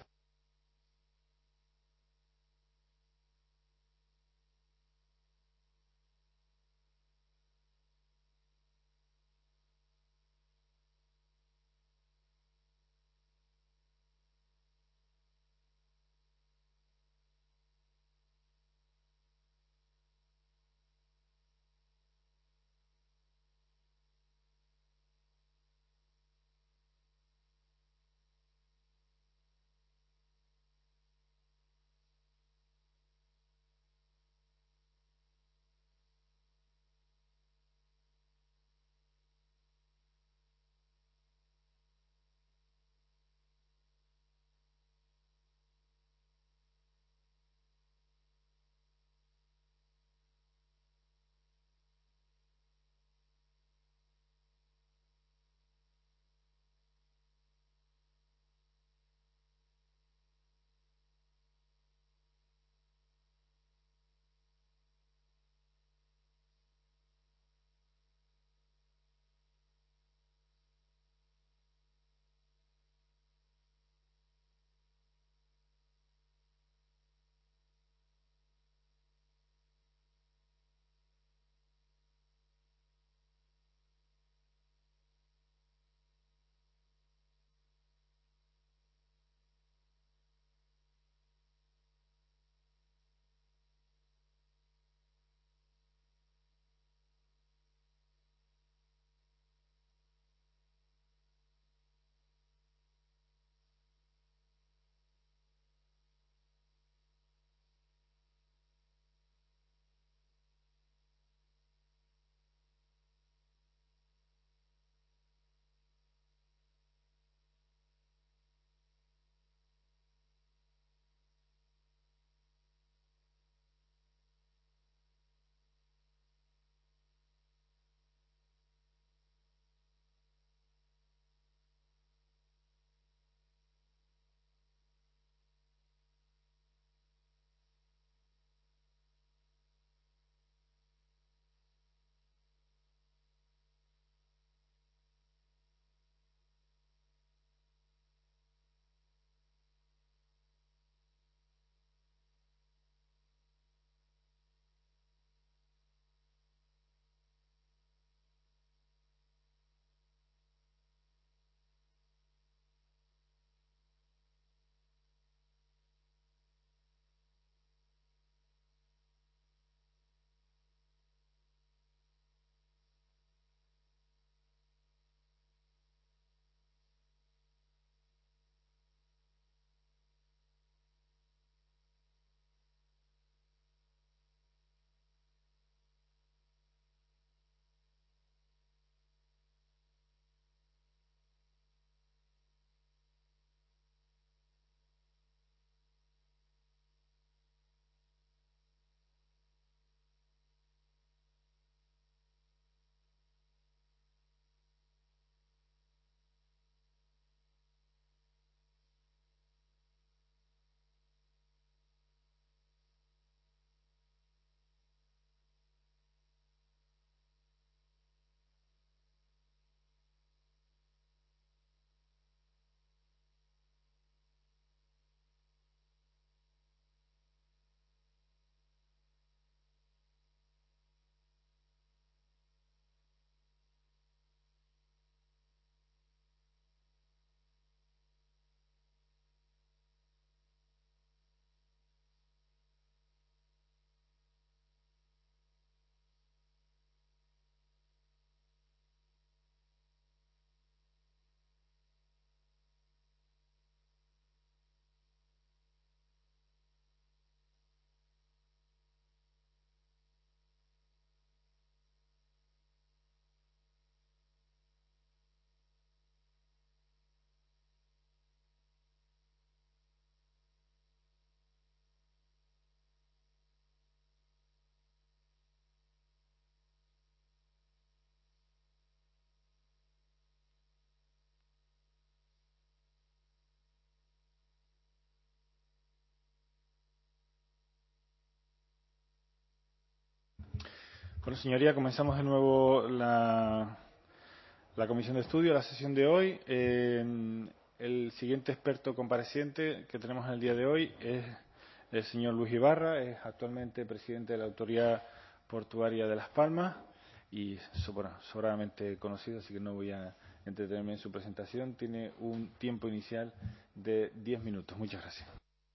Bueno, señoría, comenzamos de nuevo la, la comisión de estudio, la sesión de hoy. Eh, el siguiente experto compareciente que tenemos en el día de hoy es el señor Luis Ibarra, es actualmente presidente de la Autoridad Portuaria de Las Palmas y bueno, sobradamente conocido, así que no voy a entretenerme en su presentación. Tiene un tiempo inicial de diez minutos. Muchas gracias.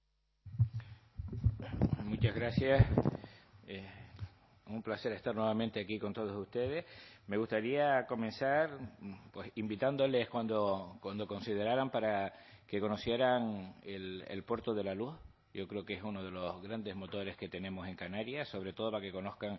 Muchas gracias. Eh, un placer estar nuevamente aquí con todos ustedes. Me gustaría comenzar pues invitándoles cuando, cuando consideraran para que conocieran el, el Puerto de la Luz. Yo creo que es uno de los grandes motores que tenemos en Canarias, sobre todo para que conozcan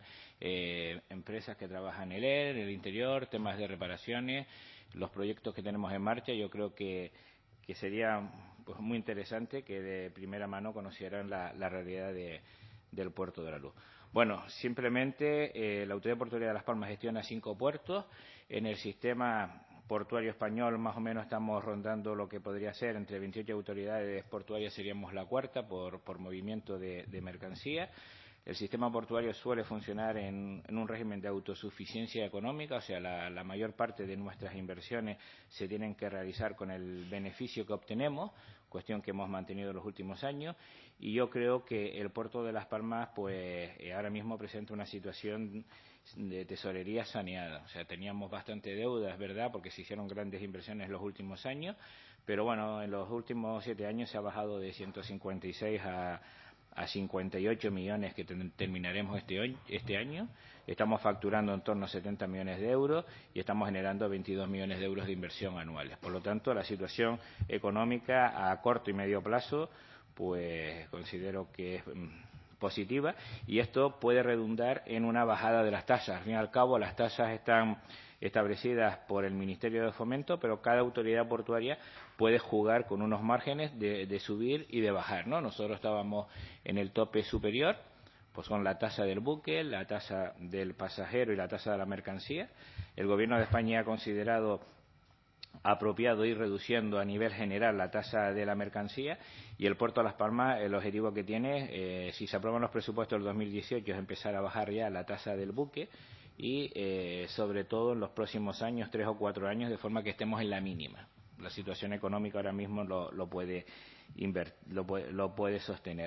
eh, empresas que trabajan en él, en el interior, temas de reparaciones, los proyectos que tenemos en marcha. Yo creo que, que sería pues muy interesante que de primera mano conocieran la, la realidad de, del Puerto de la Luz. Bueno, simplemente eh, la Autoridad Portuaria de Las Palmas gestiona cinco puertos. En el sistema portuario español más o menos estamos rondando lo que podría ser entre veintiocho autoridades portuarias, seríamos la cuarta por, por movimiento de, de mercancía. El sistema portuario suele funcionar en, en un régimen de autosuficiencia económica, o sea, la, la mayor parte de nuestras inversiones se tienen que realizar con el beneficio que obtenemos, cuestión que hemos mantenido en los últimos años, y yo creo que el puerto de Las Palmas pues eh, ahora mismo presenta una situación de tesorería saneada. O sea, teníamos bastante deuda, es verdad, porque se hicieron grandes inversiones en los últimos años, pero bueno, en los últimos siete años se ha bajado de ciento cincuenta y seis a a cincuenta y ocho millones que ten, terminaremos este, este año. Estamos facturando en torno a setenta millones de euros y estamos generando veintidós millones de euros de inversión anuales. Por lo tanto, la situación económica a corto y medio plazo, pues considero que es mm, positiva, y esto puede redundar en una bajada de las tasas. Al fin y al cabo, las tasas están establecidas por el Ministerio de Fomento, pero cada autoridad portuaria puede jugar con unos márgenes de, de subir y de bajar, ¿no? Nosotros estábamos en el tope superior, pues son la tasa del buque, la tasa del pasajero y la tasa de la mercancía. El Gobierno de España ha considerado apropiado ir reduciendo a nivel general la tasa de la mercancía, y el Puerto de Las Palmas, el objetivo que tiene, eh, si se aprueban los presupuestos del dos mil dieciocho, es empezar a bajar ya la tasa del buque y eh, sobre todo en los próximos años, tres o cuatro años, de forma que estemos en la mínima. La situación económica ahora mismo lo, lo, puede, invert, lo, puede, lo puede sostener.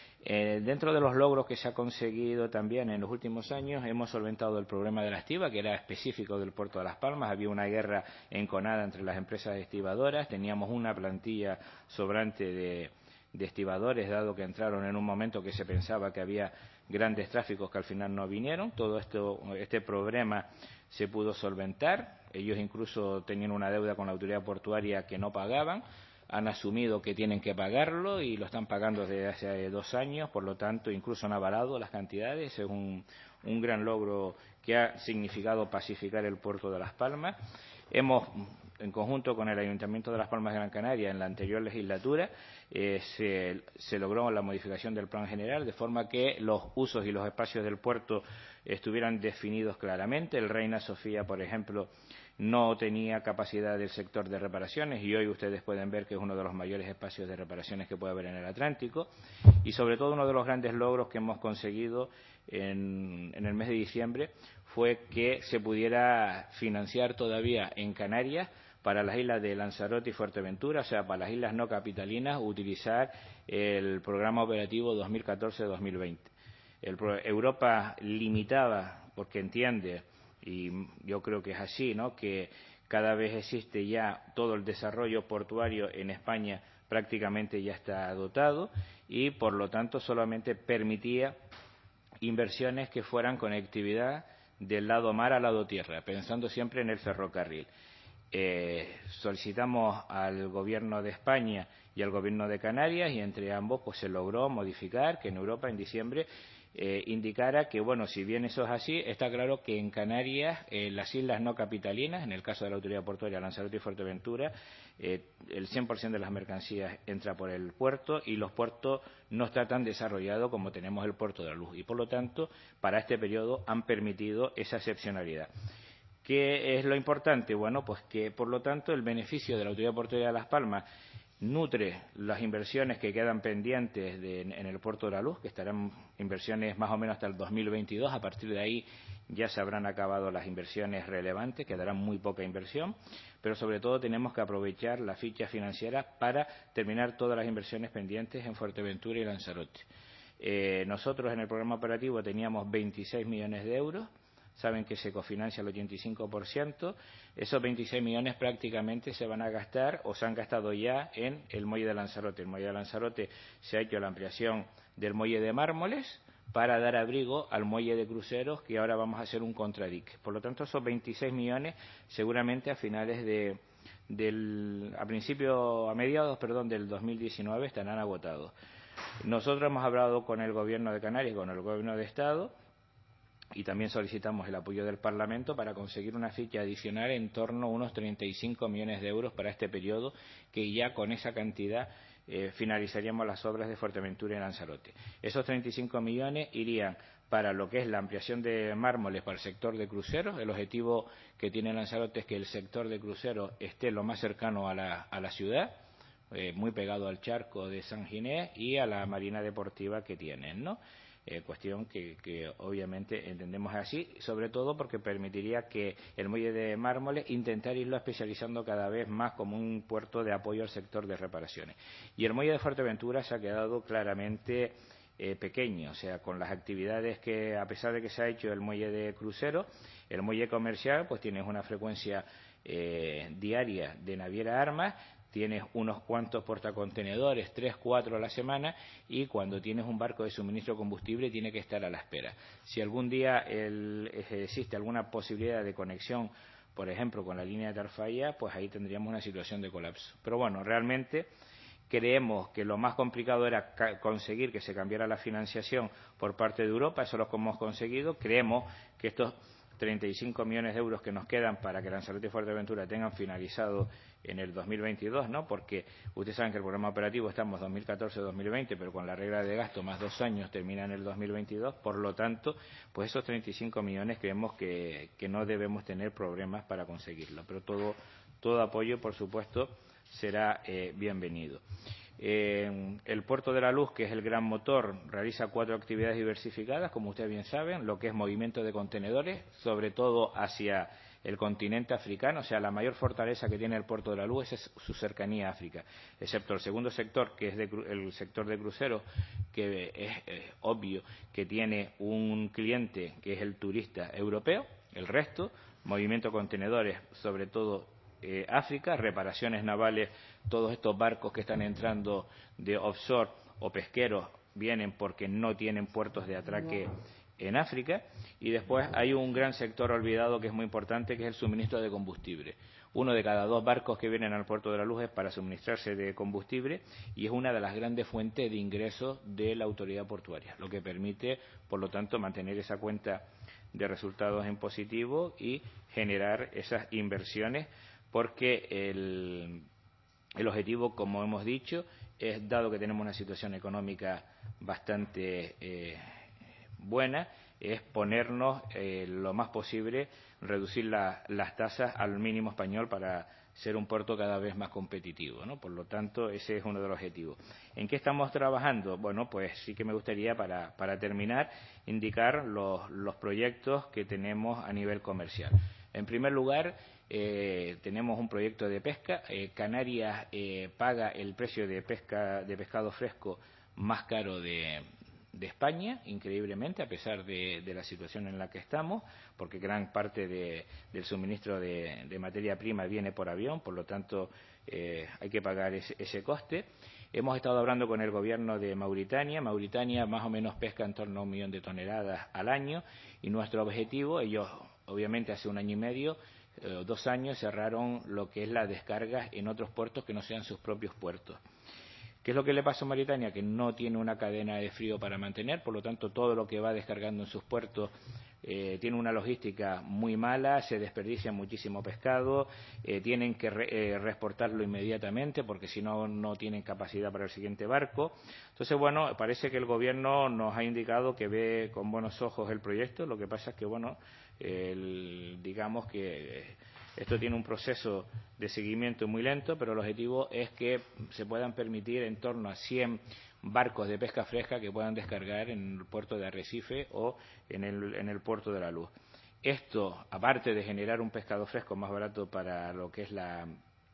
Eh, dentro de los logros que se ha conseguido también en los últimos años, hemos solventado el problema de la estiba, que era específico del Puerto de Las Palmas. Había una guerra enconada entre las empresas estibadoras, teníamos una plantilla sobrante de, de estibadores, dado que entraron en un momento que se pensaba que había grandes tráficos que al final no vinieron. Todo esto, este problema se pudo solventar. Ellos incluso tenían una deuda con la autoridad portuaria que no pagaban. Han asumido que tienen que pagarlo y lo están pagando desde hace dos años, por lo tanto incluso han avalado las cantidades. Es un, un gran logro que ha significado pacificar el puerto de Las Palmas. Hemos, en conjunto con el Ayuntamiento de Las Palmas de Gran Canaria, en la anterior legislatura, eh, se, se logró la modificación del plan general, de forma que los usos y los espacios del puerto estuvieran definidos claramente. El Reina Sofía, por ejemplo, no tenía capacidad del sector de reparaciones y hoy ustedes pueden ver que es uno de los mayores espacios de reparaciones que puede haber en el Atlántico. Y sobre todo uno de los grandes logros que hemos conseguido en, en el mes de diciembre fue que se pudiera financiar todavía en Canarias para las islas de Lanzarote y Fuerteventura, o sea, para las islas no capitalinas, utilizar el programa operativo dos mil catorce dos mil veinte. El, Europa limitaba, porque entiende, y yo creo que es así, ¿no?, que cada vez existe ya todo el desarrollo portuario en España, prácticamente ya está dotado, y por lo tanto solamente permitía inversiones que fueran conectividad del lado mar al lado tierra, pensando siempre en el ferrocarril. Eh, solicitamos al Gobierno de España y al Gobierno de Canarias, y entre ambos pues se logró modificar que en Europa en diciembre eh, indicara que, bueno, si bien eso es así, está claro que en Canarias, eh, las islas no capitalinas, en el caso de la Autoridad Portuaria, Lanzarote y Fuerteventura, eh, el cien por ciento de las mercancías entra por el puerto y los puertos no está tan desarrollado como tenemos el Puerto de la Luz, y por lo tanto, para este periodo han permitido esa excepcionalidad. ¿Qué es lo importante? Bueno, pues que, por lo tanto, el beneficio de la Autoridad Portuaria de Las Palmas nutre las inversiones que quedan pendientes de, en el Puerto de la Luz, que estarán inversiones más o menos hasta el dos mil veintidós. A partir de ahí ya se habrán acabado las inversiones relevantes, quedará muy poca inversión, pero sobre todo tenemos que aprovechar la ficha financiera para terminar todas las inversiones pendientes en Fuerteventura y Lanzarote. Eh, nosotros en el programa operativo teníamos veintiséis millones de euros. Saben que se cofinancia el ochenta y cinco por ciento. Esos veintiséis millones prácticamente se van a gastar o se han gastado ya en el muelle de Lanzarote. El muelle de Lanzarote se ha hecho la ampliación del muelle de Mármoles para dar abrigo al muelle de cruceros, que ahora vamos a hacer un contradique. Por lo tanto, esos veintiséis millones seguramente a finales de del a principio a mediados, perdón, del dos mil diecinueve estarán agotados. Nosotros hemos hablado con el Gobierno de Canarias y con el Gobierno de Estado, y también solicitamos el apoyo del Parlamento para conseguir una ficha adicional en torno a unos treinta y cinco millones de euros para este periodo, que ya con esa cantidad eh, finalizaríamos las obras de Fuerteventura y Lanzarote. Esos treinta y cinco millones irían para lo que es la ampliación de Mármoles para el sector de cruceros. El objetivo que tiene Lanzarote es que el sector de cruceros esté lo más cercano a la, a la ciudad, eh, muy pegado al charco de San Ginés y a la marina deportiva que tienen, ¿no? Eh, cuestión que, que obviamente entendemos así, sobre todo porque permitiría que el muelle de Mármoles intentar irlo especializando cada vez más como un puerto de apoyo al sector de reparaciones. Y el muelle de Fuerteventura se ha quedado claramente eh, pequeño, o sea, con las actividades que, a pesar de que se ha hecho el muelle de crucero, el muelle comercial pues tiene una frecuencia eh, diaria de naviera armas, tienes unos cuantos portacontenedores, tres, cuatro a la semana, y cuando tienes un barco de suministro de combustible tiene que estar a la espera. Si algún día el, existe alguna posibilidad de conexión, por ejemplo, con la línea de Tarfaya, pues ahí tendríamos una situación de colapso. Pero bueno, realmente creemos que lo más complicado era conseguir que se cambiara la financiación por parte de Europa, eso es lo que hemos conseguido. Creemos que estos treinta y cinco millones de euros que nos quedan para que Lanzarote y Fuerteventura tengan finalizado en el dos mil veintidós, ¿no? Porque ustedes saben que el programa operativo estamos dos mil catorce dos mil veinte, pero con la regla de gasto más dos años termina en el dos mil veintidós. Por lo tanto, pues esos treinta y cinco millones creemos que, que no debemos tener problemas para conseguirlo. Pero todo, todo apoyo, por supuesto, será eh, bienvenido. Eh, el Puerto de la Luz, que es el gran motor, realiza cuatro actividades diversificadas, como ustedes bien saben, lo que es movimiento de contenedores, sobre todo hacia el continente africano. O sea, la mayor fortaleza que tiene el Puerto de la Luz es su cercanía a África, excepto el segundo sector, que es de, el sector de cruceros, que es eh, obvio que tiene un cliente que es el turista europeo. El resto, movimiento de contenedores, sobre todo Eh, África, reparaciones navales, todos estos barcos que están entrando de offshore o pesqueros vienen porque no tienen puertos de atraque en África. Y después hay un gran sector olvidado que es muy importante, que es el suministro de combustible. Uno de cada dos barcos que vienen al Puerto de la Luz es para suministrarse de combustible, y es una de las grandes fuentes de ingresos de la autoridad portuaria, lo que permite, por lo tanto, mantener esa cuenta de resultados en positivo y generar esas inversiones, porque el, el objetivo, como hemos dicho, es, dado que tenemos una situación económica bastante eh, buena, es ponernos eh, lo más posible, reducir la, las tasas al mínimo español para ser un puerto cada vez más competitivo, ¿no? Por lo tanto, ese es uno de los objetivos. ¿En qué estamos trabajando? Bueno, pues sí que me gustaría, para, para terminar, indicar los, los proyectos que tenemos a nivel comercial. En primer lugar, eh, tenemos un proyecto de pesca. Eh, Canarias eh, paga el precio de pesca de pescado fresco más caro de, de España, increíblemente, a pesar de, de la situación en la que estamos, porque gran parte de, del suministro de, de materia prima viene por avión, por lo tanto eh, hay que pagar ese, ese coste. Hemos estado hablando con el gobierno de Mauritania. Mauritania más o menos pesca en torno a un millón de toneladas al año, y nuestro objetivo, ellos obviamente hace un año y medio, eh, dos años, cerraron lo que es la descarga en otros puertos que no sean sus propios puertos. ¿Qué es lo que le pasa a Mauritania? Que no tiene una cadena de frío para mantener, por lo tanto todo lo que va descargando en sus puertos eh, tiene una logística muy mala, se desperdicia muchísimo pescado, eh, tienen que re, eh, reexportarlo inmediatamente porque si no, no tienen capacidad para el siguiente barco. Entonces, bueno, parece que el gobierno nos ha indicado que ve con buenos ojos el proyecto. Lo que pasa es que, bueno, el, digamos que Esto tiene un proceso de seguimiento muy lento, pero el objetivo es que se puedan permitir en torno a cien barcos de pesca fresca que puedan descargar en el puerto de Arrecife o en el, en el puerto de La Luz. Esto, aparte de generar un pescado fresco más barato para lo que es la,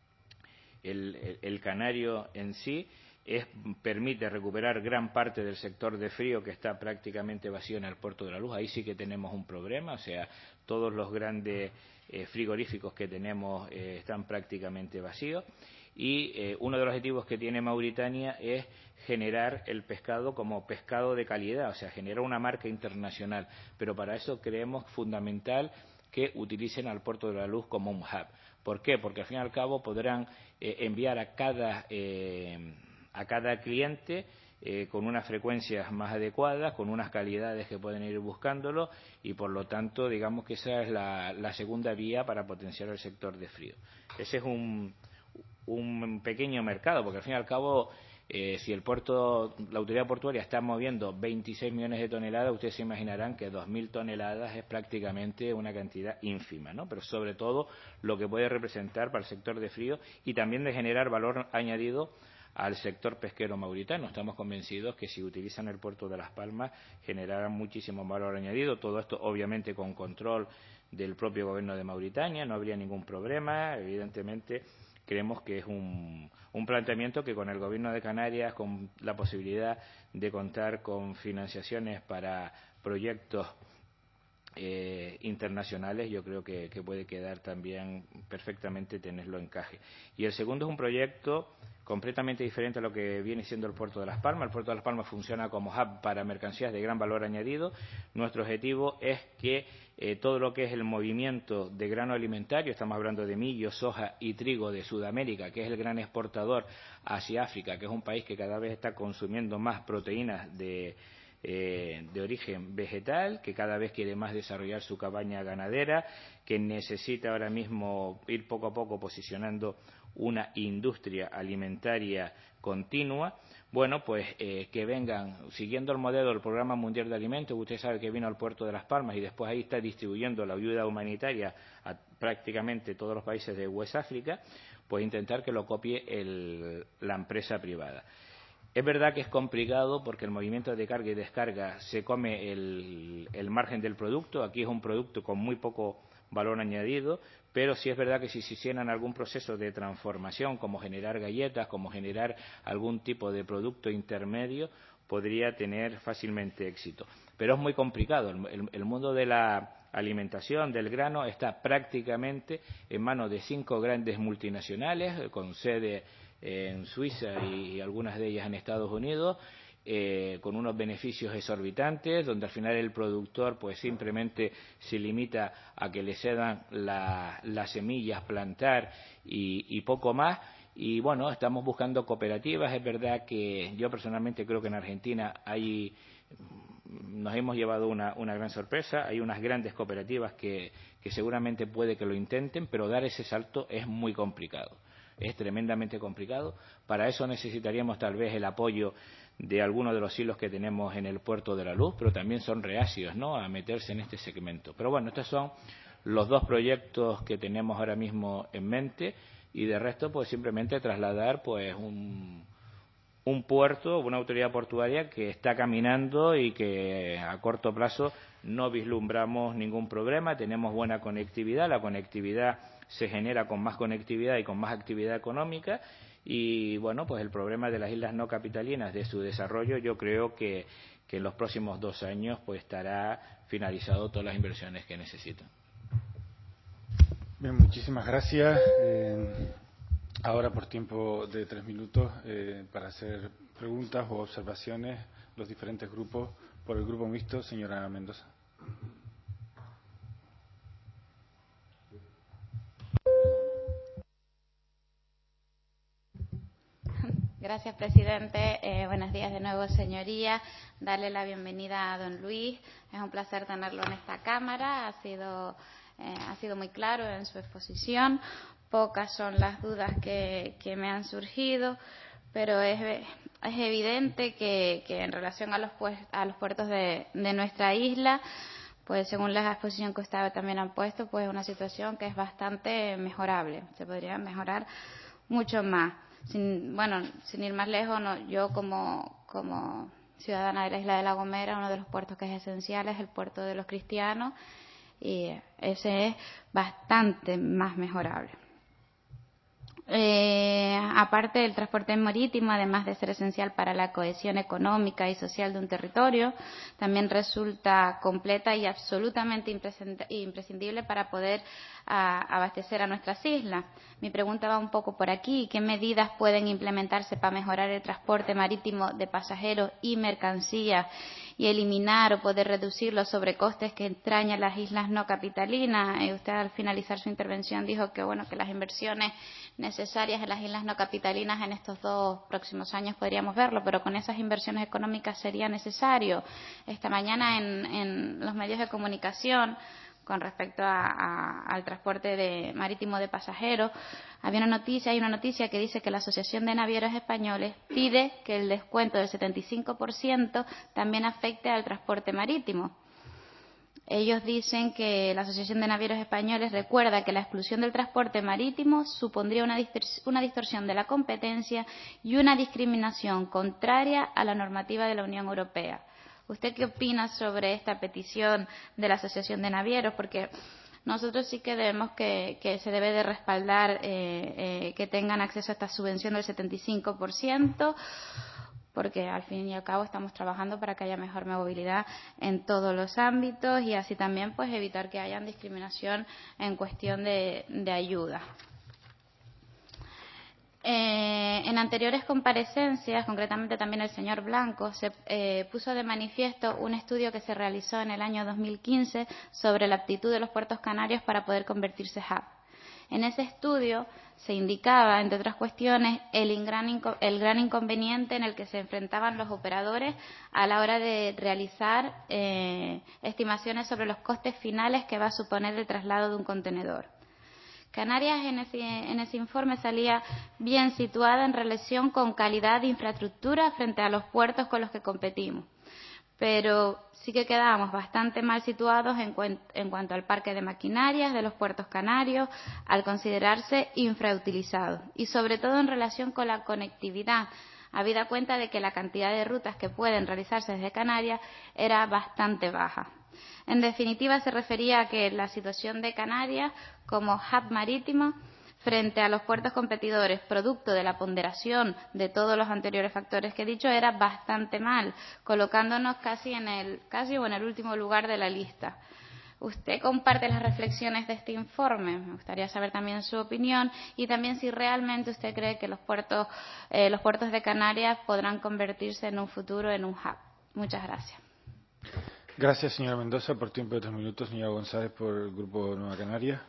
el, el, el canario en sí, es, permite recuperar gran parte del sector de frío que está prácticamente vacío en el puerto de La Luz. Ahí sí que tenemos un problema, o sea, todos los grandes eh, frigoríficos que tenemos eh, están prácticamente vacíos. Y eh, uno de los objetivos que tiene Mauritania es generar el pescado como pescado de calidad, o sea, generar una marca internacional. Pero para eso creemos fundamental que utilicen al puerto de La Luz como un hub. ¿Por qué? Porque al fin y al cabo podrán eh, enviar a cada eh, a cada cliente eh, con unas frecuencias más adecuadas, con unas calidades que pueden ir buscándolo y, por lo tanto, digamos que esa es la, la segunda vía para potenciar el sector de frío. Ese es un, un pequeño mercado, porque al fin y al cabo, eh, si el puerto, la autoridad portuaria está moviendo veintiséis millones de toneladas, ustedes se imaginarán que dos mil toneladas es prácticamente una cantidad ínfima, ¿no? Pero sobre todo lo que puede representar para el sector de frío y también de generar valor añadido al sector pesquero mauritano. Estamos convencidos que si utilizan el puerto de Las Palmas generarán muchísimo valor añadido. Todo esto, obviamente, con control del propio gobierno de Mauritania. No habría ningún problema. Evidentemente, creemos que es un, un planteamiento que con el gobierno de Canarias, con la posibilidad de contar con financiaciones para proyectos Eh, internacionales, yo creo que, que puede quedar también perfectamente tenerlo encaje. Y el segundo es un proyecto completamente diferente a lo que viene siendo el puerto de Las Palmas. El puerto de Las Palmas funciona como hub para mercancías de gran valor añadido. Nuestro objetivo es que eh, todo lo que es el movimiento de grano alimentario, estamos hablando de millo, soja y trigo de Sudamérica, que es el gran exportador hacia África, que es un país que cada vez está consumiendo más proteínas de Eh, de origen vegetal, que cada vez quiere más desarrollar su cabaña ganadera, que necesita ahora mismo ir poco a poco posicionando una industria alimentaria continua. Bueno, pues eh, que vengan siguiendo el modelo del Programa Mundial de Alimentos. Usted sabe que vino al puerto de Las Palmas y después ahí está distribuyendo la ayuda humanitaria a prácticamente todos los países de West África, pues intentar que lo copie el, la empresa privada. Es verdad que es complicado porque el movimiento de carga y descarga se come el, el margen del producto. Aquí es un producto con muy poco valor añadido, pero sí es verdad que si se hicieran algún proceso de transformación, como generar galletas, como generar algún tipo de producto intermedio, podría tener fácilmente éxito. Pero es muy complicado. El, el, el mundo de la alimentación, del grano, está prácticamente en manos de cinco grandes multinacionales con sede en Suiza y algunas de ellas en Estados Unidos, eh, con unos beneficios exorbitantes, donde al final el productor pues simplemente se limita a que le cedan la, las semillas, plantar y, y poco más. Y bueno, estamos buscando cooperativas. Es verdad que yo personalmente creo que en Argentina hay, nos hemos llevado una, una gran sorpresa. Hay unas grandes cooperativas que, que seguramente puede que lo intenten, pero dar ese salto es muy complicado. Es tremendamente complicado. Para eso necesitaríamos tal vez el apoyo de algunos de los hilos que tenemos en el puerto de La Luz, pero también son reacios, ¿no?, a meterse en este segmento. Pero bueno, estos son los dos proyectos que tenemos ahora mismo en mente y de resto pues simplemente trasladar pues un, un puerto, una autoridad portuaria que está caminando y que a corto plazo no vislumbramos ningún problema. Tenemos buena conectividad, la conectividad se genera con más conectividad y con más actividad económica y bueno, pues el problema de las islas no capitalinas, de su desarrollo, yo creo que, que en los próximos dos años pues estará finalizado todas las inversiones que necesitan.
Bien, muchísimas gracias. Eh, ahora por tiempo de tres minutos eh, para hacer preguntas o observaciones los diferentes grupos. Por el grupo mixto, señora Mendoza.
Gracias, presidente. Eh, buenos días de nuevo, señoría. Darle la bienvenida a don Luis. Es un placer tenerlo en esta Cámara. Ha sido, eh, ha sido muy claro en su exposición. Pocas son las dudas que, que me han surgido, pero es, es evidente que, que en relación a los, pues, a los puertos de, de nuestra isla, pues según la exposición que ustedes también han puesto, pues es una situación que es bastante mejorable. Se podría mejorar mucho más. Sin, bueno, sin ir más lejos, no, yo como, como ciudadana de la isla de La Gomera, uno de los puertos que es esencial es el puerto de los Cristianos, y ese es bastante más mejorable. Eh, aparte del transporte marítimo, además de ser esencial para la cohesión económica y social de un territorio, también resulta completa y absolutamente imprescindible para poder a, abastecer a nuestras islas. Mi pregunta va un poco por aquí. ¿Qué medidas pueden implementarse para mejorar el transporte marítimo de pasajeros y mercancías y eliminar o poder reducir los sobrecostes que entrañan las islas no capitalinas? Eh, usted al finalizar su intervención dijo que bueno que las inversiones necesarias en las islas no capitalinas en estos dos próximos años podríamos verlo, pero con esas inversiones económicas sería necesario. Esta mañana en, en los medios de comunicación, con respecto a, a, al transporte de, marítimo de pasajeros, había una noticia, hay una noticia que dice que la Asociación de Navieros Españoles pide que el descuento del setenta y cinco por ciento también afecte al transporte marítimo. Ellos dicen que la Asociación de Navieros Españoles recuerda que la exclusión del transporte marítimo supondría una, una distorsión de la competencia y una discriminación contraria a la normativa de la Unión Europea. ¿Usted qué opina sobre esta petición de la Asociación de Navieros? Porque nosotros sí que vemos que, que se debe de respaldar eh, eh, que tengan acceso a esta subvención del setenta y cinco por ciento, porque al fin y al cabo estamos trabajando para que haya mejor movilidad en todos los ámbitos y así también pues evitar que haya discriminación en cuestión de, de ayuda. Eh, en anteriores comparecencias, concretamente también el señor Blanco, se eh, puso de manifiesto un estudio que se realizó en el año dos mil quince sobre la aptitud de los puertos canarios para poder convertirse en hub. En ese estudio se indicaba, entre otras cuestiones, el gran, el gran inconveniente en el que se enfrentaban los operadores a la hora de realizar eh, estimaciones sobre los costes finales que va a suponer el traslado de un contenedor. Canarias en ese, en ese informe salía bien situada en relación con calidad de infraestructura frente a los puertos con los que competimos, pero sí que quedábamos bastante mal situados en, cuen en cuanto al parque de maquinarias de los puertos canarios, al considerarse infrautilizados, y sobre todo en relación con la conectividad, habida cuenta de que la cantidad de rutas que pueden realizarse desde Canarias era bastante baja. En definitiva, se refería a que la situación de Canarias como hub marítimo frente a los puertos competidores, producto de la ponderación de todos los anteriores factores que he dicho, era bastante mal, colocándonos casi en el, casi o en el último lugar de la lista. ¿Usted comparte las reflexiones de este informe? Me gustaría saber también su opinión y también si realmente usted cree que los puertos, eh, los puertos de Canarias podrán convertirse en un futuro en un hub. Muchas gracias.
Gracias, señora Mendoza, por tiempo de tres minutos. Señora González, por el Grupo Nueva Canaria.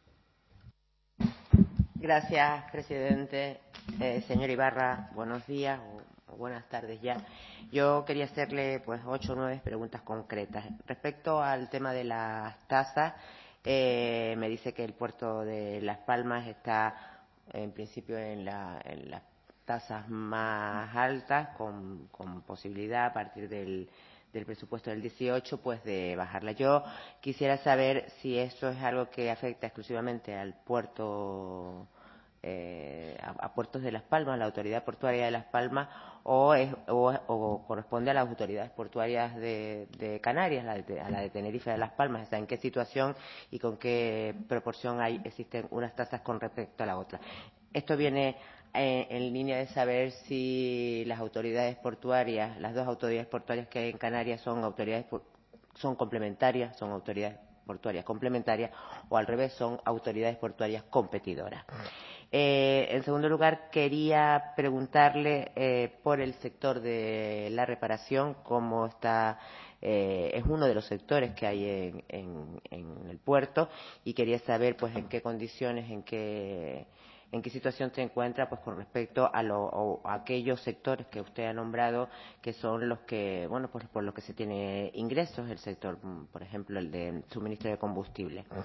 Gracias, presidente. Eh, señor Ibarra, buenos días o, o buenas tardes ya. Yo quería hacerle pues ocho o nueve preguntas concretas. Respecto al tema de las tasas, eh, me dice que el puerto de Las Palmas está en principio en, la, en las tasas más altas, con, con posibilidad a partir del del presupuesto del dieciocho, pues de bajarla. Yo quisiera saber si esto es algo que afecta exclusivamente al puerto, eh, a, a puertos de Las Palmas, a la autoridad portuaria de Las Palmas, o, es, o, o corresponde a las autoridades portuarias de, de Canarias, la de, a la de Tenerife de Las Palmas. O sea, ¿en qué situación y con qué proporción hay, existen unas tasas con respecto a la otra? Esto viene eh, en línea de saber si las autoridades portuarias, las dos autoridades portuarias que hay en Canarias son autoridades son complementarias, son autoridades portuarias complementarias o al revés son autoridades portuarias competidoras. Eh, en segundo lugar, quería preguntarle eh, por el sector de la reparación, cómo está, eh, es uno de los sectores que hay en, en, en el puerto y quería saber pues en qué condiciones, en qué en qué situación se encuentra pues con respecto a, lo, a aquellos sectores que usted ha nombrado que son los que, bueno, pues por los que se tiene ingresos, el sector, por ejemplo, el de suministro de combustible.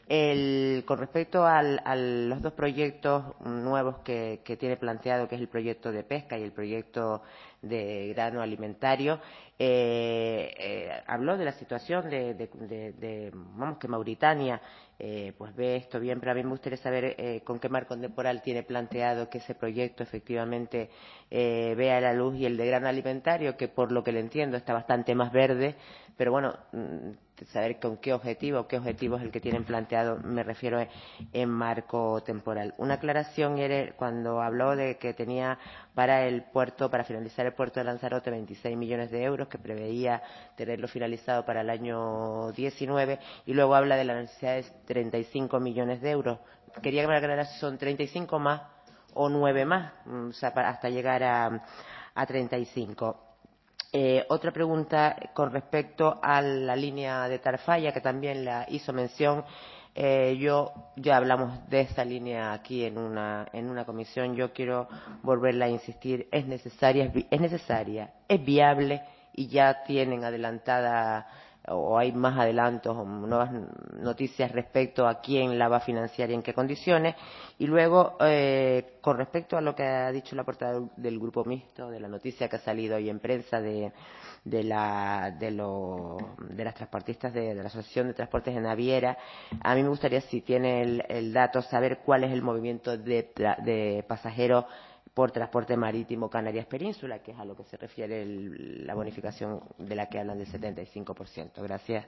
El, con respecto al, a los dos proyectos nuevos que, que tiene planteado, que es el proyecto de pesca y el proyecto de grano alimentario, eh, eh, habló de la situación de, de, de, de vamos, que Mauritania eh, pues ve esto bien, pero a mí me gustaría saber eh, con qué marco temporal tiene planteado que ese proyecto efectivamente eh, vea la luz, y el de grano alimentario, que por lo que le entiendo está bastante más verde, pero bueno, saber con qué objetivo, qué objetivo es el que tienen planteado, me refiero en marco temporal. Una aclaración era cuando habló de que tenía para el puerto, para finalizar el puerto de Lanzarote, veintiséis millones de euros, que preveía tenerlo finalizado para el año diecinueve, y luego habla de la necesidad de treinta y cinco millones de euros. Quería que me aclarara si son treinta y cinco más o nueve más, o sea, para, hasta llegar a, a treinta y cinco. Eh, otra pregunta con respecto a la línea de Tarfaya, que también la hizo mención. Eh, yo ya hablamos de esta línea aquí en una en una comisión. Yo quiero volverla a insistir. Es necesaria, es necesaria, es viable, y ya tienen adelantada o hay más adelantos o nuevas noticias respecto a quién la va a financiar y en qué condiciones. Y luego, eh, con respecto a lo que ha dicho la portavoz del, del Grupo Mixto, de la noticia que ha salido hoy en prensa de, de, la, de, lo, de las transportistas de, de la Asociación de Transportes de Naviera, a mí me gustaría, si tiene el, el dato, saber cuál es el movimiento de, de pasajeros por transporte marítimo Canarias Península, que es a lo que se refiere el, la bonificación de la que hablan del setenta y cinco por ciento. Gracias.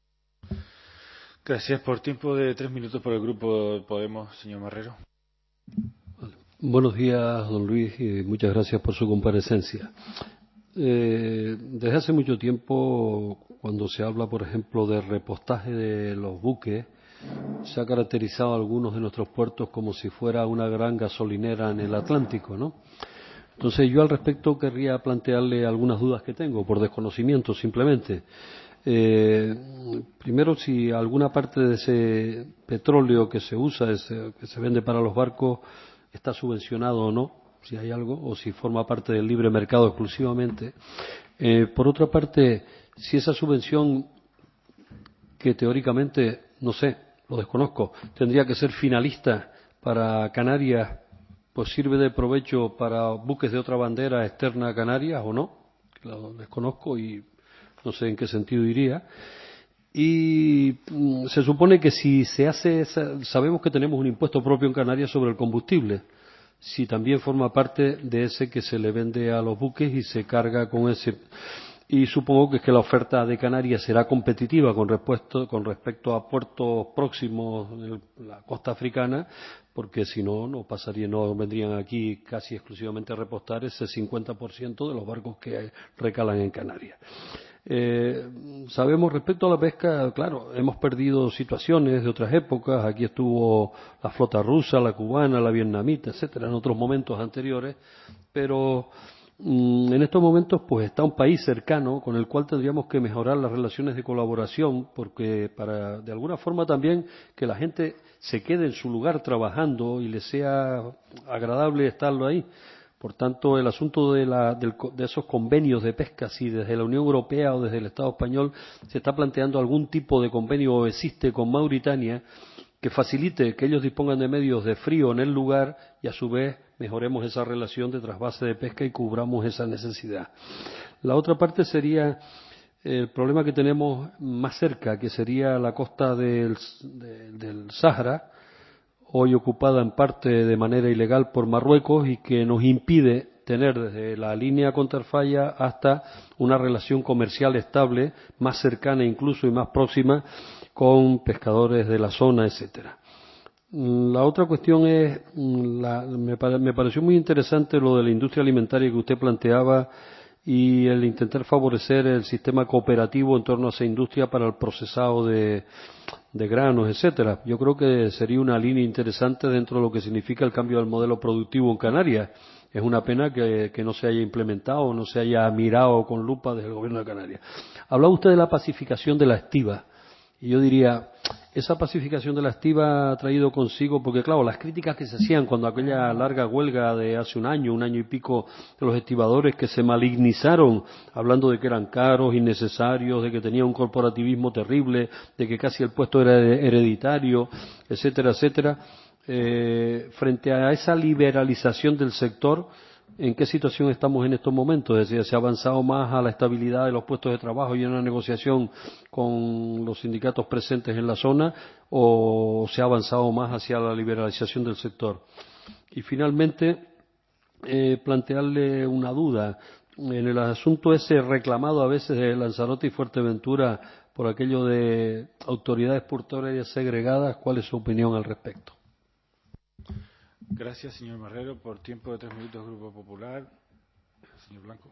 Gracias. Por tiempo de tres minutos por el Grupo Podemos, señor Marrero.
Vale. Buenos días, don Luis, y muchas gracias por su comparecencia. Eh, desde hace mucho tiempo, cuando se habla, por ejemplo, de repostaje de los buques, se ha caracterizado a algunos de nuestros puertos como si fuera una gran gasolinera en el Atlántico, ¿no? Entonces, yo al respecto querría plantearle algunas dudas que tengo, por desconocimiento simplemente. Eh, primero, si alguna parte de ese petróleo que se usa, ese, que se vende para los barcos, está subvencionado o no, si hay algo, o si forma parte del libre mercado exclusivamente. Eh, por otra parte, si esa subvención, que teóricamente, no sé, lo desconozco, tendría que ser finalista para Canarias, pues sirve de provecho para buques de otra bandera externa a Canarias o no, lo desconozco y no sé en qué sentido iría. Y mm, se supone que si se hace, esa, sabemos que tenemos un impuesto propio en Canarias sobre el combustible, si también forma parte de ese que se le vende a los buques y se carga con ese. Y supongo que es que la oferta de Canarias será competitiva con respecto, con respecto a puertos próximos en la costa africana, porque si no, no pasaría, no vendrían aquí casi exclusivamente a repostar ese cincuenta por ciento de los barcos que recalan en Canarias. Eh, sabemos respecto a la pesca, claro, hemos perdido situaciones de otras épocas. Aquí estuvo la flota rusa, la cubana, la vietnamita, etcétera, en otros momentos anteriores, pero en estos momentos pues está un país cercano con el cual tendríamos que mejorar las relaciones de colaboración, porque para de alguna forma también que la gente se quede en su lugar trabajando y le sea agradable estarlo ahí. Por tanto, el asunto de, la, del, de esos convenios de pesca, si desde la Unión Europea o desde el Estado español se está planteando algún tipo de convenio o existe con Mauritania que facilite que ellos dispongan de medios de frío en el lugar y a su vez mejoremos esa relación de trasvase de pesca y cubramos esa necesidad. La otra parte sería el problema que tenemos más cerca, que sería la costa del, de, del Sáhara, hoy ocupada en parte de manera ilegal por Marruecos y que nos impide tener desde la línea con Tarfaya hasta una relación comercial estable, más cercana incluso y más próxima con pescadores de la zona, etcétera. La otra cuestión es, la, me, me pareció muy interesante lo de la industria alimentaria que usted planteaba y el intentar favorecer el sistema cooperativo en torno a esa industria para el procesado de, de granos, etcétera. Yo creo que sería una línea interesante dentro de lo que significa el cambio del modelo productivo en Canarias. Es una pena que, que no se haya implementado, no se haya mirado con lupa desde el Gobierno de Canarias. Hablaba usted de la pacificación de la estiba. Y yo diría, esa pacificación de la estiba ha traído consigo, porque claro, las críticas que se hacían cuando aquella larga huelga de hace un año, un año y pico de los estibadores que se malignizaron, hablando de que eran caros, innecesarios, de que tenía un corporativismo terrible, de que casi el puesto era hereditario, etcétera, etcétera, eh, frente a esa liberalización del sector, ¿en qué situación estamos en estos momentos? Es decir, ¿se ha avanzado más a la estabilidad de los puestos de trabajo y en una negociación con los sindicatos presentes en la zona o se ha avanzado más hacia la liberalización del sector? Y finalmente, eh, plantearle una duda. En el asunto ese reclamado a veces de Lanzarote y Fuerteventura por aquello de autoridades portuarias segregadas, ¿cuál es su opinión al respecto?
Gracias, señor Marrero. Por tiempo de tres minutos, Grupo Popular. Señor Blanco.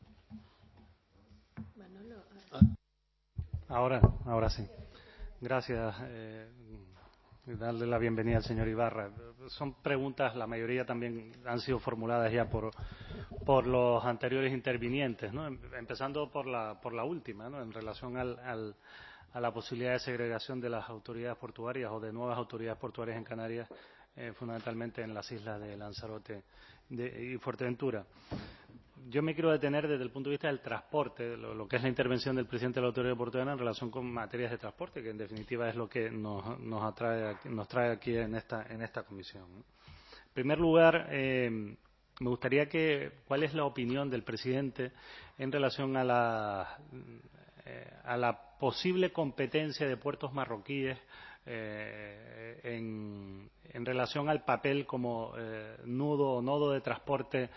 Ahora, ahora sí. Gracias. Eh, darle la bienvenida al señor Ibarra. Son preguntas, la mayoría también han sido formuladas ya por, por los anteriores intervinientes, ¿no? Empezando por la, por la última, ¿no? En relación al, al, a la posibilidad de segregación de las autoridades portuarias o de nuevas autoridades portuarias en Canarias, Eh, fundamentalmente en las islas de Lanzarote de, y Fuerteventura. Yo me quiero detener desde el punto de vista del transporte, lo, lo que es la intervención del presidente de la Autoridad Portuaria en relación con materias de transporte, que en definitiva es lo que nos, nos, atrae, nos trae aquí en esta, en esta comisión, ¿no? En primer lugar, eh, me gustaría que, ¿cuál es la opinión del presidente en relación a la, eh, a la posible competencia de puertos marroquíes Eh, en, en relación al papel como eh, nudo o nodo de transporte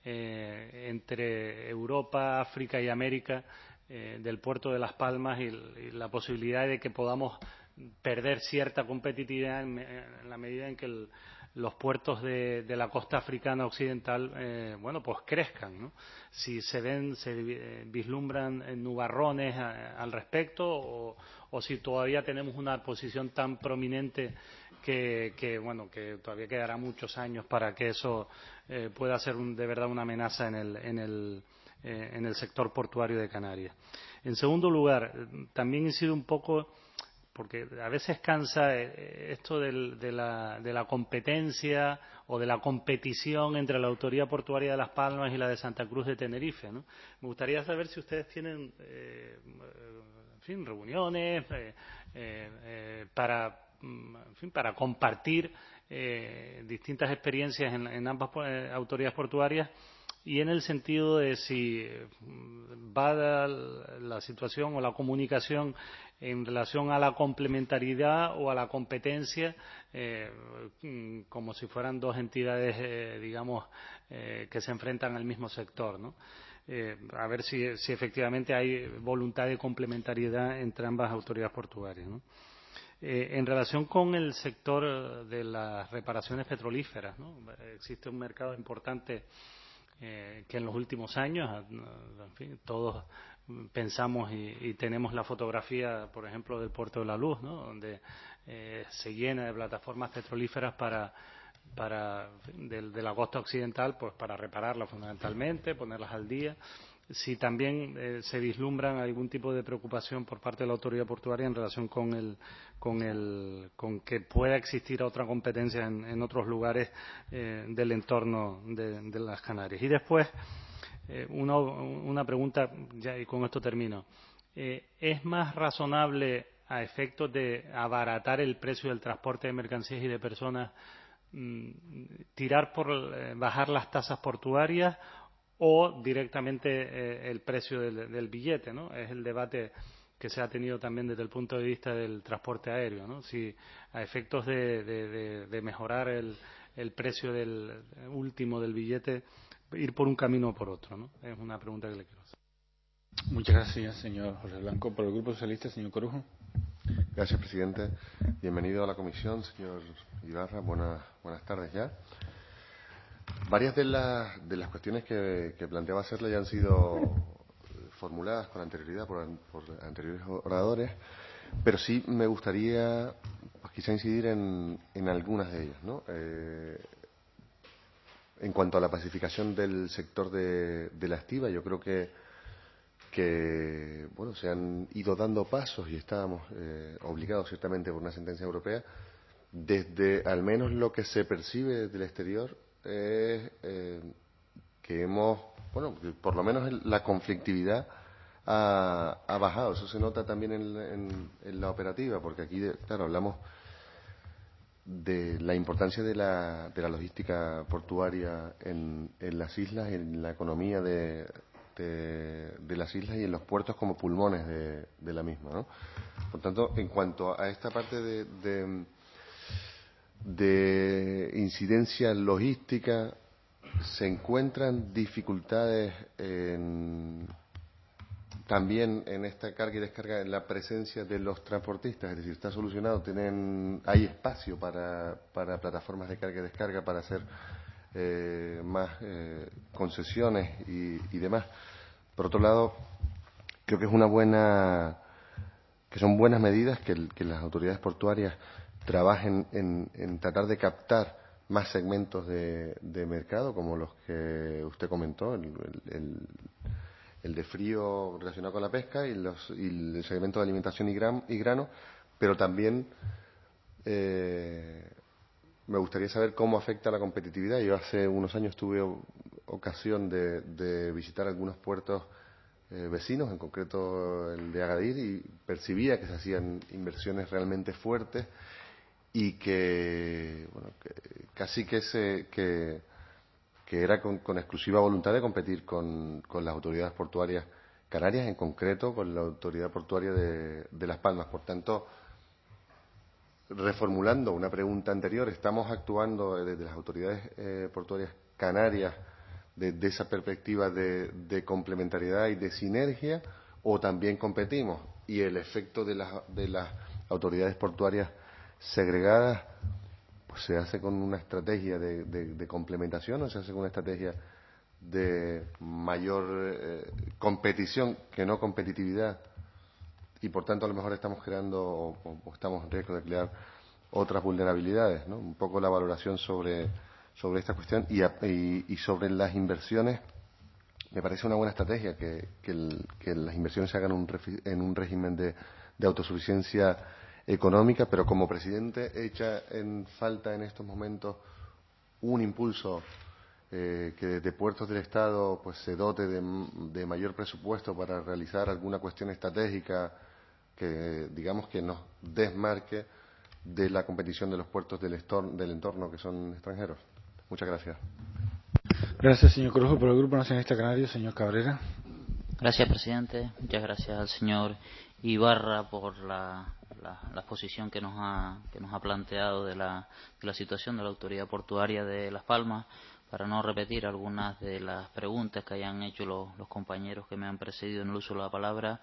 eh, entre Europa, África y América eh, del puerto de Las Palmas y, y la posibilidad de que podamos perder cierta competitividad en, en la medida en que el, los puertos de, de la costa africana occidental eh, bueno, pues crezcan, ¿no? Si se ven, se vislumbran nubarrones a, al respecto o, o si todavía tenemos una posición tan prominente que, que bueno, que todavía quedará muchos años para que eso eh, pueda ser un, de verdad una amenaza en el, en el eh, en el sector portuario de Canarias. En segundo lugar, también incido un poco porque a veces cansa esto del, de, la, de la competencia o de la competición entre la Autoridad Portuaria de Las Palmas y la de Santa Cruz de Tenerife, ¿no? Me gustaría saber si ustedes tienen eh, en fin, reuniones eh, eh, para, en fin, para compartir eh, distintas experiencias en, en ambas eh, autoridades portuarias y en el sentido de si va la, la situación o la comunicación en relación a la complementariedad o a la competencia eh, como si fueran dos entidades, eh, digamos, eh, que se enfrentan al mismo sector, ¿no? Eh, a ver si, si efectivamente hay voluntad de complementariedad entre ambas autoridades portuarias, ¿no? Eh, en relación con el sector de las reparaciones petrolíferas, ¿no? Existe un mercado importante eh, que en los últimos años, en fin, todos pensamos y, y tenemos la fotografía, por ejemplo, del Puerto de la Luz, ¿no? Donde eh, se llena de plataformas petrolíferas para, para de, de la costa occidental, pues para repararlas fundamentalmente, ponerlas al día. Si también eh, se vislumbran algún tipo de preocupación por parte de la autoridad portuaria en relación con el con el con que pueda existir otra competencia en, en otros lugares eh, del entorno de, de las Canarias. Y después eh, una, una pregunta, ya, y con esto termino. Eh, ¿Es más razonable, a efectos de abaratar el precio del transporte de mercancías y de personas, mmm, tirar por eh, bajar las tasas portuarias o directamente eh, el precio del, del billete, ¿no? Es el debate que se ha tenido también desde el punto de vista del transporte aéreo, ¿no? Si a efectos de, de, de, de mejorar el, el precio del último del billete, ir por un camino o por otro, ¿no? Es una pregunta que le quiero hacer.
Muchas gracias, señor José Blanco. Por el Grupo Socialista, señor Corujo.
Gracias, presidente. Bienvenido a la comisión, señor Ibarra. Buenas, buenas tardes ya. Varias de las, de las cuestiones que, que planteaba hacerle ya han sido formuladas con anterioridad por, por anteriores oradores, pero sí me gustaría pues, quizá incidir en, en algunas de ellas, ¿no? Eh, en cuanto a la pacificación del sector de, de la estiba, yo creo que que bueno, se han ido dando pasos y estábamos eh, obligados ciertamente por una sentencia europea. Desde al menos lo que se percibe del exterior es eh, que hemos, bueno, por lo menos la conflictividad ha, ha bajado. Eso se nota también en, en, en la operativa, porque aquí, claro, hablamos de la importancia de la, de la logística portuaria en, en las islas, en la economía de, de, de las islas y en los puertos como pulmones de, de la misma, ¿no? Por tanto, en cuanto a esta parte de, de, de incidencia logística, se encuentran dificultades en, también en esta carga y descarga en la presencia de los transportistas, es decir, está solucionado, tienen, hay espacio para, para plataformas de carga y descarga para hacer eh, más eh, concesiones y, y demás. Por otro lado, creo que es una buena, que son buenas medidas que, el, que las autoridades portuarias trabajen en, en tratar de captar más segmentos de, de mercado, como los que usted comentó, el, el, el de frío relacionado con la pesca y, los, y el segmento de alimentación y, gran, y grano, pero también eh, me gustaría saber cómo afecta la competitividad. Yo hace unos años tuve ocasión de, de visitar algunos puertos eh, vecinos, en concreto el de Agadir, y percibía que se hacían inversiones realmente fuertes y que, bueno, que casi que se que, que era con, con exclusiva voluntad de competir con, con las autoridades portuarias canarias, en concreto con la autoridad portuaria de, de Las Palmas. Por tanto, reformulando una pregunta anterior, ¿estamos actuando desde las autoridades eh, portuarias canarias desde esa perspectiva de, de complementariedad y de sinergia, o también competimos? Y el efecto de las, de las autoridades portuarias segregadas, pues se hace con una estrategia de, de, de complementación, o se hace con una estrategia de mayor eh, competición que no competitividad, y por tanto a lo mejor estamos creando o, o estamos en riesgo de crear otras vulnerabilidades, ¿no? Un poco la valoración sobre, sobre esta cuestión y, y, y sobre las inversiones. Me parece una buena estrategia que, que, el, que las inversiones se hagan un, en un régimen de, de autosuficiencia económica, pero como presidente echa en falta en estos momentos un impulso eh, que desde puertos del Estado pues se dote de, de mayor presupuesto para realizar alguna cuestión estratégica que digamos que nos desmarque de la competición de los puertos del, estor, del entorno que son extranjeros. Muchas gracias.
Gracias, señor Corujo. Por el Grupo Nacionalista Canario, señor Cabrera.
Gracias, presidente. Muchas gracias al señor Ibarra por la, la, la exposición que nos ha, que nos ha planteado de la, de la situación de la autoridad portuaria de Las Palmas. Para no repetir algunas de las preguntas que hayan hecho los, los compañeros que me han precedido en el uso de la palabra,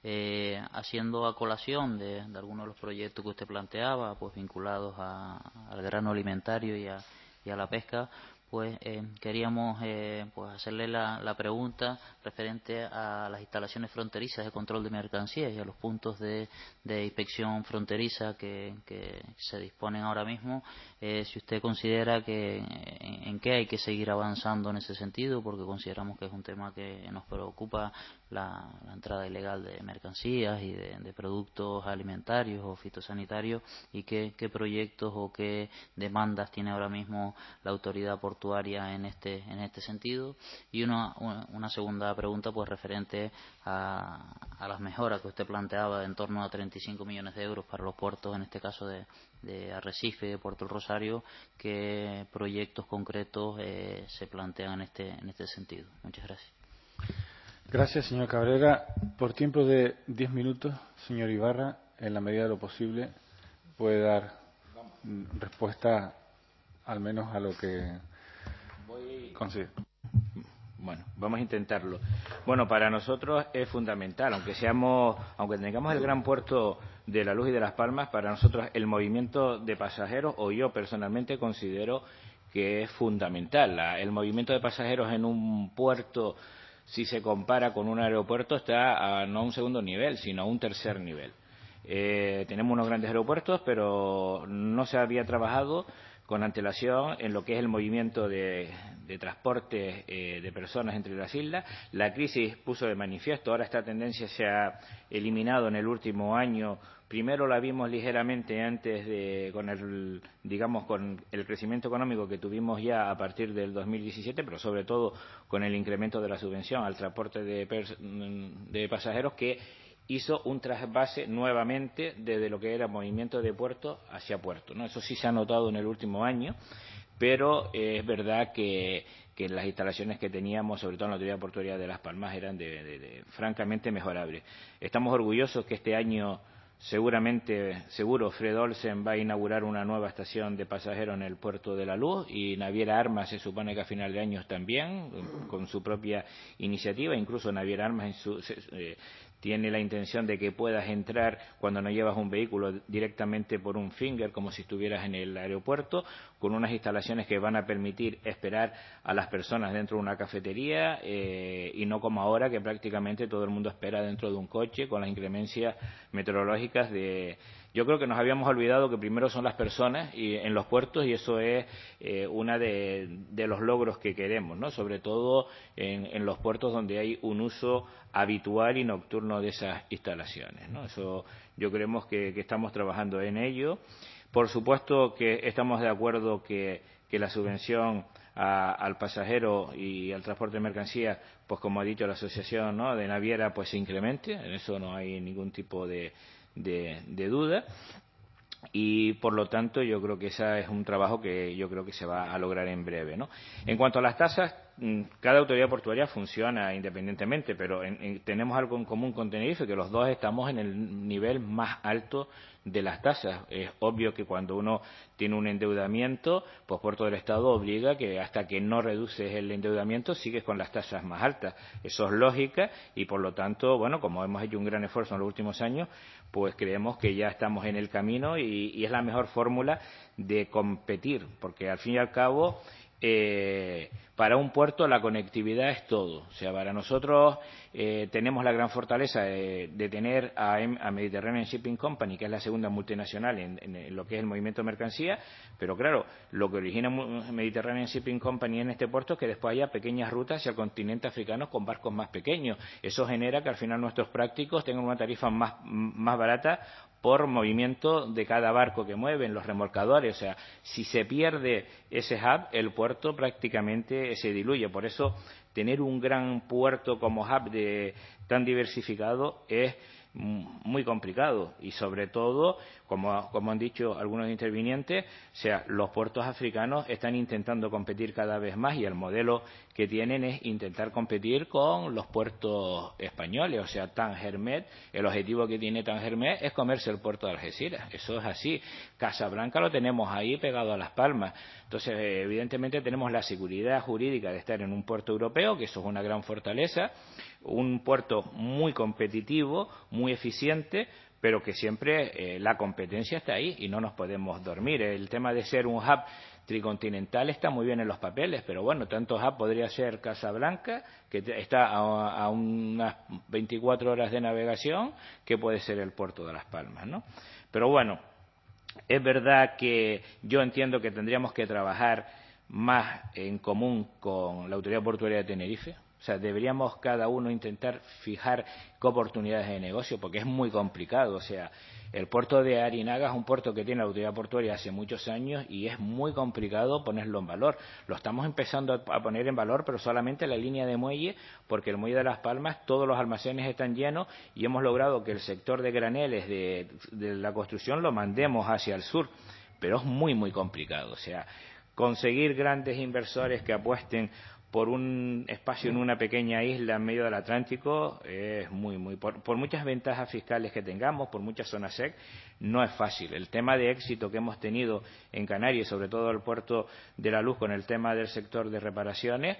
eh, haciendo a colación de, de algunos de los proyectos que usted planteaba, pues vinculados a, al grano alimentario y a, y a la pesca, pues eh, queríamos eh, pues hacerle la, la pregunta referente a las instalaciones fronterizas de control de mercancías y a los puntos de, de inspección fronteriza que, que se disponen ahora mismo. Eh, si usted considera que en, en qué hay que seguir avanzando en ese sentido, porque consideramos que es un tema que nos preocupa, la, la entrada ilegal de mercancías y de, de productos alimentarios o fitosanitarios, y qué, qué proyectos o qué demandas tiene ahora mismo la autoridad portuaria en este en este sentido. Y una, una, una segunda pregunta pues referente a, a las mejoras que usted planteaba de en torno a treinta y cinco millones de euros para los puertos, en este caso de, de Arrecife y de Puerto del Rosario. ¿Qué proyectos concretos eh, se plantean en este en este sentido? Muchas gracias.
Gracias, señor Cabrera. Por tiempo de diez minutos, señor Ibarra, en la medida de lo posible, puede dar respuesta al menos a lo que
Voy...
considera.
Bueno, vamos a intentarlo. Bueno, para nosotros es fundamental, aunque seamos, aunque tengamos el gran puerto de La Luz y de Las Palmas, para nosotros el movimiento de pasajeros, o yo personalmente considero que es fundamental. La, el movimiento de pasajeros en un puerto, si se compara con un aeropuerto, está a no a un segundo nivel, sino a un tercer nivel. Eh, tenemos unos grandes aeropuertos, pero no se había trabajado con antelación en lo que es el movimiento de, de transporte eh, de personas entre las islas. La crisis puso de manifiesto, ahora esta tendencia se ha eliminado en el último año. Primero la vimos ligeramente antes de, con el, digamos, con el crecimiento económico que tuvimos ya a partir del dos mil diecisiete, pero sobre todo con el incremento de la subvención al transporte de, de pasajeros, que hizo un trasvase nuevamente desde lo que era movimiento de puerto hacia puerto, ¿no? Eso sí se ha notado en el último año, pero eh, es verdad que, que las instalaciones que teníamos, sobre todo en la Autoridad Portuaria de Las Palmas, eran de, de, de, francamente mejorables. Estamos orgullosos que este año seguramente, seguro, Fred Olsen va a inaugurar una nueva estación de pasajeros en el Puerto de la Luz, y Naviera Armas se supone que a final de año también, con su propia iniciativa. Incluso Naviera Armas en su, eh, tiene la intención de que puedas entrar cuando no llevas un vehículo directamente por un finger, como si estuvieras en el aeropuerto, con unas instalaciones que van a permitir esperar a las personas dentro de una cafetería, eh, y no como ahora, que prácticamente todo el mundo espera dentro de un coche con las inclemencias meteorológicas de... Yo creo que nos habíamos olvidado que primero son las personas y en los puertos, y eso es eh, uno de, de los logros que queremos, ¿no? Sobre todo en, en los puertos donde hay un uso habitual y nocturno de esas instalaciones, ¿no? Eso yo creemos que, que estamos trabajando en ello. Por supuesto que estamos de acuerdo que, que la subvención a, al pasajero y al transporte de mercancías, pues como ha dicho la asociación, ¿no?, de naviera, pues se incremente. En eso no hay ningún tipo de De, de duda, y por lo tanto yo creo que ese es un trabajo que yo creo que se va a lograr en breve, ¿no? En cuanto a las tasas, cada autoridad portuaria funciona independientemente, pero en, en, tenemos algo en común con Tenerife, que los dos estamos en el nivel más alto de las tasas. Es obvio que cuando uno tiene un endeudamiento, pues Puerto del Estado obliga que hasta que no reduces el endeudamiento sigues con las tasas más altas. Eso es lógica, y por lo tanto, bueno, como hemos hecho un gran esfuerzo en los últimos años, pues creemos que ya estamos en el camino, y, y es la mejor fórmula de competir, porque al fin y al cabo eh, para un puerto la conectividad es todo. O sea, para nosotros eh, tenemos la gran fortaleza de, de tener a, a Mediterranean Shipping Company, que es la segunda multinacional en, en, en lo que es el movimiento de mercancía, pero claro, lo que origina Mediterranean Shipping Company en este puerto es que después haya pequeñas rutas hacia el continente africano con barcos más pequeños. Eso genera que al final nuestros prácticos tengan una tarifa más, más barata por movimiento de cada barco que mueven, los remolcadores. O sea, si se pierde ese hub, el puerto prácticamente se diluye. Por eso, tener un gran puerto como hub de, tan diversificado es muy complicado, y sobre todo, como, como han dicho algunos intervinientes, o sea, los puertos africanos están intentando competir cada vez más, y el modelo que tienen es intentar competir con los puertos españoles. O sea, Tangermet, el objetivo que tiene Tangermet es comerse el puerto de Algeciras. Eso es así. Casablanca lo tenemos ahí pegado a Las Palmas. Entonces, evidentemente tenemos la seguridad jurídica de estar en un puerto europeo, que eso es una gran fortaleza, un puerto muy competitivo, muy eficiente, pero que siempre eh, la competencia está ahí y no nos podemos dormir. El tema de ser un hub tricontinental está muy bien en los papeles, pero bueno, tanto hub podría ser Casablanca, que está a, a unas veinticuatro horas de navegación, que puede ser el puerto de Las Palmas, ¿no? Pero bueno, es verdad que yo entiendo que tendríamos que trabajar más en común con la Autoridad Portuaria de Tenerife. O sea, deberíamos cada uno intentar fijar qué oportunidades de negocio, porque es muy complicado. O sea, el puerto de Arinaga es un puerto que tiene la Autoridad Portuaria hace muchos años, y es muy complicado ponerlo en valor. Lo estamos empezando a poner en valor, pero solamente la línea de muelle, porque el muelle de Las Palmas, todos los almacenes están llenos, y hemos logrado que el sector de graneles de, de la construcción lo mandemos hacia el sur, pero es muy, muy complicado. O sea, conseguir grandes inversores que apuesten por un espacio en una pequeña isla en medio del Atlántico es muy, muy... Por, por muchas ventajas fiscales que tengamos, por muchas zonas S E C, no es fácil. El tema de éxito que hemos tenido en Canarias, sobre todo el Puerto de la Luz, con el tema del sector de reparaciones,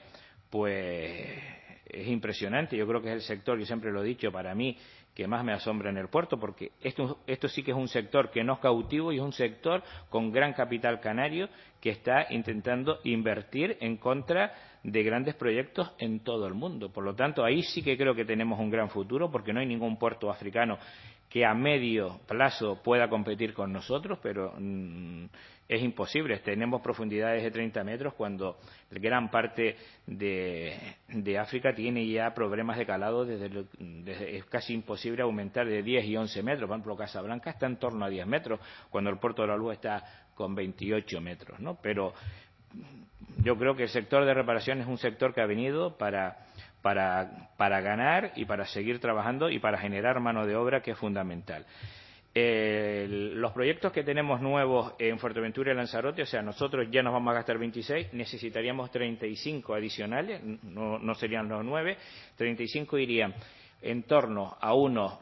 pues es impresionante. Yo creo que es el sector, yo siempre lo he dicho, para mí, que más me asombra en el puerto, porque esto, esto sí que es un sector que no es cautivo, y es un sector con gran capital canario que está intentando invertir en contra de grandes proyectos en todo el mundo. Por lo tanto, ahí sí que creo que tenemos un gran futuro, porque no hay ningún puerto africano que a medio plazo pueda competir con nosotros, pero mmm, es imposible. Tenemos profundidades de treinta metros cuando gran parte de, de África tiene ya problemas de calado. Desde, lo, desde es casi imposible aumentar de diez y once metros. Por ejemplo, Casablanca está en torno a diez metros, cuando el Puerto de la Luz está con veintiocho metros, ¿no? Pero yo creo que el sector de reparación es un sector que ha venido para, para, para ganar y para seguir trabajando y para generar mano de obra, que es fundamental. Eh, los proyectos que tenemos nuevos en Fuerteventura y Lanzarote, o sea, nosotros ya nos vamos a gastar veintiséis, necesitaríamos treinta y cinco adicionales, no, no serían los nueve, treinta y cinco irían en torno a unos,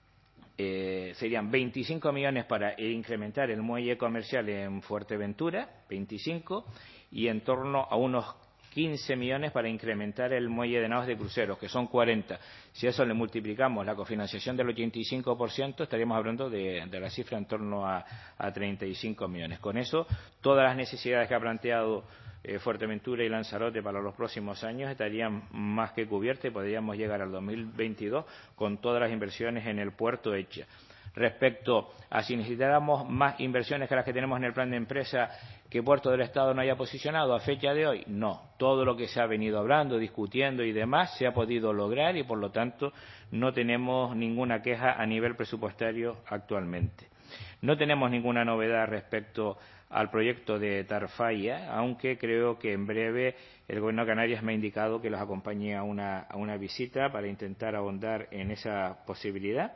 eh, serían veinticinco millones para incrementar el muelle comercial en Fuerteventura, veinticinco, y en torno a unos quince millones para incrementar el muelle de naves de cruceros, que son cuarenta. Si a eso le multiplicamos la cofinanciación del ochenta y cinco por ciento, estaríamos hablando de, de la cifra en torno a, a treinta y cinco millones. Con eso, todas las necesidades que ha planteado eh, Fuerteventura y Lanzarote para los próximos años estarían más que cubiertas y podríamos llegar al dos mil veintidós con todas las inversiones en el puerto hechas. Respecto a si necesitáramos más inversiones que las que tenemos en el plan de empresa, que Puerto del Estado no haya posicionado a fecha de hoy, no. Todo lo que se ha venido hablando, discutiendo y demás se ha podido lograr y, por lo tanto, no tenemos ninguna queja a nivel presupuestario actualmente. No tenemos ninguna novedad respecto al proyecto de Tarfaya, aunque creo que en breve el Gobierno de Canarias me ha indicado que los acompañe a una, a una visita para intentar ahondar en esa posibilidad.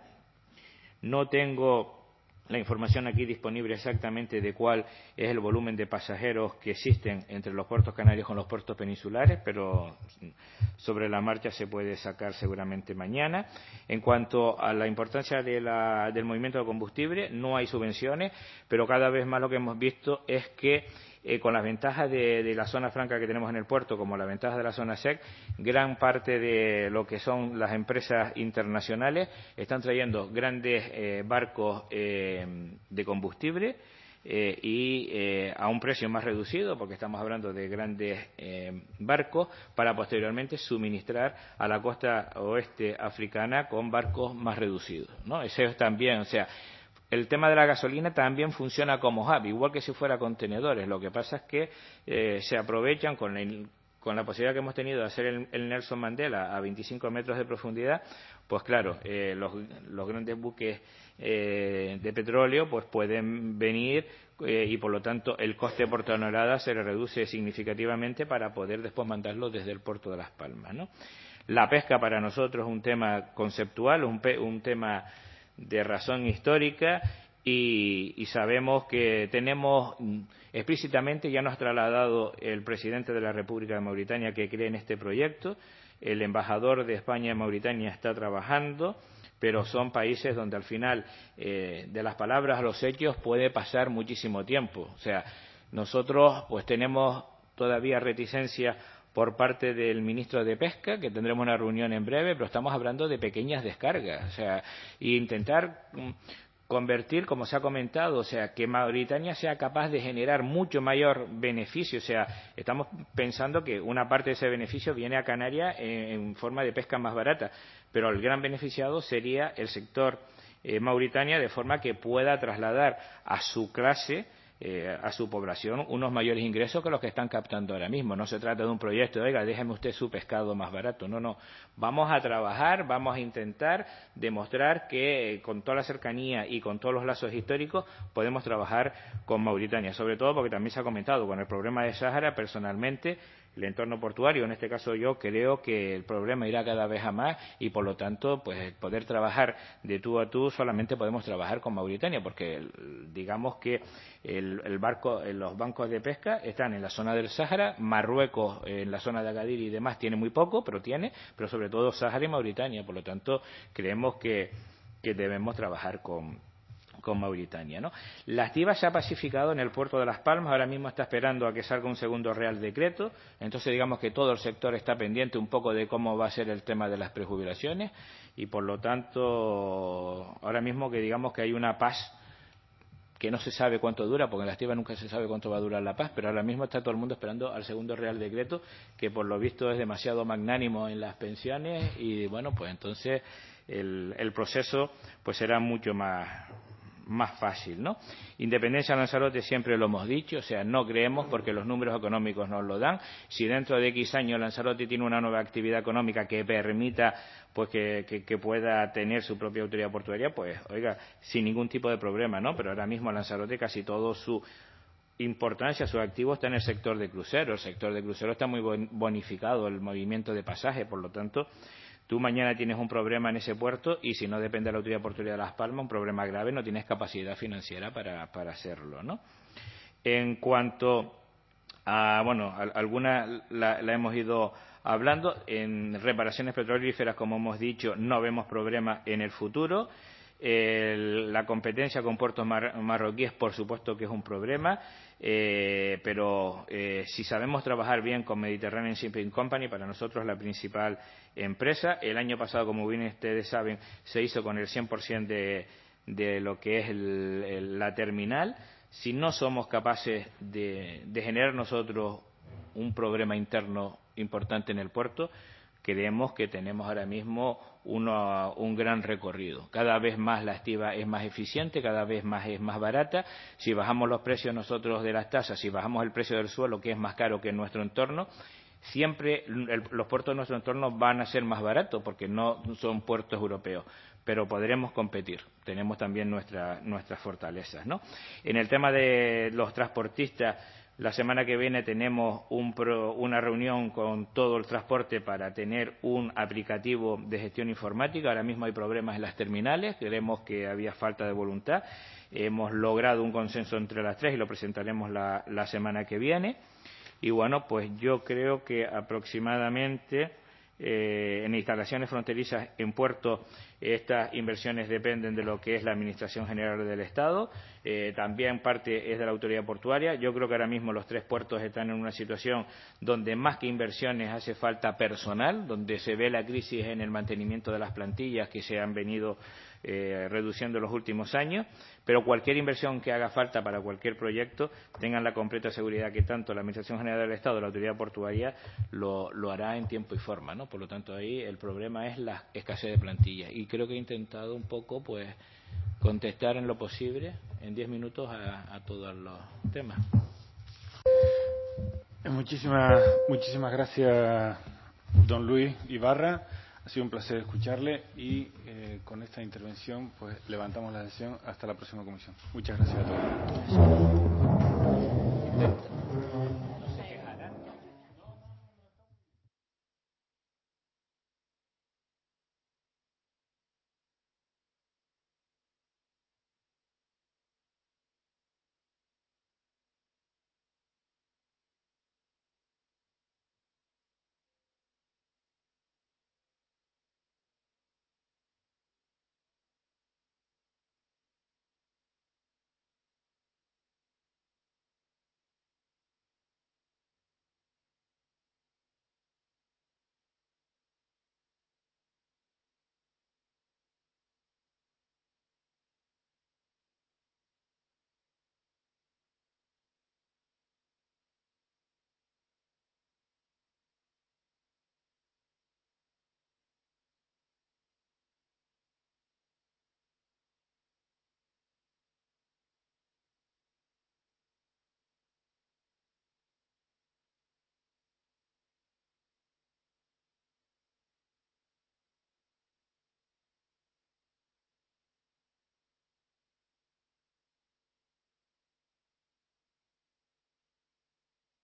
No tengo la información aquí disponible exactamente de cuál es el volumen de pasajeros que existen entre los puertos canarios con los puertos peninsulares, pero sobre la marcha se puede sacar seguramente mañana. En cuanto a la importancia de la, del movimiento de combustible, no hay subvenciones, pero cada vez más lo que hemos visto es que Eh, con las ventajas de, de la zona franca que tenemos en el puerto, como las ventajas de la zona S E C, gran parte de lo que son las empresas internacionales están trayendo grandes eh, barcos eh, de combustible eh, y eh, a un precio más reducido, porque estamos hablando de grandes eh, barcos, para posteriormente suministrar a la costa oeste africana con barcos más reducidos, ¿no? Eso es también, o sea, el tema de la gasolina también funciona como hub, igual que si fuera contenedores. Lo que pasa es que eh, se aprovechan con el, con la posibilidad que hemos tenido de hacer el, el Nelson Mandela a veinticinco metros de profundidad, pues claro, eh, los, los grandes buques eh, de petróleo pues pueden venir eh, y por lo tanto el coste por tonelada se le reduce significativamente para poder después mandarlo desde el puerto de Las Palmas, ¿no? La pesca para nosotros es un tema conceptual, un, pe, un tema de razón histórica y, y sabemos que tenemos explícitamente, ya nos ha trasladado el presidente de la República de Mauritania que cree en este proyecto, el embajador de España en Mauritania está trabajando, pero son países donde al final eh, de las palabras a los hechos puede pasar muchísimo tiempo. O sea, nosotros pues tenemos todavía reticencia por parte del ministro de Pesca, que tendremos una reunión en breve, pero estamos hablando de pequeñas descargas, o sea, e intentar convertir, como se ha comentado, o sea, que Mauritania sea capaz de generar mucho mayor beneficio, o sea, estamos pensando que una parte de ese beneficio viene a Canarias en, en forma de pesca más barata, pero el gran beneficiado sería el sector eh, Mauritania, de forma que pueda trasladar a su clase, Eh, a su población unos mayores ingresos que los que están captando ahora mismo. No se trata de un proyecto de, oiga, déjeme usted su pescado más barato. No, no. Vamos a trabajar, vamos a intentar demostrar que eh, con toda la cercanía y con todos los lazos históricos podemos trabajar con Mauritania. Sobre todo porque también se ha comentado, con el problema de Sáhara, personalmente, el entorno portuario, en este caso yo creo que el problema irá cada vez a más y por lo tanto pues poder trabajar de tú a tú solamente podemos trabajar con Mauritania, porque digamos que el, el barco, los bancos de pesca están en la zona del Sáhara, Marruecos en la zona de Agadir y demás tiene muy poco, pero tiene, pero sobre todo Sáhara y Mauritania, por lo tanto creemos que, que debemos trabajar con con Mauritania, ¿no? La activa se ha pacificado en el puerto de Las Palmas, ahora mismo está esperando a que salga un segundo Real Decreto, entonces digamos que todo el sector está pendiente un poco de cómo va a ser el tema de las prejubilaciones y por lo tanto ahora mismo que digamos que hay una paz que no se sabe cuánto dura, porque en la estiva nunca se sabe cuánto va a durar la paz, pero ahora mismo está todo el mundo esperando al segundo Real Decreto, que por lo visto es demasiado magnánimo en las pensiones, y bueno, pues entonces el, el proceso pues será mucho más más fácil, ¿no? Independencia Lanzarote siempre lo hemos dicho, o sea, no creemos porque los números económicos nos lo dan. Si dentro de X años Lanzarote tiene una nueva actividad económica que permita pues que, que, que pueda tener su propia autoridad portuaria, pues oiga, sin ningún tipo de problema, ¿no? Pero ahora mismo Lanzarote casi todo su importancia, su activo está en el sector de cruceros. El sector de cruceros está muy bonificado, el movimiento de pasaje, por lo tanto, tú mañana tienes un problema en ese puerto y si no depende de la Autoridad Portuaria de Las Palmas, un problema grave, no tienes capacidad financiera para, para hacerlo, ¿no? En cuanto a, bueno, a, alguna la, la hemos ido hablando, en reparaciones petrolíferas, como hemos dicho, no vemos problema en el futuro. El, la competencia con puertos mar, marroquíes, por supuesto que es un problema, eh, pero eh, si sabemos trabajar bien con Mediterranean Shipping Company, para nosotros es la principal empresa. El año pasado, como bien ustedes saben, se hizo con el cien por ciento de, de lo que es el, el, la terminal. Si no somos capaces de, de generar nosotros un problema interno importante en el puerto, creemos que tenemos ahora mismo uno, un gran recorrido. Cada vez más la estiva es más eficiente, cada vez más es más barata. Si bajamos los precios nosotros de las tasas, si bajamos el precio del suelo, que es más caro que en nuestro entorno, siempre el, los puertos de nuestro entorno van a ser más baratos porque no son puertos europeos, pero podremos competir. Tenemos también nuestra, nuestras fortalezas, ¿no? En el tema de los transportistas, la semana que viene tenemos un pro, una reunión con todo el transporte para tener un aplicativo de gestión informática. Ahora mismo hay problemas en las terminales, creemos que había falta de voluntad. Hemos logrado un consenso entre las tres y lo presentaremos la, la semana que viene. Y bueno, pues yo creo que aproximadamente eh, en instalaciones fronterizas en puertos estas inversiones dependen de lo que es la Administración General del Estado. Eh, también parte es de la Autoridad Portuaria. Yo creo que ahora mismo los tres puertos están en una situación donde más que inversiones hace falta personal, donde se ve la crisis en el mantenimiento de las plantillas que se han venido eh, reduciendo en los últimos años, pero cualquier inversión que haga falta para cualquier proyecto, tengan la completa seguridad que tanto la Administración General del Estado, la Autoridad Portuaria, lo, lo hará en tiempo y forma, ¿no? Por lo tanto, ahí el problema es la escasez de plantillas. Y creo que he intentado un poco, pues, contestar en lo posible, en diez minutos, a, a todos los temas.
Muchísimas, muchísimas gracias, don Luis Ibarra. Ha sido un placer escucharle y eh, con esta intervención pues levantamos la sesión hasta la próxima comisión. Muchas gracias a todos.